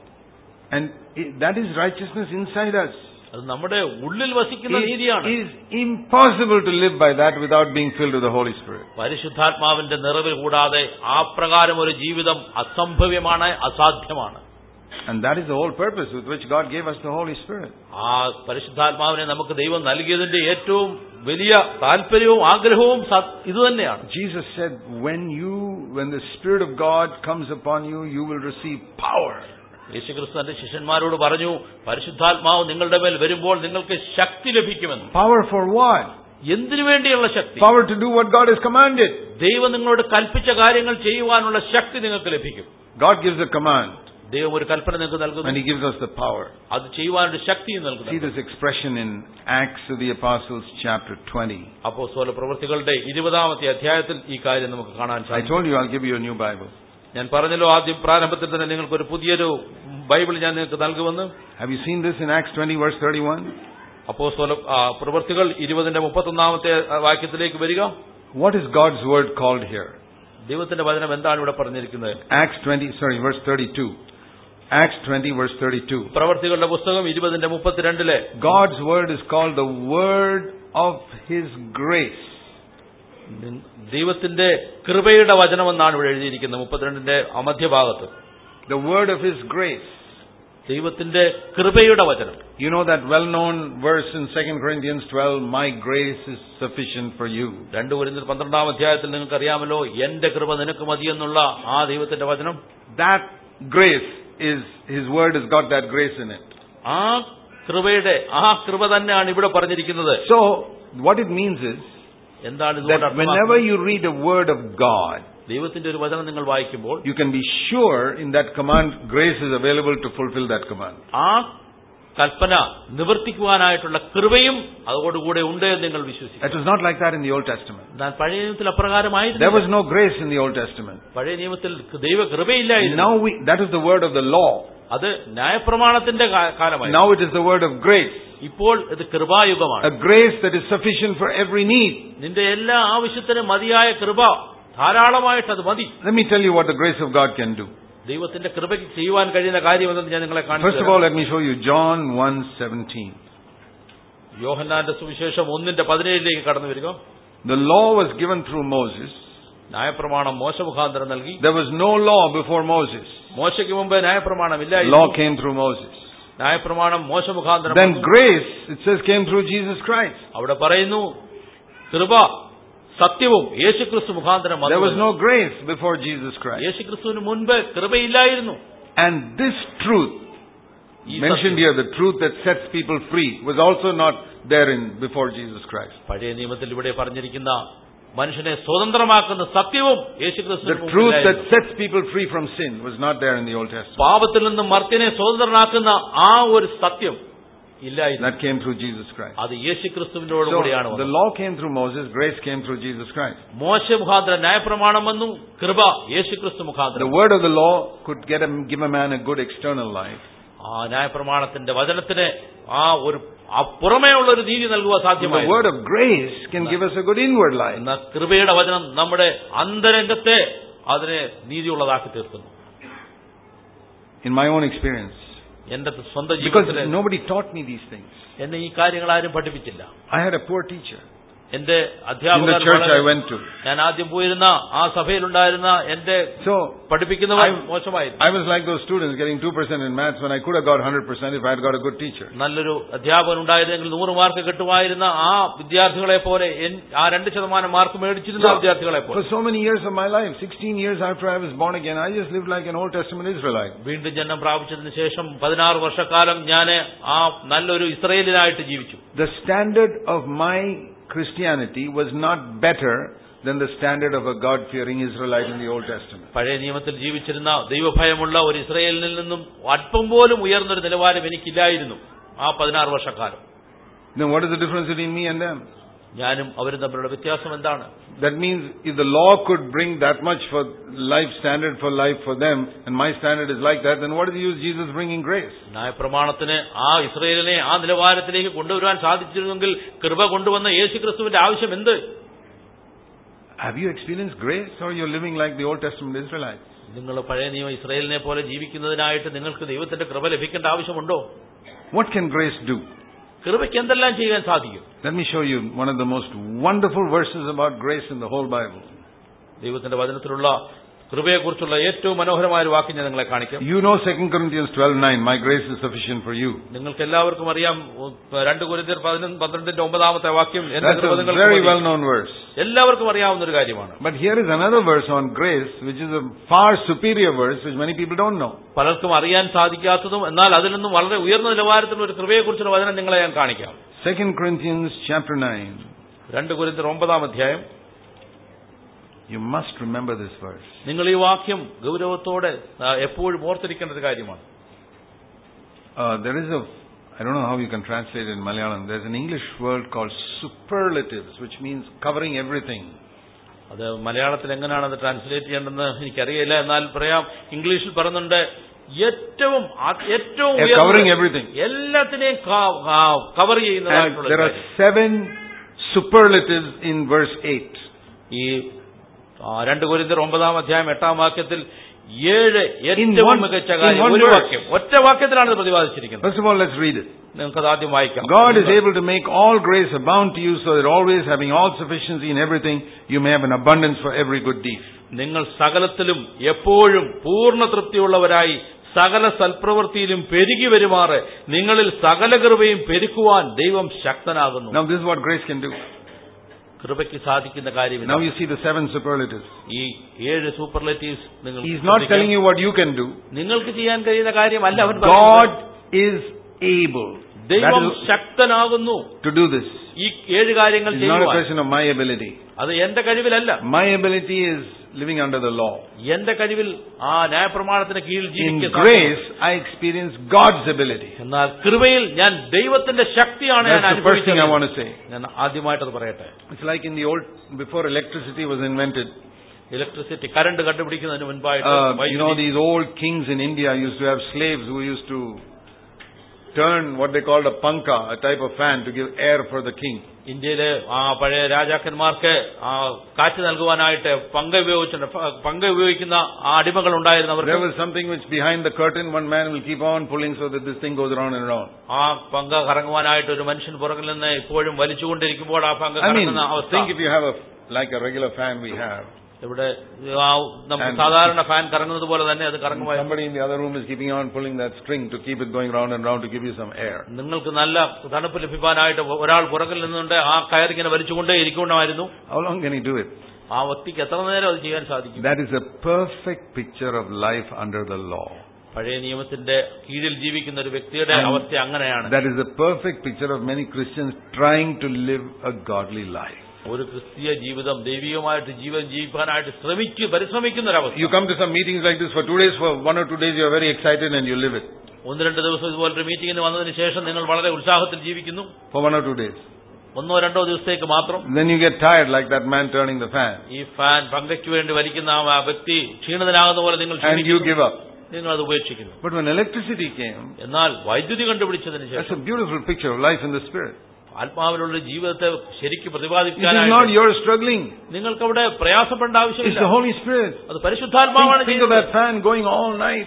Speaker 1: And it, that is righteousness inside us.
Speaker 2: അത് നമ്മുടെ ഉള്ളിൽ വസിക്കുന്ന നീതിയാണ്.
Speaker 1: It is impossible to live by that without being filled with the Holy Spirit.
Speaker 2: പരിശുദ്ധാത്മാവിന്റെ നിറവിൽ കൂടാതെ ആ പ്രകാരം ഒരു ജീവിതം അസംഭവ്യമാണ്, അസാധ്യമാണ്.
Speaker 1: And that is the whole purpose with which God gave us the Holy Spirit.
Speaker 2: ആ പരിശുദ്ധാത്മാവിനെ നമുക്ക് ദൈവം നൽകിയതിന്റെ ഏറ്റവും വലിയ താല്പര്യവും ആഗ്രഹവും ഇതുതന്നെയാണ്.
Speaker 1: Jesus said, when you, when the Spirit of God comes upon you, you will receive power.
Speaker 2: യേശുക്രിസ്തു തന്റെ ശിഷ്യന്മാരോട് പറഞ്ഞു, പരിശുദ്ധാത്മാവ് നിങ്ങളുടെ മേൽ വരുമ്പോൾ നിങ്ങൾക്ക് ശക്തി ലഭിക്കുമെന്ന്.
Speaker 1: Power for what?
Speaker 2: എന്തിനു വേണ്ടിയുള്ള ശക്തി?
Speaker 1: Power to do what God has commanded.
Speaker 2: ദൈവം നിങ്ങളോട് കൽപ്പിച്ച കാര്യങ്ങൾ ചെയ്യുവാനുള്ള ശക്തി നിങ്ങൾക്ക് ലഭിക്കും.
Speaker 1: God gives a command.
Speaker 2: ദൈവം ഒരു കൽപ്പന നിങ്ങൾക്ക് നൽകുന്നു.
Speaker 1: And He gives us the power.
Speaker 2: അത് ചെയ്യുവാനുള്ള ശക്തിയും നൽകുന്നു.
Speaker 1: See this expression in Acts of the Apostles chapter twenty.
Speaker 2: അപ്പോസ്തല പ്രവൃത്തികളുടെ ഇരുപതാമത്തെ അധ്യായത്തിൽ ഈ കാര്യം നമുക്ക് കാണാൻ സാധിക്കും.
Speaker 1: I told you I'll give you a new Bible.
Speaker 2: ഞാൻ പറഞ്ഞല്ലോ ആദ്യം പ്രാരംഭത്തിൽ തന്നെ നിങ്ങൾക്ക് ഒരു പുതിയൊരു ബൈബിൾ ഞാൻ നിങ്ങൾക്ക് നൽകുമെന്ന്.
Speaker 1: Have you seen this in Acts twenty verse thirty-one?
Speaker 2: അപ്പോസ്തല പ്രവൃത്തികൾ ഇരുപതിന്റെ മുപ്പത്തൊന്നാമത്തെ വാക്യത്തിലേക്ക് വരിക.
Speaker 1: What is God's word called here?
Speaker 2: ദൈവത്തിന്റെ വചനം എന്താണ് ഇവിടെ പറഞ്ഞിരിക്കുന്നത്?
Speaker 1: Acts twenty, sorry, verse thirty-two. Acts twenty verse thirty-two.
Speaker 2: പ്രവൃത്തികളുടെ പുസ്തകം ഇരുപതിന്റെ മുപ്പത്തിരണ്ടിലെ
Speaker 1: God's word is called the word of His grace.
Speaker 2: ദൈവത്തിന്റെ കൃപയുടെ വചനം എന്നാണ് ഇവിടെ എഴുതിയിരിക്കുന്നത് മുപ്പത്തിരണ്ടിന്റെ മധ്യഭാഗത്ത്.
Speaker 1: The word of His grace.
Speaker 2: ദൈവത്തിന്റെ കൃപയുടെ വചനം.
Speaker 1: You know that well-known verse in Second Corinthians twelve, my grace is sufficient for you. രണ്ട്
Speaker 2: കൊരിന്ത്യർ പന്ത്രണ്ടാം അധ്യായത്തിൽ നിങ്ങൾക്ക് അറിയാമല്ലോ, എന്റെ കൃപ നിനക്ക് മതിയെന്നുള്ള ആ ദൈവത്തിന്റെ വചനം.
Speaker 1: That grace is, His word has got that grace in it.
Speaker 2: ആ കൃപയുടെ ആ കൃപ തന്നെയാണ് ഇവിടെ പറഞ്ഞിരിക്കുന്നത്.
Speaker 1: So what it means is
Speaker 2: എന്താണ്
Speaker 1: that whenever you read a word of God,
Speaker 2: ദൈവത്തിന്റെ ഒരു വചനം നിങ്ങൾ വായിക്കുമ്പോൾ
Speaker 1: you can be sure in that command grace is available to fulfill that command.
Speaker 2: ആ കൽപ്പന നിവർത്തിക്കുവാനായിട്ടുള്ള കൃപയും അതോടുകൂടെ ഉണ്ട് എന്ന് നിങ്ങൾ വിശ്വസിക്കും.
Speaker 1: It was not like that in the Old Testament.
Speaker 2: പഴയ നിയമത്തിൽ അപ്രകാരമായിരുന്നു.
Speaker 1: There was no grace in the Old Testament.
Speaker 2: പഴയ നിയമത്തിൽ ദൈവ കൃപയില്ലായിരുന്നു.
Speaker 1: Now we, that is the word of the law.
Speaker 2: അത് ന്യായപ്രമാണത്തിന്റെ കാലമായി.
Speaker 1: Now it is the word of grace.
Speaker 2: ഇപ്പോൾ ഇത് കൃപായുഗമാണ്.
Speaker 1: A grace that is sufficient for every need.
Speaker 2: നിന്റെ എല്ലാ ആവശ്യത്തിനും മതിയായ കൃപ ധാരാളമായിട്ട് അത് മതി.
Speaker 1: Let me tell you what the grace of God can do.
Speaker 2: ദൈവത്തിന്റെ കൃപയ്ക്ക് ചെയ്യുവാൻ കഴിയുന്ന കാര്യമെന്ന് ഞാൻ നിങ്ങളെ കാണിച്ചു.
Speaker 1: First of all, let me show you John one seventeen.
Speaker 2: യോഹന്നാന്റെ സുവിശേഷം ഒന്നിന്റെ പതിനേഴിലേക്ക് കടന്നു വരിക.
Speaker 1: The law was given through Moses.
Speaker 2: ന്യായപ്രമാണം മോശ മുഖാന്തരം നൽകി.
Speaker 1: There was no law before Moses.
Speaker 2: മോശയ്ക്ക് മുമ്പ് ന്യായപ്രമാണം ഇല്ലായിരുന്നു.
Speaker 1: Law came through Moses.
Speaker 2: ന്യായപ്രമാണം മോശ മുഖാന്തരം.
Speaker 1: Then grace, it says, came through Jesus Christ.
Speaker 2: അവിടെ പറയുന്നു കൃപ സത്യവും യേശുക്രിസ്തു മുഖാന്തരം.
Speaker 1: There was no grace before Jesus Christ.
Speaker 2: യേശുക്രിസ്തുവിന് മുൻപ് കൃപയില്ലായിരുന്നു.
Speaker 1: And this truth, mentioned here, the truth that sets people free, was also not there in before Jesus Christ.
Speaker 2: പഴയ നിയമത്തിൽ ഇവിടെ പറഞ്ഞിരിക്കുന്ന മനുഷ്യനെ സ്വതന്ത്രമാക്കുന്ന സത്യവും യേശുക്രിസ്തുവിന്
Speaker 1: The truth that sets people free from sin was not there in the Old Testament.
Speaker 2: പാപത്തിൽ നിന്നും മർത്യനെ സ്വതന്ത്രനാക്കുന്ന ആ ഒരു സത്യം ഇല്ലായിരുന്നു.
Speaker 1: That came through Jesus Christ.
Speaker 2: അത് യേശുക്രിസ്തുവിനോട് കൂടിയാണ് വന്നത്.
Speaker 1: The law came through Moses, grace came through Jesus Christ.
Speaker 2: മോശെ മുഖാന്തരം ന്യായപ്രമാണം വന്നു, കൃപ യേശുക്രിസ്തു മുഖാന്തരം.
Speaker 1: The word of the law could get a, give a man a good external life.
Speaker 2: ആ ന്യായപ്രമാണത്തിന്റെ വചനത്തിന് ആ ഒരു പുറമേയുള്ള ഒരു നീതി നൽകുക സാധ്യമാണ്.
Speaker 1: The word of grace can give us a good inward life.
Speaker 2: എന്നാൽ കൃപയുടെ വചനം നമ്മുടെ അന്തരംഗത്തെ അതിനെ നീതിയുള്ളതാക്കി തീർക്കുന്നു.
Speaker 1: In my own experience,
Speaker 2: എന്റെ സ്വന്തം
Speaker 1: because
Speaker 2: ജീവിതത്തിൽ
Speaker 1: nobody taught me these things.
Speaker 2: എന്നെ ഈ കാര്യങ്ങൾ ആരും പഠിപ്പിച്ചില്ല.
Speaker 1: I had a poor teacher.
Speaker 2: എന്റെ
Speaker 1: In the
Speaker 2: അധ്യാപകർ
Speaker 1: church I went to.
Speaker 2: ഞാൻ ആദ്യം പോയിരുന്ന ആ സഭയിലുണ്ടായിരുന്ന എന്റെ
Speaker 1: So
Speaker 2: പഠിപ്പിക്കുന്നവർ മോശമായിരുന്നു.
Speaker 1: I was like those students getting two percent in maths when I could have got one hundred percent if I had got a good teacher.
Speaker 2: നല്ലൊരു അധ്യാപകൻ ഉണ്ടായിരുന്നെങ്കിൽ നൂറ് മാർക്ക് കിട്ടുമായിരുന്ന ആ വിദ്യാർത്ഥികളെ പോലെ ആ രണ്ട് ശതമാനം മാർക്ക് മേടിച്ചിരുന്ന വിദ്യാർത്ഥികളെ പോലെ.
Speaker 1: For so many years of my life, sixteen years after I was born again, I just lived like an Old Testament Israelite.
Speaker 2: വീണ്ടും ജന്മം പ്രാപിച്ചതിന് ശേഷം പതിനാറ് വർഷക്കാലം ഞാൻ ആ നല്ലൊരു ഇസ്രായേലിനായിട്ട് ജീവിച്ചു.
Speaker 1: The standard of my Christianity was not better than the standard of a God-fearing Israelite in the Old Testament.
Speaker 2: പഴയ നിയമത്തിൽ ജീവിച്ചിരുന്ന ദൈവഭയമുള്ള ഒരു ഇസ്രായേലിൽ നിന്നും അല്പം പോലും ഉയർന്നൊരു നിലവാരം എനിക്കില്ലായിരുന്നു ആ പതിനാറ് വർഷക്കാലം.
Speaker 1: Then what is the difference between me and them?
Speaker 2: ഞാനും അവരും തമ്മിലുള്ള വ്യത്യാസം എന്താണ്?
Speaker 1: That means if the law could bring that much for life, standard for life for them, and my standard is like that, then what is the use of Jesus bringing grace?
Speaker 2: ന്യായപ്രമാണത്തിന് ആ ഇസ്രായേലിനെ ആ നിലവാരത്തിലേക്ക് കൊണ്ടുവരാൻ സാധിച്ചിരുന്നെങ്കിൽ കൃപ കൊണ്ടുവന്ന യേശുക്രിസ്തുവിന്റെ ആവശ്യം എന്ത്?
Speaker 1: Have you experienced grace, or you're living like the Old Testament Israelites?
Speaker 2: നിങ്ങൾ പഴയ നിയമ ഇസ്രായേലിനെ പോലെ ജീവിക്കുന്നതിനായിട്ട് നിങ്ങൾക്ക് ദൈവത്തിന്റെ കൃപ ലഭിക്കേണ്ട ആവശ്യമുണ്ടോ?
Speaker 1: What can grace do?
Speaker 2: കൃപയ്ക്ക് എന്തെല്ലാം ചെയ്യാൻ സാധിക്കും?
Speaker 1: Let me show you one of the most wonderful verses about grace in the whole Bible.
Speaker 2: ദൈവത്തിന്റെ വചനത്തിലുള്ള കൃപയെക്കുറിച്ചുള്ള ഏറ്റവും മനോഹരമായ ഒരു വാക്യം ഞാൻ നിങ്ങളെ കാണിക്കാം.
Speaker 1: You know Second Corinthians twelve nine, my grace is sufficient for you.
Speaker 2: നിങ്ങൾക്ക് എല്ലാവർക്കും അറിയാം രണ്ട് കൊരിന്ത്യർ പന്ത്രണ്ടിന്റെ ഒമ്പതാമത്തെ വാക്യം.
Speaker 1: That's a very well known verse.
Speaker 2: എല്ലാവർക്കും അറിയാവുന്ന ഒരു കാര്യമാണ്.
Speaker 1: But here is another verse on grace, which is a far superior verse, which many people don't know.
Speaker 2: പലർക്കും അറിയാൻ സാധിക്കാത്തതും എന്നാൽ അതിൽ നിന്നും വളരെ ഉയർന്ന നിലവാരത്തിലുള്ള ഒരു കൃപയെക്കുറിച്ചുള്ള വചനം നിങ്ങളെ ഞാൻ കാണിക്കാം.
Speaker 1: Second Corinthians chapter nine.
Speaker 2: രണ്ട് കൊരിന്ത്യർ ഒമ്പതാം അധ്യായം.
Speaker 1: You must remember this verse.
Speaker 2: നിങ്ങൾ ഈ വാക്യം ഗൗരവത്തോടെ എപ്പോഴും ഓർത്തിരിക്കേണ്ട ഒരു കാര്യമാണ്.
Speaker 1: Uh, there is a, I don't know how you can translate it in Malayalam. There's an English word called superlatives, which means covering everything.
Speaker 2: അത് മലയാളത്തിൽ എങ്ങനെയാണ് അത് ട്രാൻസ്ലേറ്റ് ചെയ്യേണ്ടതെന്ന് എനിക്കറിയില്ല. എന്നാൽ പറയാം, ഇംഗ്ലീഷിൽ പറയുന്നുണ്ട് ഏറ്റവും ഏറ്റവും
Speaker 1: covering everything.
Speaker 2: എല്ലാത്തിനെയും കവർ ചെയ്യുന്നതായിട്ടുള്ള.
Speaker 1: There are seven superlatives in verse eight.
Speaker 2: ഈ രണ്ട് കൊരിന്ത്യർ ഒമ്പതാം അധ്യായം എട്ടാം വാക്യത്തിൽ ഏഴ് ഏറ്റവും മികച്ച കാര്യം ഒരു വാക്യം ഒറ്റ വാക്യത്തിലാണ് പ്രതിപാദിച്ചിരിക്കുന്നത്.
Speaker 1: First of all, let's read it.
Speaker 2: നിങ്ങൾക്ക് അത് ആദ്യം വായിക്കാം.
Speaker 1: God is able to make all grace abound to you, so that always having all sufficiency in everything, you may have an abundance for every good deed.
Speaker 2: നിങ്ങൾ സകലത്തിലും എപ്പോഴും പൂർണ്ണ തൃപ്തിയുള്ളവരായി സകല സൽപ്രവൃത്തിയിലും പെരുകി വരുമാറ് നിങ്ങളിൽ സകല കൃപയും പെരുക്കുവാൻ ദൈവം ശക്തനാകുന്നു.
Speaker 1: Now this is what grace can do.
Speaker 2: കൃപയ്ക്ക് സാധിക്കുന്ന കാര്യം.
Speaker 1: Now you see the seven superlatives.
Speaker 2: ഈ ഏഴ് സൂപ്പർലേറ്റീവ്സ് നിങ്ങൾ.
Speaker 1: He is not telling you what you can do.
Speaker 2: നിങ്ങൾക്ക് ചെയ്യാൻ കഴിയുന്ന കാര്യമല്ല അവൻ പറയുന്നത്.
Speaker 1: God is able.
Speaker 2: ദൈവം ശക്തനാകുന്നു
Speaker 1: to do this.
Speaker 2: ഈ ഏഴ് കാര്യങ്ങൾ
Speaker 1: ചെയ്യുവാൻ. It's not a question of my ability.
Speaker 2: അത് എന്റെ കഴിവിലല്ല.
Speaker 1: My ability is living under the law.
Speaker 2: എന്റെ കഴിവിൽ ആ ന്യായപ്രമാണത്തിന് കീഴിൽ ജീവിക്കുക.
Speaker 1: In grace I experience God's ability.
Speaker 2: എന്നാൽ കൃപയിൽ ഞാൻ ദൈവത്തിന്റെ ശക്തിയാണ് ഞാൻ അനുഭവിച്ചത്.
Speaker 1: That's the first thing I want to say.
Speaker 2: ഞാൻ ആദ്യമായിട്ട് അത് പറയട്ടെ.
Speaker 1: It's like in the old, before electricity was invented.
Speaker 2: Electricity, current കണ്ടുപിടിക്കുന്നതിന് മുൻപായിട്ട്.
Speaker 1: Uh, you know, these old kings in India used to have slaves who used to turn what they called a panka, a type of fan, to give air for the king.
Speaker 2: ഇന്ത്യയിലെ ആ പഴയ രാജാക്കന്മാർക്ക് ആ കാറ്റ് നൽകുവാനായിട്ട് പങ്ക ഉപയോഗിച്ചിട്ടുണ്ട്. പങ്ക ഉപയോഗിക്കുന്ന ആ അടിമകൾ ഉണ്ടായിരുന്നു അവർക്ക്.
Speaker 1: There was something which behind the curtain one man will keep on pulling so that this thing goes around and around.
Speaker 2: ആ പങ്ക കറങ്ങുവാനായിട്ട് ഒരു മനുഷ്യൻ പുറകിൽ നിന്ന് ഇപ്പോഴും വലിച്ചുകൊണ്ടിരിക്കുമ്പോൾ ആ പങ്ക കറങ്ങുന്ന അവസ്ഥ.
Speaker 1: Think if you have a like a regular fan we have.
Speaker 2: ഇവിടെ നമുക്ക് സാധാരണ ഫാൻ കറങ്ങുന്നത് പോലെ തന്നെ അത് കറങ്ങുമായി.
Speaker 1: Somebody in the other room is keeping on pulling that string to keep it going round and round to give you some air.
Speaker 2: നിങ്ങൾക്ക് നല്ല തണുപ്പ് ലഭിക്കാനായിട്ട് ഒരാൾ പുറകിൽ നിന്നുകൊണ്ട് ആ കയർ ഇങ്ങനെ വലിച്ചുകൊണ്ടേ ഇരിക്കുന്നുണ്ടായിരുന്നു.
Speaker 1: How long can he do it?
Speaker 2: ആ വ്യക്തിക്ക് എത്ര നേരം അത് ചെയ്യാൻ സാധിക്കും?
Speaker 1: That is a perfect picture of life under the law.
Speaker 2: പഴയ നിയമത്തിന്റെ കീഴിൽ ജീവിക്കുന്ന ഒരു വ്യക്തിയുടെ അവസ്ഥ അങ്ങനെയാണ്.
Speaker 1: That is the perfect picture of many Christians trying to live a godly life.
Speaker 2: ഒരു ക്രിസ്തീയ ജീവിതം ദൈവികമായിട്ട് ജീവൻ ജീവിക്കാനായിട്ട് ശ്രമിച്ചു പരിശ്രമിക്കുന്ന ഒരു അവസ്ഥ.
Speaker 1: You come to some meetings like this for two days, for one or two days you are very excited and you live it.
Speaker 2: ഒന്ന് രണ്ട് ദിവസം ഇതുപോലൊരു മീറ്റിംഗിന് വന്നതിന് ശേഷം നിങ്ങൾ വളരെ ഉത്സാഹത്തിൽ ജീവിക്കുന്നു.
Speaker 1: For one or two days.
Speaker 2: ഒന്നോ രണ്ടോ ദിവസത്തേക്ക് മാത്രം.
Speaker 1: Then you get tired like that man turning the fan.
Speaker 2: ഈ ഫാൻ പങ്കയ്ക്ക് വേണ്ടി വലിക്കുന്ന ആ വ്യക്തി ക്ഷീണിതനാകുന്ന പോലെ നിങ്ങൾ
Speaker 1: and you give up.
Speaker 2: നിങ്ങൾ അത് ഉപേക്ഷിക്കുന്നു.
Speaker 1: But when electricity came,
Speaker 2: എന്നാൽ വൈദ്യുതി കണ്ടുപിടിച്ചതിന് ശേഷം,
Speaker 1: that's a beautiful picture of life in the spirit.
Speaker 2: ആത്മാവിലുള്ള ജീവിതത്തെ ശരിക്കും
Speaker 1: It is
Speaker 2: പ്രതിപാദിക്കാനായിട്ട്
Speaker 1: not you're struggling.
Speaker 2: നിങ്ങൾക്ക് അവിടെ പ്രയാസപ്പെടേണ്ട
Speaker 1: It's
Speaker 2: ആവശ്യമില്ല.
Speaker 1: the Holy Spirit.
Speaker 2: അത് പരിശുദ്ധാത്മാവാണ്
Speaker 1: Think, think of
Speaker 2: ചെയ്യുന്നത്.
Speaker 1: that fan going all night.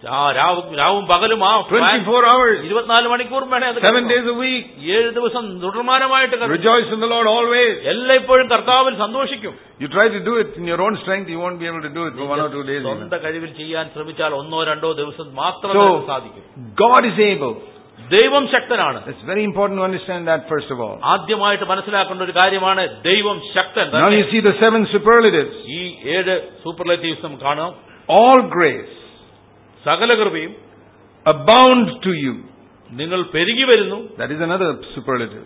Speaker 2: രാവും പകലും ആ
Speaker 1: twenty-four hours.
Speaker 2: ഇരുപത്തിനാല് മണിക്കൂറും വേണേ അത്
Speaker 1: Seven days a week.
Speaker 2: ഏഴ് ദിവസം തുടർമാനമായിട്ട്
Speaker 1: Rejoice in the Lord always.
Speaker 2: എല്ലായ്പ്പോഴും കർത്താവിൽ സന്തോഷിക്കും.
Speaker 1: You try to do it in your own strength, you won't be able to do it for one or two days.
Speaker 2: സ്വന്തം കഴിവിൽ ചെയ്യാൻ ശ്രമിച്ചാൽ ഒന്നോ രണ്ടോ ദിവസം മാത്രമേ
Speaker 1: So,
Speaker 2: സാധിക്കും.
Speaker 1: God is able.
Speaker 2: ദൈവം ശക്തനാണ്.
Speaker 1: It's very important to understand that first of all.
Speaker 2: ആദ്യമായിട്ട് മനസ്സിലാക്കേണ്ട ഒരു കാര്യമാണ് ദൈവം ശക്തൻ.
Speaker 1: Now you see the seven superlatives.
Speaker 2: ഈ ഏഴ് സൂപ്പർലേറ്റീവ്സ് നമുക്ക് കാണാം.
Speaker 1: All grace
Speaker 2: സകല കൃപയും
Speaker 1: abound to you.
Speaker 2: നിങ്ങൾ പെരുകി വരുന്നു.
Speaker 1: That is another superlative.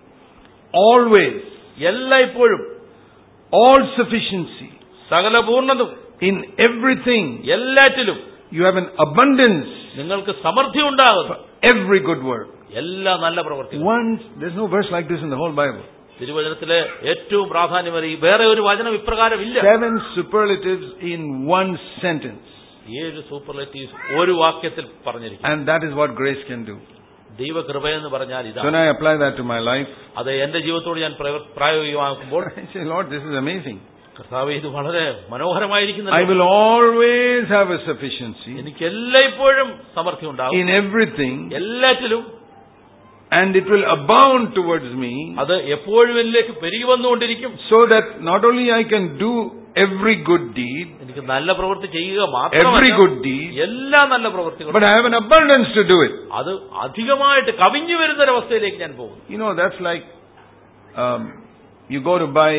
Speaker 1: Always.
Speaker 2: എല്ലായ്പ്പോഴും.
Speaker 1: All sufficiency.
Speaker 2: സകല പൂർണ്ണതും.
Speaker 1: In everything.
Speaker 2: എല്ലാറ്റിലും.
Speaker 1: You have an abundance.
Speaker 2: നിങ്ങൾക്ക് സമൃദ്ധി ഉണ്ടാകും.
Speaker 1: For every good work.
Speaker 2: എല്ലാ നല്ല പ്രവൃത്തികളും.
Speaker 1: Once, there's no verse like this in the whole Bible.
Speaker 2: തിരുവചനത്തിലെ ഏറ്റവും പ്രാധാന്യമേറിയ വേറെ ഒരു വചനം ഇപ്രകാരം ഇല്ല.
Speaker 1: Seven superlatives in one sentence.
Speaker 2: ഏഴ് സൂപ്പർലേറ്റീവ്സ് ഒരു വാക്യത്തിൽ പറഞ്ഞിരിക്കുന്നു.
Speaker 1: And that is what grace can do.
Speaker 2: ദൈവകൃപയെന്ന് പറഞ്ഞാൽ ഇതാണ്.
Speaker 1: When I apply that to my life,
Speaker 2: അത് എന്റെ ജീവിതത്തോട് ഞാൻ പ്രായോഗികമാക്കുമ്പോൾ,
Speaker 1: I say, Lord, this is amazing.
Speaker 2: കർത്താവേ, ഇത് വളരെ മനോഹരമായിരിക്കുന്നു.
Speaker 1: I will always have a sufficiency.
Speaker 2: എനിക്ക് എല്ലായ്പ്പോഴും സമൃദ്ധി ഉണ്ടാകും.
Speaker 1: In everything.
Speaker 2: എല്ലാറ്റിലും.
Speaker 1: And it will abound towards me.
Speaker 2: അത് എപ്പോഴും എന്നിലേക്ക് പെരുകി വന്നുകൊണ്ടിരിക്കും.
Speaker 1: So that not only I can do every good deed,
Speaker 2: എനിക്ക് നല്ല പ്രവൃത്തി ചെയ്യുക മാത്രമല്ല,
Speaker 1: every good deed,
Speaker 2: എല്ലാ നല്ല പ്രവൃത്തികളും,
Speaker 1: but I have an abundance to do it.
Speaker 2: അത് അധികമായിട്ട് കവിഞ്ഞു വരുന്ന ഒരവസ്ഥയിലേക്ക് ഞാൻ പോകും.
Speaker 1: You know, that's like um, you go to buy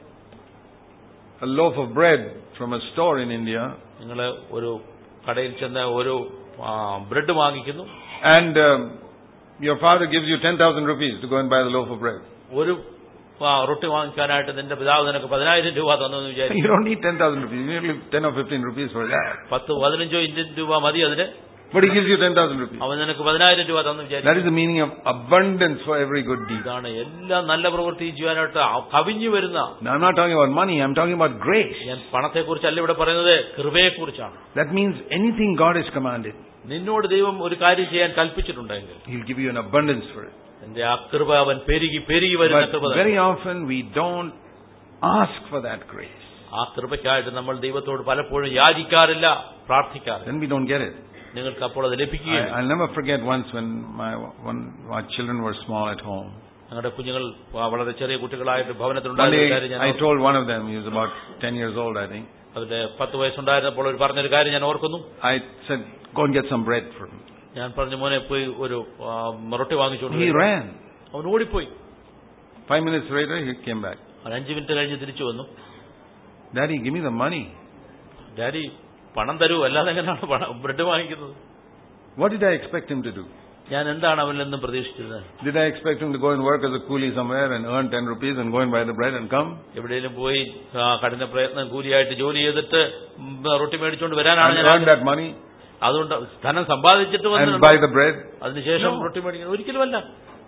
Speaker 1: a loaf of bread from a store in India.
Speaker 2: നിങ്ങൾ ഒരു കടയിൽ ചെന്ന് ഒരു ബ്രെഡ് വാങ്ങിക്കുന്നു.
Speaker 1: And um, your father gives you ten thousand rupees to go and buy the loaf of bread.
Speaker 2: ഒരു റൊട്ടി വാങ്ങിക്കാനായിട്ട് നിന്റെ പിതാവ് നിനക്ക് പതിനായിരം രൂപ തന്നു എന്ന് വിചാരിക്കും.
Speaker 1: You don't need ten thousand rupees. You need ten or fifteen rupees for that.
Speaker 2: പത്ത് പതിനഞ്ചോ ഇന്ത്യൻ രൂപ മതി അതിന്.
Speaker 1: But he gives you ten thousand rupees.
Speaker 2: അവൻ നിനക്ക് പതിനായിരം രൂപ തന്നു വിചാരിക്കും.
Speaker 1: That is the meaning of abundance for every good deed.
Speaker 2: ഇതാണ് എല്ലാ നല്ല പ്രവൃത്തിയും ചെയ്യാനായിട്ട് കവിഞ്ഞു വരുന്ന.
Speaker 1: Now I'm not talking about money. I'm talking about grace.
Speaker 2: ഞാൻ പണത്തെക്കുറിച്ചല്ല ഇവിടെ പറയുന്നത്, കൃപയെക്കുറിച്ചാണ്.
Speaker 1: That means anything God has commanded,
Speaker 2: നിന്നോട് ദൈവം ഒരു കാര്യം ചെയ്യാൻ കൽപ്പിച്ചിട്ടുണ്ടെങ്കിൽ
Speaker 1: He'll give you an abundance for it.
Speaker 2: എന്റെ ആ കൃപ അവൻ പെരുകി പെരുകി വരുന്ന കൃപ.
Speaker 1: But very often we don't ask for that grace.
Speaker 2: ആ കൃപയ്ക്കായിട്ട് നമ്മൾ ദൈവത്തോട് പലപ്പോഴും യാചിക്കാറില്ല, പ്രാർത്ഥിക്കാറില്ല.
Speaker 1: Then we don't get it.
Speaker 2: നിങ്ങൾക്ക് അപ്പോൾ അത് ലഭിക്കുകയില്ല.
Speaker 1: I'll never forget once when my when my children were small at home.
Speaker 2: ഞങ്ങളുടെ കുഞ്ഞുങ്ങൾ വളരെ ചെറിയ കുട്ടികളായിട്ട്
Speaker 1: One
Speaker 2: ഭവനത്തിലുണ്ടായിരുന്ന
Speaker 1: day
Speaker 2: കാര്യം
Speaker 1: I
Speaker 2: ഞാൻ
Speaker 1: told one of them, he was about ten years old, I think.
Speaker 2: അവരുടെ പത്ത് വയസ്സുണ്ടായിരുന്നപ്പോൾ ഒരു പറഞ്ഞൊരു കാര്യം ഞാൻ ഓർക്കുന്നു.
Speaker 1: I said, go and get some bread for me.
Speaker 2: ഞാൻ പറഞ്ഞു, മോനെ പോയി ഒരു റൊട്ടി വാങ്ങിച്ചോണ്ട്.
Speaker 1: He ran.
Speaker 2: അവൻ ഓടിപ്പോയി.
Speaker 1: Five minutes later, he came back.
Speaker 2: അവൻ അഞ്ചു മിനിറ്റ് കഴിഞ്ഞ് തിരിച്ചു വന്നു.
Speaker 1: Daddy, give me the money.
Speaker 2: Daddy പണം തരൂ, അല്ലാതെ എങ്ങനെയാണ് ബ്രെഡ് വാങ്ങിക്കുന്നത്?
Speaker 1: What did I expect him to do?
Speaker 2: ഞാൻ എന്താണ് അവനിൽ നിന്നും പ്രതീക്ഷിച്ചിരുന്നത്?
Speaker 1: Did I expect him to go and work as a coolie somewhere and earn ten rupees and go and buy the bread and come?
Speaker 2: എവിടെയെങ്കിലും പോയി കഠിന പ്രയത്നം കൂലിയായിട്ട് ജോലി ചെയ്തിട്ട് റൊട്ടി മേടിച്ചുകൊണ്ട് വരാനാണ്
Speaker 1: and
Speaker 2: ഞാൻ
Speaker 1: earn that money
Speaker 2: അതുകൊണ്ട് ധനം സമ്പാദിച്ചിട്ട്
Speaker 1: and
Speaker 2: വന്നു
Speaker 1: buy the bread?
Speaker 2: അതിനുശേഷം
Speaker 1: No.
Speaker 2: റൊട്ടി മേടിക്കുന്നത് ഒരിക്കലുമല്ല.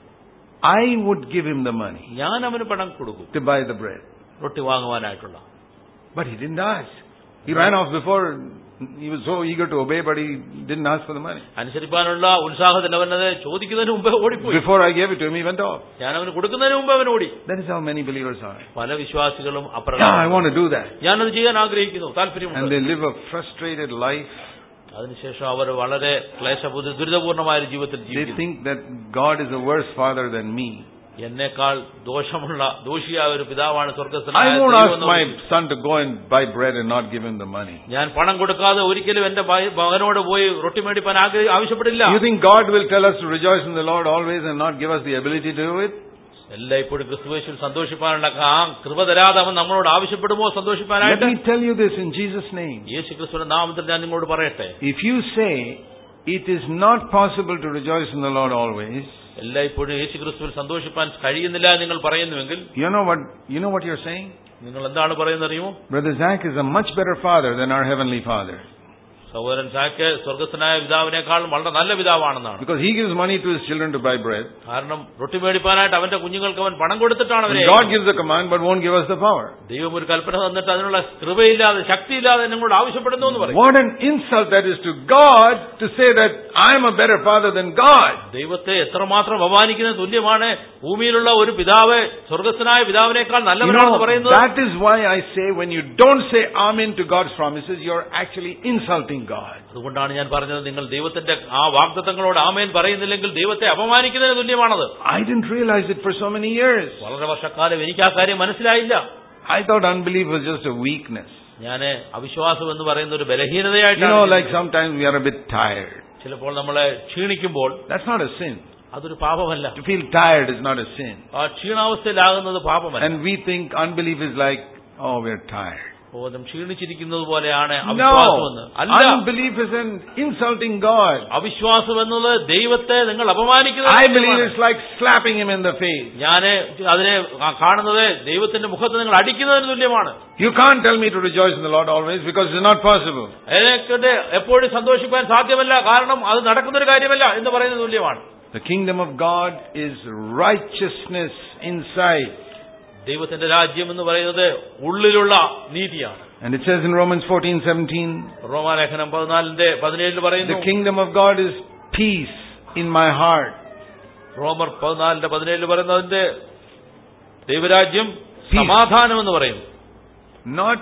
Speaker 1: I would give him the money
Speaker 2: ഞാൻ അവന് പണം കൊടുക്കും
Speaker 1: to buy the bread.
Speaker 2: Roti വാങ്ങുവാനായിട്ടുള്ള.
Speaker 1: But he didn't ask. He ran off before. He was so eager to obey, but he didn't ask for the money.
Speaker 2: അനുസരിപ്പാനുള്ള ഉത്സാഹത്തിൽ അവനത് ചോദിക്കുന്നതിന് മുമ്പേ ഓടിപ്പോയി.
Speaker 1: Before I gave it to him, he went off.
Speaker 2: ഞാൻ അവന് കൊടുക്കുന്നതിന് മുമ്പ് അവൻ ഓടി.
Speaker 1: That is how many believers are.
Speaker 2: പല വിശ്വാസികളും
Speaker 1: Yeah,
Speaker 2: അപ്രകാരം.
Speaker 1: I want to do that.
Speaker 2: ഞാനത് ചെയ്യാൻ ആഗ്രഹിക്കുന്നു, താല്പര്യമുണ്ട്.
Speaker 1: And they live a frustrated life.
Speaker 2: അതിനുശേഷം അവർ വളരെ ക്ലേശപൂർ ദുരിതപൂർണമായ ഒരു ജീവിതത്തിൽ
Speaker 1: They
Speaker 2: ജീവിക്കുന്നു.
Speaker 1: think that God is a worse father than me.
Speaker 2: എന്നേക്കാൾ ദോഷമുള്ള ദോഷിയായ ഒരു പിതാവാണ്
Speaker 1: I
Speaker 2: സ്വർഗ്ഗസ്ഥനായ
Speaker 1: won't ask my
Speaker 2: ദൈവം.
Speaker 1: son to go and buy bread and not give him the money.
Speaker 2: ഞാൻ പണം കൊടുക്കാതെ ഒരിക്കലും എന്റെ മകനോട് പോയി റൊട്ടി മേടിപ്പാൻ ആവശ്യപ്പെടില്ല.
Speaker 1: You think God will tell us to rejoice in the Lord always and not give us the ability to do it?
Speaker 2: എല്ലായ്പ്പോഴും ക്രിസ്തുയേശുവിൽ സന്തോഷിപ്പാനുള്ള ആ കൃപ തരാതെ അവൻ നമ്മളോട് ആവശ്യപ്പെടുമോ സന്തോഷിപ്പാനായിട്ട്?
Speaker 1: Let me tell you this in Jesus' name.
Speaker 2: യേശു ക്രിസ്തുവിന്റെ നാമത്തിൽ ഞാൻ നിങ്ങളോട് പറയട്ടെ,
Speaker 1: If you say it is not possible to rejoice in the Lord always,
Speaker 2: എല്ലായ്പ്പോഴും യേശു ക്രിസ്തുവിൽ സന്തോഷിപ്പാൻ കഴിയുന്നില്ല നിങ്ങൾ പറയുന്നുവെങ്കിൽ,
Speaker 1: you know what you know what you're saying?
Speaker 2: നിങ്ങൾ എന്താണ് പറയുന്നത് അറിയുമോ?
Speaker 1: Brother Zach is a much better father than our heavenly Father.
Speaker 2: സഹോദരൻ Zach സ്വർഗസ്ഥനായ പിതാവിനേക്കാളും വളരെ നല്ല പിതാവാണെന്നാണ്.
Speaker 1: Because he gives money to his children to buy bread.
Speaker 2: കാരണം റൊട്ടി മേടിപ്പാനായിട്ട് അവന്റെ കുഞ്ഞുങ്ങൾക്ക് അവൻ പണം കൊടുത്തിട്ടാണ് അവരെ.
Speaker 1: God gives the command but won't give us the power.
Speaker 2: ദൈവം ഒരു കൽപ്പന തന്നിട്ട് അതിനുള്ള കൃപയില്ലാതെ ശക്തിയില്ലാതെ നിങ്ങളോട് ആവശ്യപ്പെടുന്നു എന്ന് പറയും.
Speaker 1: What an insult that is to God to say that I am a better father than God.
Speaker 2: ദൈവത്തെ എത്രമാത്രം അപമാനിക്കുന്ന തുല്യമാണ് ഭൂമിയിലുള്ള ഒരു പിതാവ് സ്വർഗസ്ഥനായ പിതാവിനേക്കാൾ നല്ലവനാണെന്ന് പറയുന്നത്.
Speaker 1: That is why I say when you don't say amen to God's promises, you're actually insulting God.
Speaker 2: അതുകൊണ്ടാണ് ഞാൻ പറഞ്ഞത്, നിങ്ങൾ ദൈവത്തിന്റെ ആ വാഗ്ദത്തങ്ങളോട് ആമേൻ പറയുന്നില്ലെങ്കിൽ ദൈവത്തെ അപമാനിക്കുന്നതിന് തുല്യമാണത്.
Speaker 1: I didn't realize it for so many years.
Speaker 2: വളരെ വർഷക്കാലം എനിക്ക് ആ കാര്യം മനസ്സിലായില്ല.
Speaker 1: I thought unbelief was just a weakness.
Speaker 2: ഞാൻ അവിശ്വാസം എന്ന് പറയുന്ന ഒരു ബലഹീനതയായിട്ടാണ്.
Speaker 1: You know, like sometimes we are a bit tired.
Speaker 2: ചിലപ്പോൾ നമ്മളെ ക്ഷീണിക്കുമ്പോൾ,
Speaker 1: that's not a sin.
Speaker 2: അതൊരു പാപമല്ല.
Speaker 1: To feel tired is not a sin.
Speaker 2: ആ ക്ഷീണാവസ്ഥയിലാകുന്നത് പാപമല്ല.
Speaker 1: And we think unbelief is like, oh, we're tired.
Speaker 2: ബോധം ക്ഷീണിച്ചിരിക്കുന്നത് പോലെയാണ്
Speaker 1: No,
Speaker 2: അവിശ്വാസമെന്ന്. അല്ല,
Speaker 1: unbelief is an insulting God.
Speaker 2: അവിശ്വാസം എന്നത് ദൈവത്തെ നിങ്ങൾ അപമാനിക്കുന്നത്.
Speaker 1: I believe it's like slapping him in the face.
Speaker 2: ഞാൻ അതിനെ കാണുന്നത് ദൈവത്തിന്റെ മുഖത്ത് നിങ്ങൾ അടിക്കുന്നതിന് തുല്യമാണ്.
Speaker 1: You can't tell me to rejoice in the Lord always because it's not possible.
Speaker 2: എന്നെ എപ്പോഴും സന്തോഷിക്കാൻ സാധ്യമല്ല, കാരണം അത് നടക്കുന്നൊരു കാര്യമല്ല എന്ന് പറയുന്നത് തുല്യമാണ്.
Speaker 1: The kingdom of God is righteousness inside.
Speaker 2: ദൈവത്തിന്റെ രാജ്യം എന്ന് പറയുന്നത് ഉള്ളിലുള്ള നീതിയാണ്.
Speaker 1: And it says in Romans fourteen seventeen,
Speaker 2: റോമാലേഖനം പതിനാലിന്റെ പതിനേഴിൽ പറയുന്നു,
Speaker 1: the kingdom of God is peace in my heart.
Speaker 2: റോമർ പതിനാലിന്റെ പതിനേഴിൽ പറയുന്നതിന്റെ ദൈവരാജ്യം സമാധാനം എന്ന് പറയുന്നു.
Speaker 1: Not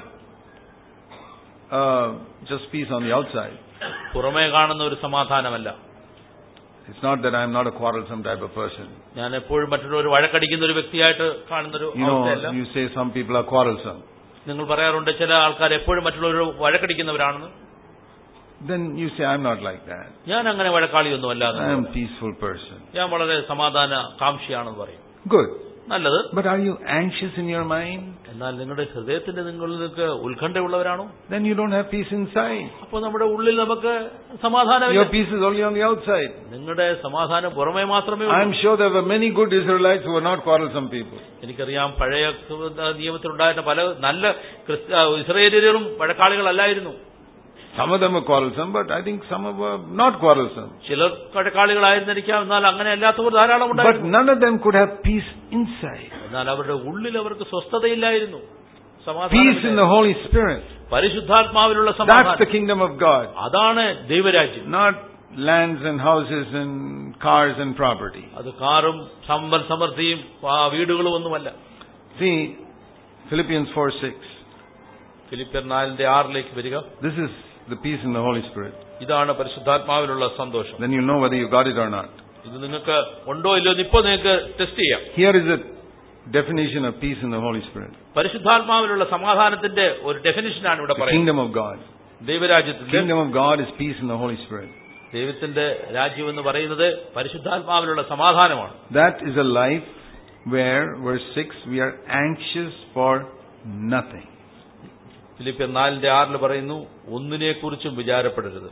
Speaker 1: uh, just peace on the outside.
Speaker 2: പുറമേ കാണുന്ന ഒരു സമാധാനമല്ല.
Speaker 1: It's not that I'm not a quarrelsome type of person.
Speaker 2: ഞാൻ എപ്പോഴും മറ്റുള്ളവർ വഴക്കടിക്കുന്ന ഒരു വ്യക്തിയായിട്ട് കാണുന്നൊരു അവസ്ഥയല്ല.
Speaker 1: You say some people are quarrelsome.
Speaker 2: നിങ്ങൾ പറയാറുണ്ട് ചില ആൾക്കാർ എപ്പോഴും മറ്റുള്ളവർ വഴക്കടിക്കുന്നവരാണെന്ന്.
Speaker 1: Then you say I'm not like that.
Speaker 2: ഞാൻ അങ്ങനെ വഴക്കാളിയൊന്നുമല്ല.
Speaker 1: I am a peaceful person.
Speaker 2: ഞാൻ വളരെ സമാധാന കാംക്ഷിയാണെന്ന് പറയും.
Speaker 1: Good.
Speaker 2: നല്ലത്.
Speaker 1: But are you anxious in your mind?
Speaker 2: എന്നാൽ നിങ്ങളുടെ ഹൃദയത്തിൽ നിങ്ങൾക്ക് ഉത്കണ്ഠയുള്ളവരാണോ?
Speaker 1: Then you don't have peace inside.
Speaker 2: അപ്പോൾ നമ്മുടെ ഉള്ളിൽ നമുക്ക് സമാധാനമില്ല.
Speaker 1: Your peace is only on the outside.
Speaker 2: നിങ്ങളുടെ സമാധാനം പുറമേ മാത്രമേ ഉള്ളൂ.
Speaker 1: I am sure there were many good Israelites who were not quarrelsome people.
Speaker 2: എനിക്കറിയാം പഴയ നിയമത്തിലുണ്ടായിരുന്ന പല നല്ല ഇസ്രായേലിയരും വഴക്കാളികളല്ലായിരുന്നു.
Speaker 1: Some of them were quarrelsome, but I think some were not quarrelsome.
Speaker 2: ചിലർ വഴക്കാളികളായിരുന്നിരിക്കാം, എന്നാൽ അങ്ങനെ അല്ലാത്തവർ ധാരാളം ഉണ്ടായിരുന്നു.
Speaker 1: But none of them could have peace inside.
Speaker 2: എന്നാൽ അവരുടെ ഉള്ളിൽ അവർക്ക് സ്വസ്ഥതയില്ലായിരുന്നു.
Speaker 1: Peace in the Holy Spirit.
Speaker 2: പരിശുദ്ധാത്മാവിലുള്ള സമാധാനം.
Speaker 1: That's the kingdom of God.
Speaker 2: അതാണ് ദൈവരാജ്യം.
Speaker 1: Not lands and houses and cars and property.
Speaker 2: അത് കാറും സമ്പൽ സമൃദ്ധിയും വീടുകളും ഒന്നുമല്ല.
Speaker 1: See, Philippians four six.
Speaker 2: ഫിലിപ്പിയർ നാലിന്റെ ആറിലേക്ക് വരിക.
Speaker 1: This is the peace in the Holy Spirit.
Speaker 2: ഇതാണ് പരിശുദ്ധാത്മാവിലുള്ള സന്തോഷം.
Speaker 1: Then you'll know whether you got it or not.
Speaker 2: ഇത് നിങ്ങൾക്ക് ഉണ്ടോ ഇല്ലയോ ഇപ്പോ നിങ്ങൾക്ക് ടെസ്റ്റ് ചെയ്യാം.
Speaker 1: Here is a definition of peace in the Holy Spirit.
Speaker 2: പരിശുദ്ധാത്മാവിലുള്ള സമാധാനത്തിന്റെ ഒരു ഡെഫിനിഷനാണ് ഇവിടെ പറയുന്നത്.
Speaker 1: Kingdom of God.
Speaker 2: ദൈവരാജ്യത്തിന്റെ
Speaker 1: Kingdom of God is peace in the Holy Spirit.
Speaker 2: ദൈവത്തിന്റെ രാജ്യം എന്ന് പറയുന്നത് പരിശുദ്ധാത്മാവിലുള്ള സമാധാനമാണ്.
Speaker 1: That is a life where, verse six, we are anxious for nothing.
Speaker 2: ഫിലിപ്പിയർ നാലിന്റെ ആറിൽ പറയുന്നു, ഒന്നിനെക്കുറിച്ചും വിചാരപ്പെടരുത്.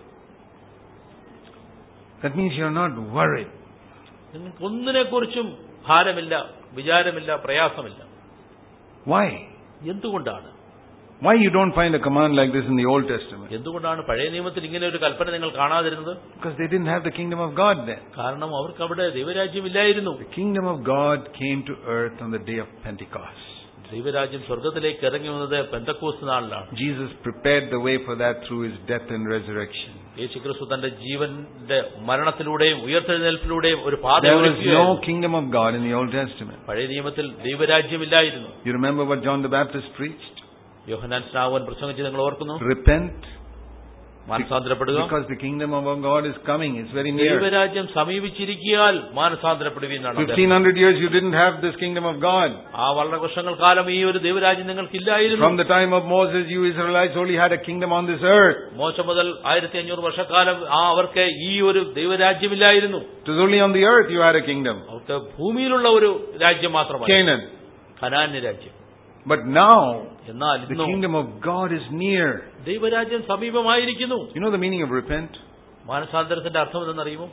Speaker 1: That means you're not worried.
Speaker 2: നിങ്ങൾക്ക് ഒന്നിനെക്കുറിച്ചും ഭാരമില്ല, വിചാരമില്ല, പ്രയാസമില്ല.
Speaker 1: Why?
Speaker 2: എന്തുകൊണ്ടാണ്?
Speaker 1: Why you don't find a command like this in the Old Testament?
Speaker 2: എന്തുകൊണ്ടാണ് പഴയ നിയമത്തിൽ ഇങ്ങനെ ഒരു കൽപ്പന നിങ്ങൾ കാണാതിരുന്നത്?
Speaker 1: Because they didn't have the kingdom of God then.
Speaker 2: കാരണം അവർക്ക് അവിടെ ദൈവരാജ്യം ഇല്ലായിരുന്നു.
Speaker 1: The kingdom of God came to earth on the day of Pentecost.
Speaker 2: ദൈവരാജ്യം സ്വർഗ്ഗത്തിലേക്ക് ഇറങ്ങി വന്നത് Pentecost നാളിലാണ്.
Speaker 1: Jesus prepared the way for that through his death and resurrection.
Speaker 2: യേശുക്രിസ്തു തന്റെ ജീവന്റെ മരണത്തിലൂടെയും ഉയർത്തെഴുന്നേൽപ്പിലൂടെയും ഒരു പാത ഒരുക്കി.
Speaker 1: There was no kingdom of God in the Old Testament.
Speaker 2: പഴയ നിയമത്തിൽ ദൈവരാജ്യമില്ലായിരുന്നു.
Speaker 1: You remember what John the Baptist preached?
Speaker 2: യോഹന്നാൻ സ്നാപകൻ പ്രസംഗിച്ചത് നിങ്ങൾ ഓർക്കുന്നു?
Speaker 1: Repent
Speaker 2: മാനസാന്തരപ്പെടുക.
Speaker 1: Because the kingdom of God is coming. It's very near.
Speaker 2: ദൈവരാജ്യം സമീപിച്ചിരിക്കാൻ മാനസാന്തരപ്പെടുകയാണ്.
Speaker 1: fifteen hundred years you didn't have this kingdom of God.
Speaker 2: ആ വളരെ വർഷങ്ങൾ കാലം ഈ ഒരു ദൈവരാജ്യം നിങ്ങൾക്കില്ലായിരുന്നു.
Speaker 1: From the time of Moses, you Israelites only had a kingdom on this earth.
Speaker 2: മോശ മുതൽ ആയിരത്തി അഞ്ഞൂറ് വർഷക്കാലം ആ അവർക്ക് ഈ ഒരു ദൈവരാജ്യമില്ലായിരുന്നു.
Speaker 1: It was only on the earth you had a kingdom.
Speaker 2: അവർക്ക് ഭൂമിയിലുള്ള ഒരു രാജ്യം മാത്രമാണ്,
Speaker 1: Canaan.
Speaker 2: കനാന്യ രാജ്യം.
Speaker 1: But now,
Speaker 2: എന്നാൽ
Speaker 1: the kingdom of God is near.
Speaker 2: ദൈവരാജ്യം സമീപമായിരിക്കുന്നു.
Speaker 1: You know the meaning of repent?
Speaker 2: മാനസാന്തരത്തിന്റെ അർത്ഥം എന്തെന്നറിയുമോ?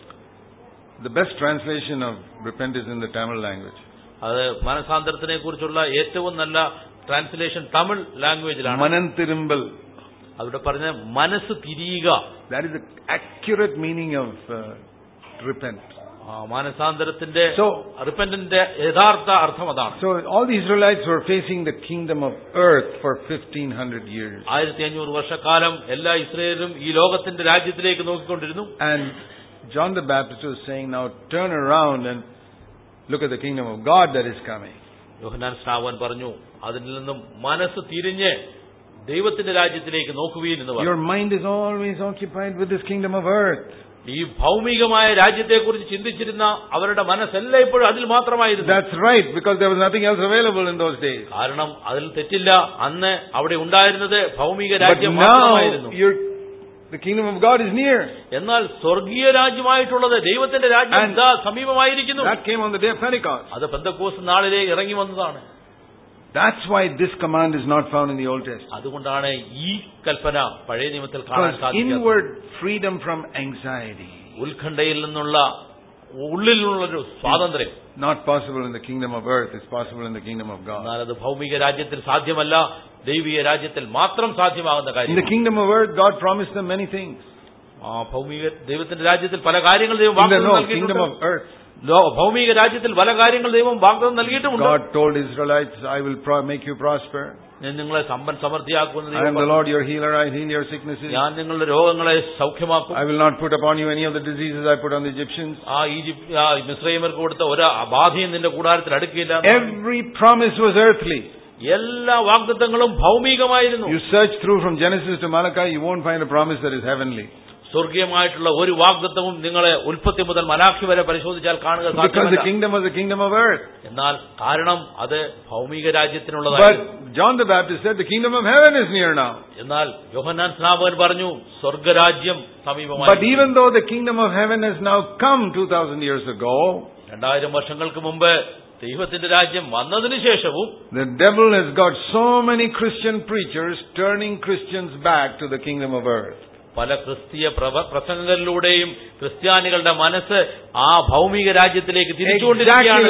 Speaker 1: The best translation of repent is in the Tamil language.
Speaker 2: അത് മാനസാന്തരത്തിനെ കുറിച്ചുള്ള ഏറ്റവും നല്ല ട്രാൻസ്ലേഷൻ തമിഴ് ലാംഗ്വേജിലാണ്.
Speaker 1: Mananthirumbal.
Speaker 2: അവിടെ പറഞ്ഞ മനസ്സ് തിരിയുക.
Speaker 1: That is the accurate meaning of uh, repent.
Speaker 2: മാനസാന്തരത്തിന്റെ
Speaker 1: So,
Speaker 2: റിപ്പന്റിന്റെ യഥാർത്ഥ അർത്ഥം അതാണ്.
Speaker 1: So all the Israelites were facing the kingdom of earth for fifteen hundred years.
Speaker 2: ആയിരത്തി അഞ്ഞൂറ് വർഷക്കാലം എല്ലാ ഇസ്രായേലും ഈ ലോകത്തിന്റെ രാജ്യത്തിലേക്ക് നോക്കിക്കൊണ്ടിരുന്നു.
Speaker 1: And John the Baptist was saying, now turn around and look at the kingdom of God that is coming.
Speaker 2: യോഹന്നാൻ സ്നാപകൻ പറഞ്ഞു, അതിൽ നിന്നും മനസ്സ് തിരിഞ്ഞ് ദൈവത്തിന്റെ രാജ്യത്തിലേക്ക് നോക്കുകയും എന്ന് പറഞ്ഞു.
Speaker 1: Your mind is always occupied with this kingdom of earth.
Speaker 2: ഈ ഭൗമികമായ രാജ്യത്തെക്കുറിച്ച് ചിന്തിച്ചിരുന്ന അവരുടെ മനസ്സെല്ലാം ഇപ്പോഴും അതിൽ മാത്രമായിരുന്നു.
Speaker 1: That's right, because there was nothing else available in those days.
Speaker 2: കാരണം അതിൽ തെറ്റില്ല, അന്ന് അവിടെ ഉണ്ടായിരുന്നത് ഭൗമിക രാജ്യം
Speaker 1: But
Speaker 2: മാത്രമായിരുന്നു.
Speaker 1: now you're, the kingdom of God is near.
Speaker 2: എന്നാൽ സ്വർഗീയ രാജ്യമായിട്ടുള്ളത് ദൈവത്തിന്റെ രാജ്യം ഇതാ സമീപമായിരിക്കുന്നു.
Speaker 1: That came on the day of Pentecost.
Speaker 2: അത് പെന്തക്കോസ്ത് നാളിലെ ഇറങ്ങി വന്നതാണ്.
Speaker 1: That's why this command is not found in the Old Testament.
Speaker 2: അതുകൊണ്ടാണ് ഈ കൽപ്പന പഴയ നിയമത്തിൽ കാണാൻ സാധിക്കാത്തത്.
Speaker 1: Inward freedom from anxiety,
Speaker 2: ഉത്കണ്ഠയിൽ നിന്നുള്ള ഉള്ളിലുള്ളൊരു സ്വാതന്ത്ര്യം,
Speaker 1: not possible in the kingdom of earth. It's possible in the kingdom of God.
Speaker 2: എന്നാൽ അത് ഭൗമിക രാജ്യത്തിൽ സാധ്യമല്ല, ദൈവിക രാജ്യത്തിൽ മാത്രം സാധ്യമാകുന്ന കാര്യം.
Speaker 1: In the kingdom of earth, God promised them many things.
Speaker 2: ആ ഭൗമിക ദൈവത്തിന്റെ രാജ്യത്തിൽ പല കാര്യങ്ങൾ ദൈവം
Speaker 1: In the
Speaker 2: വാഗ്ദാനം
Speaker 1: no,
Speaker 2: നൽകിയിട്ടുണ്ട്.
Speaker 1: kingdom of earth,
Speaker 2: ഭൗമിക രാജ്യത്തിൽ പല കാര്യങ്ങൾ ദൈവം വാഗ്ദാനം നൽകിയിട്ടുമുണ്ട്.
Speaker 1: God told Israelites, I will pro- make you prosper.
Speaker 2: ഞാൻ നിങ്ങളെ സമ്പൻ സമൃദ്ധിയാക്കുമെന്ന്
Speaker 1: I am the
Speaker 2: ദൈവം
Speaker 1: Lord your healer. I heal your sicknesses.
Speaker 2: ഞാൻ നിങ്ങളുടെ രോഗങ്ങളെ സൗഖ്യമാക്കും.
Speaker 1: I will not put upon you any of the diseases I put on the Egyptians.
Speaker 2: ആ Egypt ആ മിസ്രയീമർക്ക് കൊടുത്ത ഒരു ബാധയും നിന്റെ കൂടാരത്തിൽ അടുക്കില്ല.
Speaker 1: Every promise was earthly.
Speaker 2: എല്ലാ വാഗ്ദത്തങ്ങളും ഭൗമികമായിരുന്നു.
Speaker 1: You search through from Genesis to Malachi, you won't find a promise that is heavenly.
Speaker 2: സ്വർഗീയമായിട്ടുള്ള ഒരു വാഗ്ദത്തവും നിങ്ങളെ ഉൽപ്പത്തി മുതൽ മലാഖി വരെ പരിശോധിച്ചാൽ കാണുക
Speaker 1: Because the
Speaker 2: സാധ്യമല്ല.
Speaker 1: kingdom was the kingdom of earth.
Speaker 2: എന്നാൽ കാരണം അത് ഭൗമിക രാജ്യത്തിനുള്ളതായിരുന്നു.
Speaker 1: But John the Baptist said the kingdom of heaven is near now.
Speaker 2: എന്നാൽ യോഹന്നാൻ സ്നാപകൻ പറഞ്ഞു സ്വർഗരാജ്യം സമീപമായി.
Speaker 1: But even though the kingdom of heaven has now come two thousand years ago,
Speaker 2: രണ്ടായിരം വർഷങ്ങൾക്ക് മുമ്പ് ദൈവത്തിന്റെ രാജ്യം വന്നതിന് ശേഷവും
Speaker 1: the devil has got so many Christian preachers turning Christians back to the kingdom of earth.
Speaker 2: പല ക്രിസ്തീയ പ്രസംഗങ്ങളിലൂടെയും ക്രിസ്ത്യാനികളുടെ മനസ്സ് ആ ഭൗമിക രാജ്യത്തിലേക്ക് തിരിച്ചുകൊണ്ടിരിക്കുകയാണ്.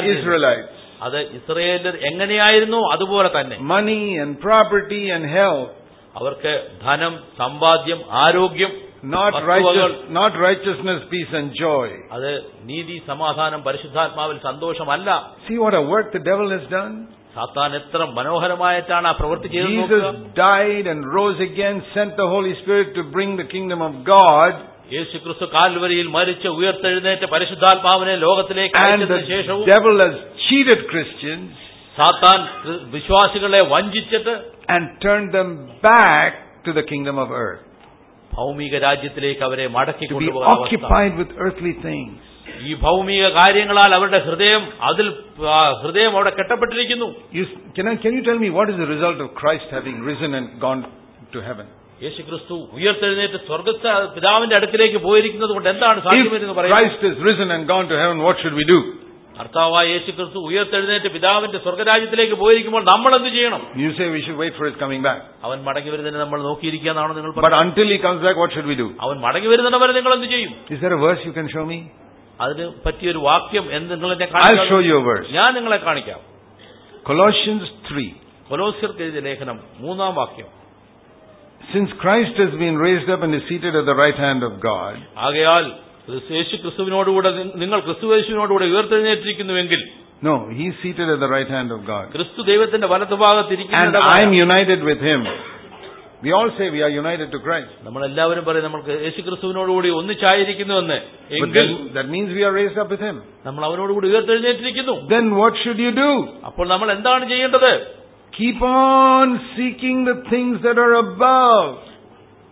Speaker 2: അത് ഇസ്രായേലിൽ എങ്ങനെയായിരുന്നു അതുപോലെ തന്നെ.
Speaker 1: Money and property and health.
Speaker 2: അവർക്ക് ധനം, സമ്പാദ്യം, ആരോഗ്യം,
Speaker 1: not righteous, not righteousness, peace and joy.
Speaker 2: അത് നീതി, സമാധാനം, പരിശുദ്ധാത്മാവിൽ സന്തോഷമല്ല.
Speaker 1: See what a work the devil has done.
Speaker 2: സാത്താൻ എത്ര മനോഹരമായിട്ടാണ് ആ പ്രവൃത്തി ചെയ്തത്.
Speaker 1: Jesus died and rose again, sent the Holy Spirit to bring the kingdom of God.
Speaker 2: യേശുക്രിസ്തു കാൽവരിയിൽ മരിച്ച് ഉയർത്തെഴുന്നേറ്റ് പരിശുദ്ധാത്മാവിനെ ലോകത്തിലേക്ക് അയച്ചതിനു ശേഷവും
Speaker 1: the devil has cheated Christians.
Speaker 2: സാത്താൻ വിശ്വാസികളെ വഞ്ചിച്ചിട്ട്
Speaker 1: and turned them back to the kingdom of earth.
Speaker 2: ഭൗമിക രാജ്യത്തിലേക്ക് അവരെ മടക്കി
Speaker 1: To be
Speaker 2: കൊണ്ടുപോകുന്ന
Speaker 1: occupied with earthly things.
Speaker 2: ഈ ഭൗമിക കാര്യങ്ങളാൽ അവരുടെ ഹൃദയം അതിൽ ഹൃദയം അവിടെ കെട്ടപ്പെട്ടിരിക്കുന്നു.
Speaker 1: Can I, can you tell me what is the result of Christ having risen and gone to heaven?
Speaker 2: യേശുക്രിസ്തു ഉയർത്തെഴുന്നേറ്റ് സ്വർഗ്ഗസ്ഥ പിതാവിന്റെ അടുക്കിലേക്ക് പോയിരിക്കുന്നത് കൊണ്ട് എന്താണ് സാധ്യമെന്ന്
Speaker 1: If
Speaker 2: പറയുന്നത്?
Speaker 1: Christ is risen and gone to heaven, what should we do?
Speaker 2: കർത്താവായ യേശുക്രിസ്തു ഉയർത്തെഴുന്നേറ്റ് പിതാവിന്റെ സ്വർഗ്ഗരാജ്യത്തിലേക്ക് പോയിരിക്കുമ്പോൾ നമ്മൾ എന്ത് ചെയ്യണം?
Speaker 1: You say we should wait for his coming back.
Speaker 2: അവൻ മടങ്ങി വരുന്നതിന് നമ്മൾ നോക്കിയിരിക്കാനാണോ നിങ്ങൾ
Speaker 1: But
Speaker 2: പറയുന്നത്?
Speaker 1: until he comes back, what should we do?
Speaker 2: അവൻ മടങ്ങി വരുന്നവരെ നിങ്ങൾ എന്ത് ചെയ്യും?
Speaker 1: Is there a verse you can show me?
Speaker 2: അതിന് പറ്റിയൊരു വാക്യം എന്ന് നിങ്ങൾ എന്നെ
Speaker 1: I'll show
Speaker 2: കാണിക്കാം.
Speaker 1: you a verse.
Speaker 2: ഞാൻ നിങ്ങളെ കാണിക്കാം.
Speaker 1: Colossians three.
Speaker 2: കൊലോസ്യർക്ക് എഴുതിയ ലേഖനം മൂന്നാം വാക്യം.
Speaker 1: Since Christ has been raised up and is seated at the right hand of God.
Speaker 2: ആകയാൽ യേശു ക്രിസ്തുവിനോടുകൂടെ നിങ്ങൾ ക്രിസ്തുയേശുവിനോടുകൂടെ ഉയർത്തെഴുന്നേറ്റിരിക്കുന്നുവെങ്കിൽ.
Speaker 1: No, he is seated at the right hand of God.
Speaker 2: ക്രിസ്തു ദൈവത്തിന്റെ വലതുഭാഗത്തിരിക്കുന്നു.
Speaker 1: And I am united with him. We all say we are united to Christ.
Speaker 2: നമ്മൾ എല്ലാവരും പറയും നമുക്ക് യേശു ക്രിസ്തുവിനോടുകൂടി ഒന്നിച്ചായിരിക്കുന്നുവെന്ന്.
Speaker 1: But
Speaker 2: എങ്കിൽ
Speaker 1: then, that means we are raised up with him.
Speaker 2: നമ്മൾ അവനോടുകൂടി ഉയർത്തെഴുന്നേറ്റിരിക്കുന്നു.
Speaker 1: Then what should you do?
Speaker 2: അപ്പോൾ നമ്മൾ എന്താണ് ചെയ്യേണ്ടത്?
Speaker 1: Keep on seeking the things that are above,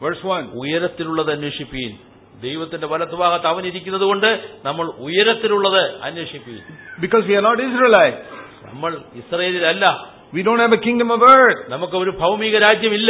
Speaker 1: Verse one.
Speaker 2: ഉയരത്തിലുള്ളത് അന്വേഷിപ്പീൻ. ദൈവത്തിന്റെ വലത്തുഭാഗത്ത് അവൻ ഇരിക്കുന്നത് കൊണ്ട് നമ്മൾ ഉയരത്തിലുള്ളത് അന്വേഷിപ്പീൻ.
Speaker 1: Because we are not Israelites.
Speaker 2: നമ്മൾ ഇസ്രായേലിലല്ല.
Speaker 1: We don't have a kingdom of earth.
Speaker 2: നമുക്ക് ഒരു ഭൗമിക രാജ്യമില്ല.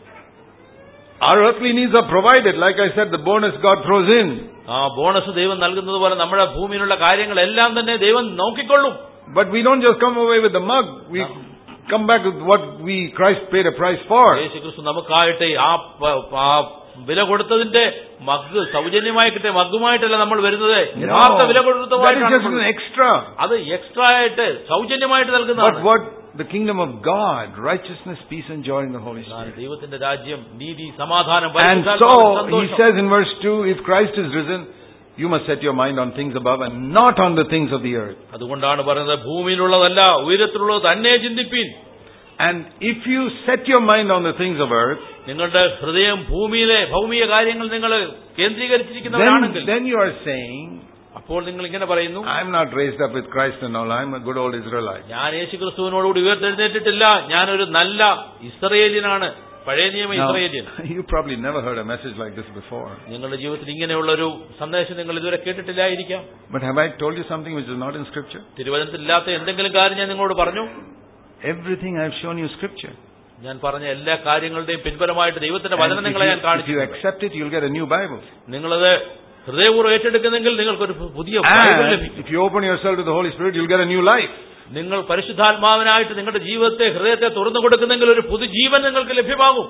Speaker 1: Our earthly needs are provided. Like I said, the bonus God throws in.
Speaker 2: ആ ബോണസ് ദൈവം നൽകുന്നത് പോലെ നമ്മുടെ ഭൂമിയിലുള്ള കാര്യങ്ങളെല്ലാം തന്നെ ദൈവം നോക്കിക്കൊള്ളും.
Speaker 1: But we don't just come away with the mug. We come back with what we Christ paid a price for.
Speaker 2: യേശുക്രിസ്തു നമുക്കായിട്ട് ആ വില കൊടുത്തതിന്റെ മഗ് സൗജന്യമായി കിട്ടിയ മഗ്ഗുമായിട്ടല്ല നമ്മൾ വരുന്നത്. യഥാർത്ഥ വില കൊടുത്തതുമായിട്ടാണ്.
Speaker 1: Extra.
Speaker 2: അത് എക്സ്ട്രാ ആയിട്ട് സൗജന്യമായിട്ട് നൽകുന്നതാണ്.
Speaker 1: But what the kingdom of God, righteousness, peace and joy in the Holy Spirit.
Speaker 2: ദൈവത്തിന്റെ രാജ്യം നീതി സമാധാനം.
Speaker 1: And so he says in verse two, if Christ is risen, you must set your mind on things above and not on the things of the earth.
Speaker 2: അതുകൊണ്ടാണ് പറയുന്നത് ഭൂമിയിലുള്ളതല്ല ഉയരത്തിലുള്ളത് തന്നെ ചിന്തിപ്പീൻ.
Speaker 1: And if you set your mind on the things of earth,
Speaker 2: നിങ്ങളുടെ ഹൃദയം ഭൂമിയിലെ ഭൗമിക കാര്യങ്ങൾ നിങ്ങൾ കേന്ദ്രീകരിച്ചിരിക്കുന്നവരാണെങ്കിൽ,
Speaker 1: then you are saying,
Speaker 2: അപ്പോൾ നിങ്ങൾ ഇങ്ങനെ പറയുന്നു,
Speaker 1: I am not raised up with Christ and all, I am a good old Israelite.
Speaker 2: ഞാൻ യേശുക്രിസ്തുവിനോടുകൂടി ഉയർത്തെഴുന്നേറ്റിട്ടില്ല, ഞാനൊരു നല്ല ഇസ്രായേലിയനാണ്, പഴയ നിയമ ഇസ്രായേലിയൻ.
Speaker 1: You probably never heard a message like this before.
Speaker 2: നിങ്ങളുടെ ജീവിതത്തിൽ ഇങ്ങനെയുള്ളൊരു സന്ദേശം നിങ്ങൾ ഇതുവരെ കേട്ടിട്ടില്ലായിരിക്കാം.
Speaker 1: But have I told you something which is not in Scripture?
Speaker 2: തിരുവചനത്തിലില്ലാത്ത എന്തെങ്കിലും കാര്യം ഞാൻ നിങ്ങളോട് പറഞ്ഞു?
Speaker 1: Everything I have shown you Scripture.
Speaker 2: ഞാൻ പറഞ്ഞ എല്ലാ കാര്യങ്ങളുടെയും പിൻബലമായിട്ട് ദൈവത്തിന്റെ വചനം നിങ്ങളെ ഞാൻ കാണിച്ചു.
Speaker 1: If you accept it, you'll get a new Bible.
Speaker 2: നിങ്ങളത് ഹൃദയപൂർവ്വം ഏറ്റെടുക്കുന്നെങ്കിൽ നിങ്ങൾക്കൊരു പുതിയ ബൈബിൾ ലഭിക്കും.
Speaker 1: If you open yourself to the Holy Spirit, you'll get a new life.
Speaker 2: നിങ്ങൾ പരിശുദ്ധാത്മാവിനായിട്ട് നിങ്ങളുടെ ജീവിതത്തെ ഹൃദയത്തെ തുറന്നു കൊടുക്കുന്നെങ്കിൽ ഒരു പുതുജീവൻ നിങ്ങൾക്ക് ലഭ്യമാകും.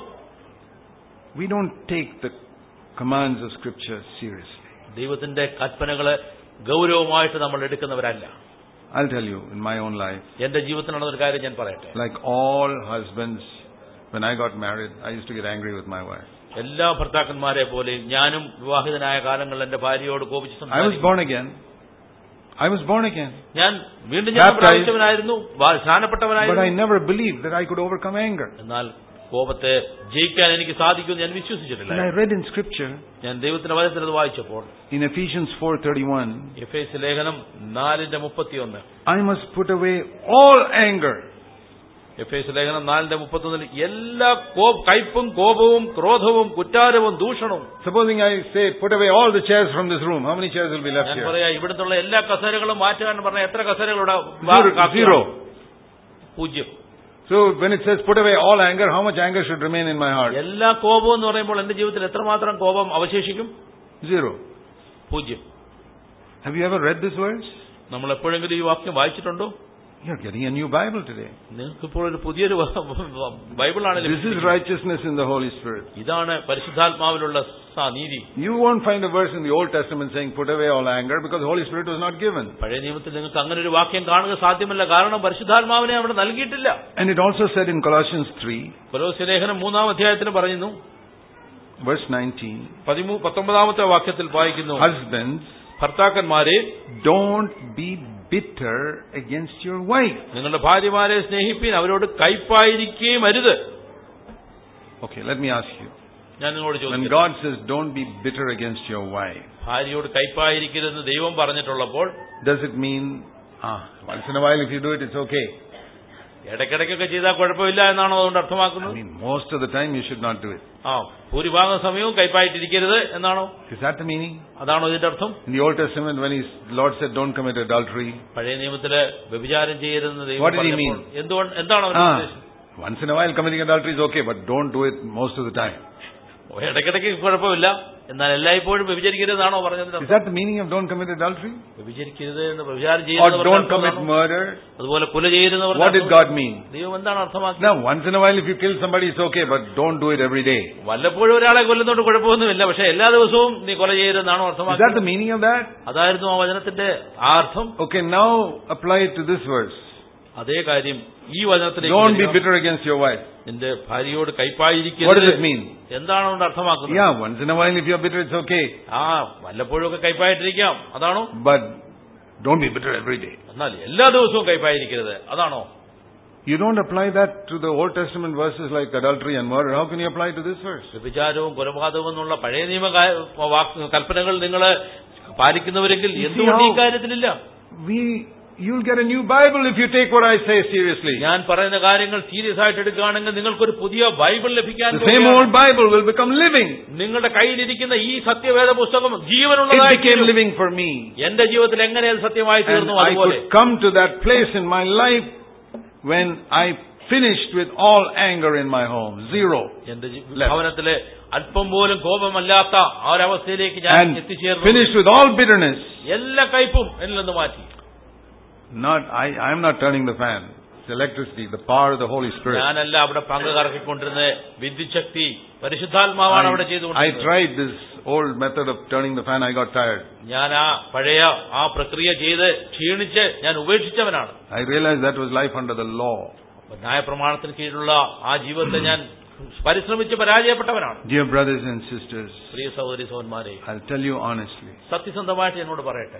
Speaker 1: We don't take the commands of Scripture seriously.
Speaker 2: ദൈവത്തിന്റെ കൽപ്പനകളെ ഗൗരവമായിട്ട് നമ്മൾ എടുക്കുന്നവരല്ല.
Speaker 1: I'll tell you, in my own life,
Speaker 2: എന്റെ ജീവിതത്തിൽ നടന്ന ഒരു കാര്യം ഞാൻ പറയട്ടെ.
Speaker 1: like all husbands, when I got married, I used to get angry with my wife.
Speaker 2: എല്ലാ ഭർത്താക്കന്മാരെ പോലെ ഞാനും വിവാഹിതനായ കാലങ്ങളിൽ എന്റെ ഭാര്യയോട് കോപിച്ച് സംസാരിച്ചു.
Speaker 1: I was born again. I was born again.
Speaker 2: ഞാൻ വീണ്ടും ജന്മം പ്രാപിച്ചവനായിരുന്നു, സ്നാനപ്പെട്ടവനായിരുന്നു.
Speaker 1: But I never believed that I could overcome anger.
Speaker 2: എന്നാൽ കോപത്തെ ജയിക്കാൻ എനിക്ക് സാധിക്കുമെന്ന് ഞാൻ വിശ്വസിച്ചിട്ടില്ല.
Speaker 1: And I read in Scripture,
Speaker 2: ഞാൻ ദൈവത്തിന്റെ വചനത്തിൽ അത് വായിച്ചപ്പോൾ,
Speaker 1: in Ephesians four thirty-one,
Speaker 2: എഫേസ്യ ലേഖനം നാലിന്റെ മുപ്പത്തിയൊന്ന്,
Speaker 1: I must put away all anger.
Speaker 2: എഫേസ്യ ലേഖനം നാലിന്റെ മുപ്പത്തൊന്നിൽ എല്ലാ കയ്പും കോപവും ക്രോധവും കുറ്റാരവും ദൂഷണവും.
Speaker 1: Supposing I say, put away all the chairs from this room, how many chairs will be left
Speaker 2: ഞാൻ
Speaker 1: here?
Speaker 2: പറയാ ഇവിടുത്തെ എല്ലാ കസേരകളും മാറ്റുക പറഞ്ഞ എത്ര കസേരകളുടെ?
Speaker 1: Zero.
Speaker 2: പൂജ്യം.
Speaker 1: So when it says put away all anger, how much anger should remain in my heart?
Speaker 2: എല്ലാ കോപവും എന്ന് പറയുമ്പോൾ എന്റെ ജീവിതത്തിൽ എത്രമാത്രം കോപം അവശേഷിക്കും?
Speaker 1: Zero.
Speaker 2: പൂജ്യം.
Speaker 1: Have you ever read this verse?
Speaker 2: നമ്മൾ എപ്പോഴെങ്കിലും ഈ വാക്യം വായിച്ചിട്ടുണ്ടോ?
Speaker 1: You're getting a new Bible today.
Speaker 2: നിങ്ങൾക്ക് ഇപ്പോൾ ഒരു പുതിയൊരു ബൈബിളാണ്.
Speaker 1: This is righteousness in the Holy Spirit.
Speaker 2: ഇതാണ് പരിശുദ്ധാത്മാവിലുള്ള നീതി.
Speaker 1: You won't find a verse in the Old Testament saying put away all anger, because the Holy Spirit was not given.
Speaker 2: പഴയ നിയമത്തിൽ നിങ്ങൾക്ക് അങ്ങനെ ഒരു വാക്യം കാണുക സാധ്യമല്ല, കാരണം പരിശുദ്ധാത്മാവിനെ അവിടെ നൽകിയിട്ടില്ല.
Speaker 1: And it also said in Colossians three,
Speaker 2: കൊലോസ്യ ലേഖനം മൂന്നാം അധ്യായത്തിൽ പറയുന്നു,
Speaker 1: verse nineteen,
Speaker 2: പത്തൊമ്പതാമത്തെ വാക്യത്തിൽ വായിക്കുന്നു,
Speaker 1: husbands,
Speaker 2: ഭർത്താക്കന്മാരെ,
Speaker 1: don't be bitter against your wife.
Speaker 2: നിങ്ങളുടെ ഭാര്യമാരെ സ്നേഹിപ്പീൻ, അവരോട് കയ്പായിരിക്കുകയും അരുത്.
Speaker 1: Okay, let me ask you.
Speaker 2: ഞാൻ നിങ്ങളോട് ചോദിക്കുന്നു,
Speaker 1: when God says don't be bitter against your wife,
Speaker 2: ഭാര്യയോട് കയ്പായിരിക്കരുതെന്ന് ദൈവം പറഞ്ഞിട്ടുള്ളപ്പോൾ,
Speaker 1: does it mean ah once in a while if you do it it's okay?
Speaker 2: ഇടയ്ക്കിടയ്ക്കൊക്കെ ചെയ്താൽ കുഴപ്പമില്ല എന്നാണോ അതുകൊണ്ട് അർത്ഥമാക്കുന്നത്?
Speaker 1: I mean most of the time you should not do it.
Speaker 2: ആ ഭൂരിഭാഗം സമയവും കയ്പായിട്ടിരിക്കരുത് എന്നാണോ?
Speaker 1: Is that the meaning?
Speaker 2: അതാണോ ഇതിന്റെ അർത്ഥം?
Speaker 1: In the Old Testament when his Lord said don't commit adultery,
Speaker 2: പഴയ നിയമത്തില് വ്യഭിചാരം ചെയ്യരുതെന്ന് ദൈവം
Speaker 1: what did he mean?
Speaker 2: എന്തുകൊണ്ട് എന്താണ് അവന്റെ ഉദ്ദേശം?
Speaker 1: Once in a while committing adultery is okay, but don't do it most of the time.
Speaker 2: ഇടയ്ക്കിടയ്ക്ക് കുഴപ്പമില്ല, എന്നാൽ എല്ലായ്പ്പോഴും വ്യഭിചരിക്കരുതെന്നാണോ പറഞ്ഞത്?
Speaker 1: Is that the meaning of don't commit adultery?
Speaker 2: വ്യഭിചരിക്കരുത് എന്ന് വ്യഭിചാരം
Speaker 1: Or
Speaker 2: ചെയ്യുന്നവർ,
Speaker 1: don't commit murder?
Speaker 2: അതുപോലെ കൊല ചെയ്യുന്നവർ.
Speaker 1: What did God mean?
Speaker 2: ദൈവം എന്താണ് അർത്ഥമാക്കുന്നത്?
Speaker 1: Now once in a while if you kill somebody it's okay, but don't do it every day.
Speaker 2: വല്ലപ്പോഴും ഒരാളെ കൊല്ലുന്നതുകൊണ്ട് കുഴപ്പമൊന്നുമില്ല, പക്ഷെ എല്ലാ ദിവസവും നീ കൊല ചെയ്യരുതെന്നാണോ
Speaker 1: Is
Speaker 2: അർത്ഥമാക്കുന്നത്?
Speaker 1: that the meaning of that?
Speaker 2: അതായിരുന്നു ആ വചനത്തിന്റെ ആ അർത്ഥം.
Speaker 1: Okay, now apply it to this verse.
Speaker 2: അതേ കാര്യം ഈ വചനത്തിലേക്ക്.
Speaker 1: Don't be bitter against your wife.
Speaker 2: നിന്റെ ഭാര്യയോട് കയ്പായിരിക്കരുത്.
Speaker 1: What does it mean?
Speaker 2: എന്താണ് അതുകൊണ്ട് അർത്ഥമാക്കുന്നത്?
Speaker 1: Yeah, once in a while if you are bitter it's okay.
Speaker 2: ആ വല്ലപ്പോഴും ഒക്കെ കയ്പായിട്ടിരിക്കാം, അതാണോ?
Speaker 1: But don't be bitter every day.
Speaker 2: എന്നാൽ എല്ലാ ദിവസവും കയ്പായിരിക്കരുത്, അതാണോ?
Speaker 1: You don't apply that to the Old Testament verses like adultery and murder. How can you apply it to this verse?
Speaker 2: വ്യഭിചാരവും കൊലപാതകവും എന്നുള്ള പഴയ നിയമ കൽപ്പനകൾ നിങ്ങൾ പാലിക്കുന്നവരെങ്കിൽ എന്തുകൊണ്ട് ഈ കാര്യത്തിലില്ല?
Speaker 1: We you'll get a new Bible if you take what I say seriously.
Speaker 2: ഞാൻ പറയുന്ന കാര്യങ്ങൾ സീരിയസ് ആയിട്ട് എടുക്കുകയാണെങ്കിൽ നിങ്ങൾക്കൊരു പുതിയ ബൈബിൾ ലഭിക്കാൻ
Speaker 1: The same old Bible will become living.
Speaker 2: നിങ്ങളുടെ കയ്യിലിരിക്കുന്ന ഈ സത്യവേദ പുസ്തകം
Speaker 1: It
Speaker 2: ജീവനുള്ളതായി
Speaker 1: became living for me.
Speaker 2: എന്റെ ജീവിതത്തിൽ എങ്ങനെ അത് സത്യമായി
Speaker 1: And
Speaker 2: തീർന്നു
Speaker 1: I
Speaker 2: അതുപോലെ
Speaker 1: could come to that place in my life when I finished with all anger in my home. Zero.
Speaker 2: എന്റെ ഭവനത്തിലെ അല്പം പോലും കോപമല്ലാത്ത ആ ഒരവസ്ഥയിലേക്ക് ഞാൻ
Speaker 1: And
Speaker 2: എത്തിച്ചേർന്നു.
Speaker 1: finished with all bitterness.
Speaker 2: എല്ലാ കയ്പും എന്നിൽ നിന്ന് മാറ്റി.
Speaker 1: Not, I, I am not turning the fan. It's electricity, the power of the Holy Spirit.
Speaker 2: ഞാനല്ല അവിടെ പങ്ക് കറക്കിക്കൊണ്ടിരുന്നത്. വിദ്യുച്ഛക്തി പരിശുദ്ധാത്മാവാണ് അവിടെ
Speaker 1: I
Speaker 2: ചെയ്തുകൊണ്ടിരുന്നത്.
Speaker 1: tried this old method of turning the fan. I got tired.
Speaker 2: ഞാൻ ആ പഴയ ആ പ്രക്രിയ ചെയ്ത് ക്ഷീണിച്ച് ഞാൻ ഉപേക്ഷിച്ചവനാണ്.
Speaker 1: I realized that was life under the law.
Speaker 2: ന്യായപ്രമാണത്തിന് കീഴിലുള്ള ആ ജീവിതത്തെ ഞാൻ പരിശ്രമിച്ച് പരാജയപ്പെട്ടവനാണ്.
Speaker 1: Dear brothers and sisters,
Speaker 2: പ്രിയ സഹോദരി സഹോദരന്മാരെ,
Speaker 1: I'll tell you honestly.
Speaker 2: സത്യസന്ധമായിട്ട് എന്നോട് പറയട്ടെ,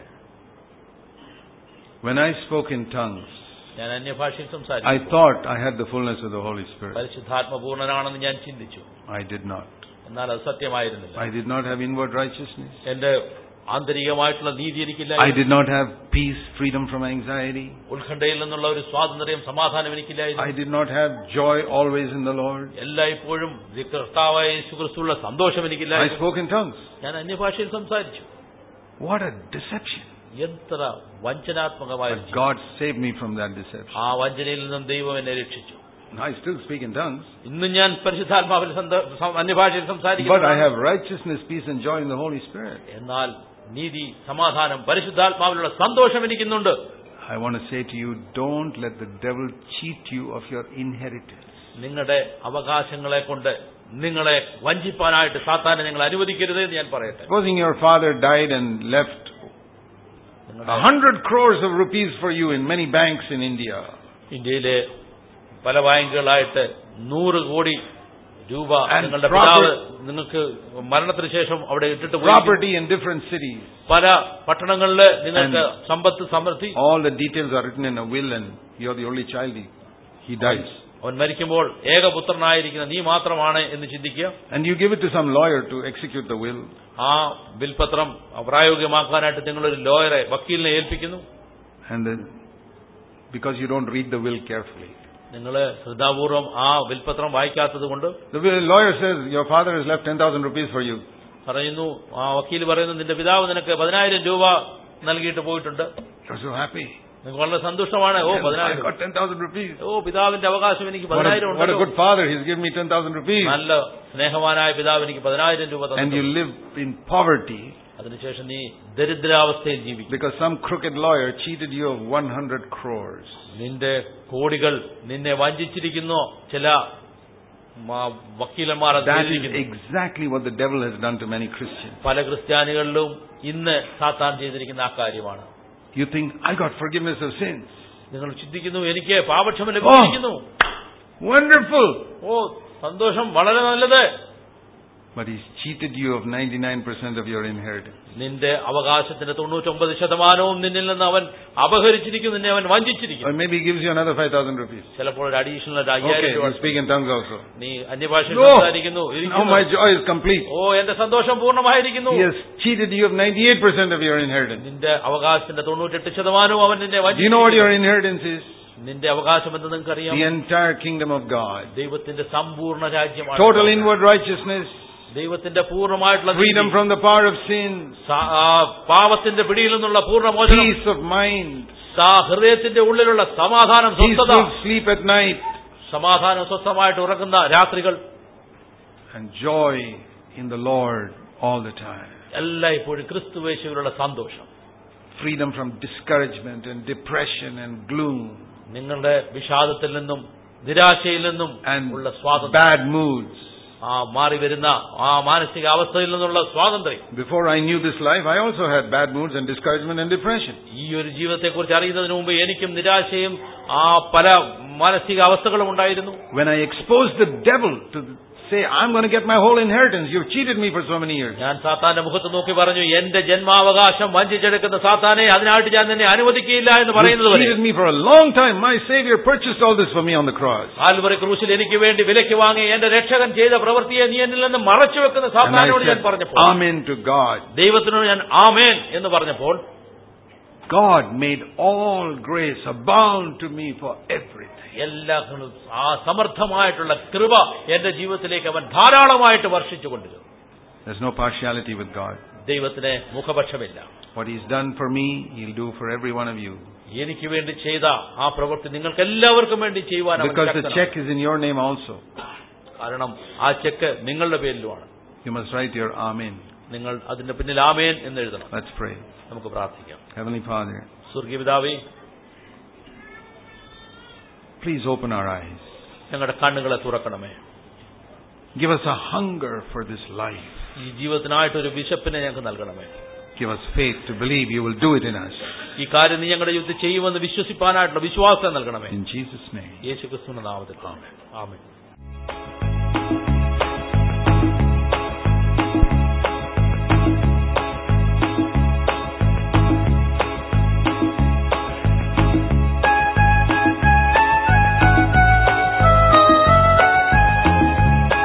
Speaker 1: when I spoke in tongues,
Speaker 2: ഞാൻ അന്യഭാഷയിൽ
Speaker 1: I
Speaker 2: സംസാരിച്ചു.
Speaker 1: thought I had the fullness of the Holy Spirit.
Speaker 2: പരിശുദ്ധാത്മപൂർണനാണെന്ന് ഞാൻ ചിന്തിച്ചു.
Speaker 1: I did not.
Speaker 2: എന്നാൽ അത് സത്യമായിരുന്നില്ല.
Speaker 1: I did not have inward righteousness.
Speaker 2: എന്റെ ആന്തരികമായിട്ടുള്ള നീതി എനിക്കില്ല.
Speaker 1: I did not have peace, freedom from anxiety.
Speaker 2: ഉത്കണ്ഠയിൽ നിന്നുള്ള ഒരു സ്വാതന്ത്ര്യം സമാധാനം എനിക്കില്ലായിരുന്നു.
Speaker 1: I did not have joy always in the Lord.
Speaker 2: എല്ലായ്പ്പോഴും കർത്താവായ യേശുക്രിസ്തുവിലുള്ള സന്തോഷം
Speaker 1: I
Speaker 2: എനിക്കില്ലായിരുന്നു.
Speaker 1: spoke in tongues.
Speaker 2: ഞാൻ അന്യഭാഷയിൽ സംസാരിച്ചു.
Speaker 1: What a deception.
Speaker 2: എത്ര വഞ്ചനാത്മകമായ
Speaker 1: But God saved me from that deception.
Speaker 2: ആ വഞ്ചനയിൽ നിന്നും ദൈവം എന്നെ രക്ഷിച്ചു.
Speaker 1: I still speak in tongues.
Speaker 2: ഇന്ന് ഞാൻ പരിശുദ്ധാത്മാവിൽ അന്യഭാഷയിൽ
Speaker 1: But I
Speaker 2: സംസാരിക്കുന്നു.
Speaker 1: have righteousness, peace and joy in the Holy Spirit.
Speaker 2: എന്നാൽ നീതി, സമാധാനം, പരിശുദ്ധാത്മാവിലുള്ള സന്തോഷം എനിക്കുന്നുണ്ട്.
Speaker 1: I want to say to you, don't let the devil cheat you of your inheritance.
Speaker 2: നിങ്ങളുടെ അവകാശങ്ങളെ കൊണ്ട് നിങ്ങളെ വഞ്ചിപ്പാനായിട്ട് സാത്താനെ നിങ്ങൾ അനുവദിക്കരുത് എന്ന് ഞാൻ പറയട്ടെ.
Speaker 1: Supposing your father died and left a hundred crores of rupees for you in many banks in India.
Speaker 2: ഇന്ത്യയിലെ പല ബാങ്കുകളായിട്ട് നൂറ് കോടി രൂപ
Speaker 1: And
Speaker 2: നിങ്ങളുടെ
Speaker 1: proper-
Speaker 2: പിതാവ് നിങ്ങൾക്ക് മരണത്തിന് ശേഷം അവിടെ ഇട്ടിട്ട് പോയി.
Speaker 1: Property in different cities.
Speaker 2: പല പട്ടണങ്ങളിൽ നിങ്ങൾക്ക് സമ്പത്ത് സമൃദ്ധി.
Speaker 1: All the details are written in a will and you're the only child. He, he dies.
Speaker 2: അവൻ മരിക്കുമ്പോൾ ഏകപുത്രനായിരിക്കുന്ന നീ മാത്രമാണ് എന്ന് ചിന്തിക്കുക.
Speaker 1: And you give it to some lawyer to execute the will.
Speaker 2: ആ വിൽപത്രം പ്രായോഗികമാക്കാനായിട്ട് നിങ്ങളൊരു ലോയറെ, വക്കീലിനെ ഏൽപ്പിക്കുന്നു.
Speaker 1: And then, because you don't read the will carefully.
Speaker 2: നിങ്ങൾ ശ്രദ്ധാപൂർവം ആ വിൽപത്രം വായിക്കാത്തത് കൊണ്ട്
Speaker 1: The will, lawyer says, your father has left ten thousand rupees for you.
Speaker 2: പറയുന്നു, ആ വക്കീൽ പറയുന്നു, നിന്റെ പിതാവ് നിനക്ക് പതിനായിരം രൂപ നൽകിയിട്ട് പോയിട്ടുണ്ട്.
Speaker 1: You're so happy.
Speaker 2: നിങ്ങൾക്ക് വളരെ സന്തോഷമാണ്. ഓ
Speaker 1: I
Speaker 2: പതിനായിരം,
Speaker 1: got ten thousand rupees.
Speaker 2: ഓ പിതാവിന്റെ അവകാശം എനിക്ക്
Speaker 1: What a,
Speaker 2: പതിനായിരം
Speaker 1: what a
Speaker 2: ഉണ്ടല്ലോ.
Speaker 1: good father. He's given me ten thousand rupees.
Speaker 2: നല്ല സ്നേഹവാനായ പിതാവ് എനിക്ക് പതിനായിരം രൂപ
Speaker 1: And you
Speaker 2: തന്നു.
Speaker 1: live in poverty
Speaker 2: അതിനുശേഷം നീ ദരിദ്രാവസ്ഥയിൽ ജീവിക്കും.
Speaker 1: because some crooked lawyer cheated you of one hundred crores.
Speaker 2: നിന്റെ കോടികൾ നിന്നെ വഞ്ചിച്ചിരിക്കുന്നു. ചില മ- വക്കീലന്മാർ അത്
Speaker 1: That is
Speaker 2: ചെയ്തിരിക്കുന്നു.
Speaker 1: exactly what the devil has done to many Christians.
Speaker 2: പല ക്രിസ്ത്യാനികളിലും ഇന്ന് സാത്താൻ ചെയ്തിരിക്കുന്ന ആ കാര്യമാണ്.
Speaker 1: You think, I got forgiveness of sins.
Speaker 2: നിങ്ങൾ ചിന്തിക്കുന്നു, എനിക്ക് പാപക്ഷമ ലഭിച്ചിരിക്കുന്നു.
Speaker 1: Wonderful.
Speaker 2: ഓ സന്തോഷം, വളരെ നല്ലത്.
Speaker 1: But he's cheated you of ninety-nine percent of your inheritance.
Speaker 2: നിന്റെ അവകാശത്തിന്റെ തൊണ്ണൂറ്റൊമ്പത് ശതമാനവും നിന്നിൽ നിന്ന് അവൻ അപഹരിച്ചിരിക്കുന്നു, നിന്നെ അവൻ
Speaker 1: Or
Speaker 2: വഞ്ചിച്ചിരിക്കുന്നു.
Speaker 1: maybe he gives you another five thousand rupees.
Speaker 2: ചിലപ്പോൾ ഒരു അഡീഷണൽ ഒരു
Speaker 1: Okay,
Speaker 2: അയ്യായിരം
Speaker 1: you
Speaker 2: രൂപ
Speaker 1: speak in tongues also.
Speaker 2: നീ അന്യഭാഷയിൽ
Speaker 1: No!
Speaker 2: സംസാരിക്കുന്നു.
Speaker 1: Now
Speaker 2: ഇരിക്കുന്നു.
Speaker 1: my joy is complete.
Speaker 2: ഓ എന്റെ സന്തോഷം പൂർണ്ണമായിരിക്കുന്നു.
Speaker 1: He has cheated you of ninety-eight percent of your inheritance.
Speaker 2: നിന്റെ അവകാശത്തിന്റെ തൊണ്ണൂറ്റെട്ട് ശതമാനവും അവൻ നിന്നെ
Speaker 1: Do you know what your
Speaker 2: വഞ്ചിച്ചിരിക്കുന്നു.
Speaker 1: inheritance is?
Speaker 2: നിന്റെ അവകാശം എന്ന് നിങ്ങൾക്കറിയാം.
Speaker 1: The entire kingdom of God.
Speaker 2: ദൈവത്തിന്റെ സമ്പൂർണ്ണ രാജ്യമാണ്.
Speaker 1: Total inward righteousness.
Speaker 2: ദൈവത്തിന്റെ പൂർണ്ണമായിട്ടുള്ള
Speaker 1: Freedom from the power of sin.
Speaker 2: സ- ആ പാപത്തിന്റെ പിടിയിൽ നിന്നുള്ള പൂർണ്ണമോചനം,
Speaker 1: Peace of mind.
Speaker 2: സ- ഹൃദയത്തിന്റെ ഉള്ളിലുള്ള സമാധാനം, സ്വസ്ഥത,
Speaker 1: Peaceful sleep at night.
Speaker 2: സമാധാനം സ്വസ്ഥമായിട്ട് ഉറങ്ങുന്ന രാത്രികൾ,
Speaker 1: And joy in the Lord all the time.
Speaker 2: എല്ലായ്പ്പോഴും ക്രിസ്തുവേശുവിലുള്ള സന്തോഷം.
Speaker 1: Freedom from discouragement and depression and gloom.
Speaker 2: നിങ്ങളുടെ വിഷാദത്തിൽ നിന്നും നിരാശയിൽ നിന്നും
Speaker 1: And
Speaker 2: ഉള്ള സ്വാതന്ത്ര്യം,
Speaker 1: bad moods.
Speaker 2: ആ മാറി വരുന്ന ആ മാനസിക അവസ്ഥയിൽ നിന്നുള്ള സ്വാതന്ത്ര്യം.
Speaker 1: Before I knew this life, I also had bad moods and discouragement and depression.
Speaker 2: ഈ ഒരു ജീവിതത്തെക്കുറിച്ച് അറിയുന്നതിന് മുമ്പ് എനിക്കും നിരാശയും ആ പല മാനസിക അവസ്ഥകളും ഉണ്ടായിരുന്നു.
Speaker 1: When I exposed the devil to say, I'm going to get my whole inheritance, you've cheated me for so many years.
Speaker 2: ഞാൻ സാത്താന്റെ മുഖത്ത് നോക്കി പറഞ്ഞു, എന്റെ ജന്മാവകാശം വഞ്ചിച്ചെടുക്കുന്ന സാത്താനെ, അതിനായിട്ട് ഞാൻ നിന്നെ അനുവദിക്കുകയില്ല എന്ന്
Speaker 1: You
Speaker 2: പറയുന്നത് വരെ.
Speaker 1: cheated me for a long time. My Savior purchased all this for me on the cross.
Speaker 2: Calvary ക്രൂശിൽ എനിക്ക് വേണ്ടി വിലയ്ക്ക് വാങ്ങി എന്റെ രക്ഷകൻ ചെയ്ത പ്രവൃത്തിയെ നീ എന്നിൽ നിന്ന് മറച്ചു വെക്കുന്ന
Speaker 1: And I
Speaker 2: സാത്താനോട് ഞാൻ
Speaker 1: said,
Speaker 2: പറഞ്ഞപ്പോൾ,
Speaker 1: Amen to God.
Speaker 2: ദൈവത്തിനോട് ഞാൻ ആമേൻ എന്ന് പറഞ്ഞപ്പോൾ,
Speaker 1: God made all grace abound to me for everything.
Speaker 2: എല്ലാ ആ സമർത്ഥമായിട്ടുള്ള കൃപ എന്റെ ജീവിതത്തിലേക്ക് അവൻ ധാരാളമായിട്ട് വർഷിച്ചു കൊണ്ടിരുന്നു.
Speaker 1: There's no partiality with God.
Speaker 2: ദൈവത്തിന് മുഖപക്ഷമില്ല.
Speaker 1: What He's done for me, He'll do for every one of you.
Speaker 2: എനിക്ക് വേണ്ടി ചെയ്ത ആ പ്രവൃത്തി നിങ്ങൾക്ക് എല്ലാവർക്കും വേണ്ടി ചെയ്യുവാൻ അവൻ
Speaker 1: Because the
Speaker 2: ശക്തനാണ്.
Speaker 1: check is in your name also.
Speaker 2: കാരണം ആ ചെക്ക് നിങ്ങളുടെ പേരിലുമാണ്.
Speaker 1: You must write your Amen.
Speaker 2: നിങ്ങൾ അതിന്റെ പിന്നിൽ ആമേൻ എന്ന് എഴുതണം.
Speaker 1: Let's pray.
Speaker 2: നമുക്ക് പ്രാർത്ഥിക്കാം.
Speaker 1: Heavenly Father,
Speaker 2: സ്വർഗീയ പിതാവേ,
Speaker 1: please open our eyes.
Speaker 2: ഞങ്ങളുടെ കണ്ണുകളെ തുറക്കണമേ.
Speaker 1: Give us a hunger for this life.
Speaker 2: ഈ ജീവിതത്തിനായിട്ടൊരു വിശപ്പിനെ ഞങ്ങൾക്ക് നൽകണമേ.
Speaker 1: Give us faith to believe you will do it in us.
Speaker 2: ഈ കാര്യം നീ ഞങ്ങളുടെ ജീവിതത്തിൽ ചെയ്യുമെന്ന് വിശ്വസിപ്പാനായിട്ടുള്ള വിശ്വാസം നൽകണമേ.
Speaker 1: In Jesus' name.
Speaker 2: യേശുക്രിസ്തുവിന്റെ നാമത്തിൽ. ആമേൻ. ആമേൻ.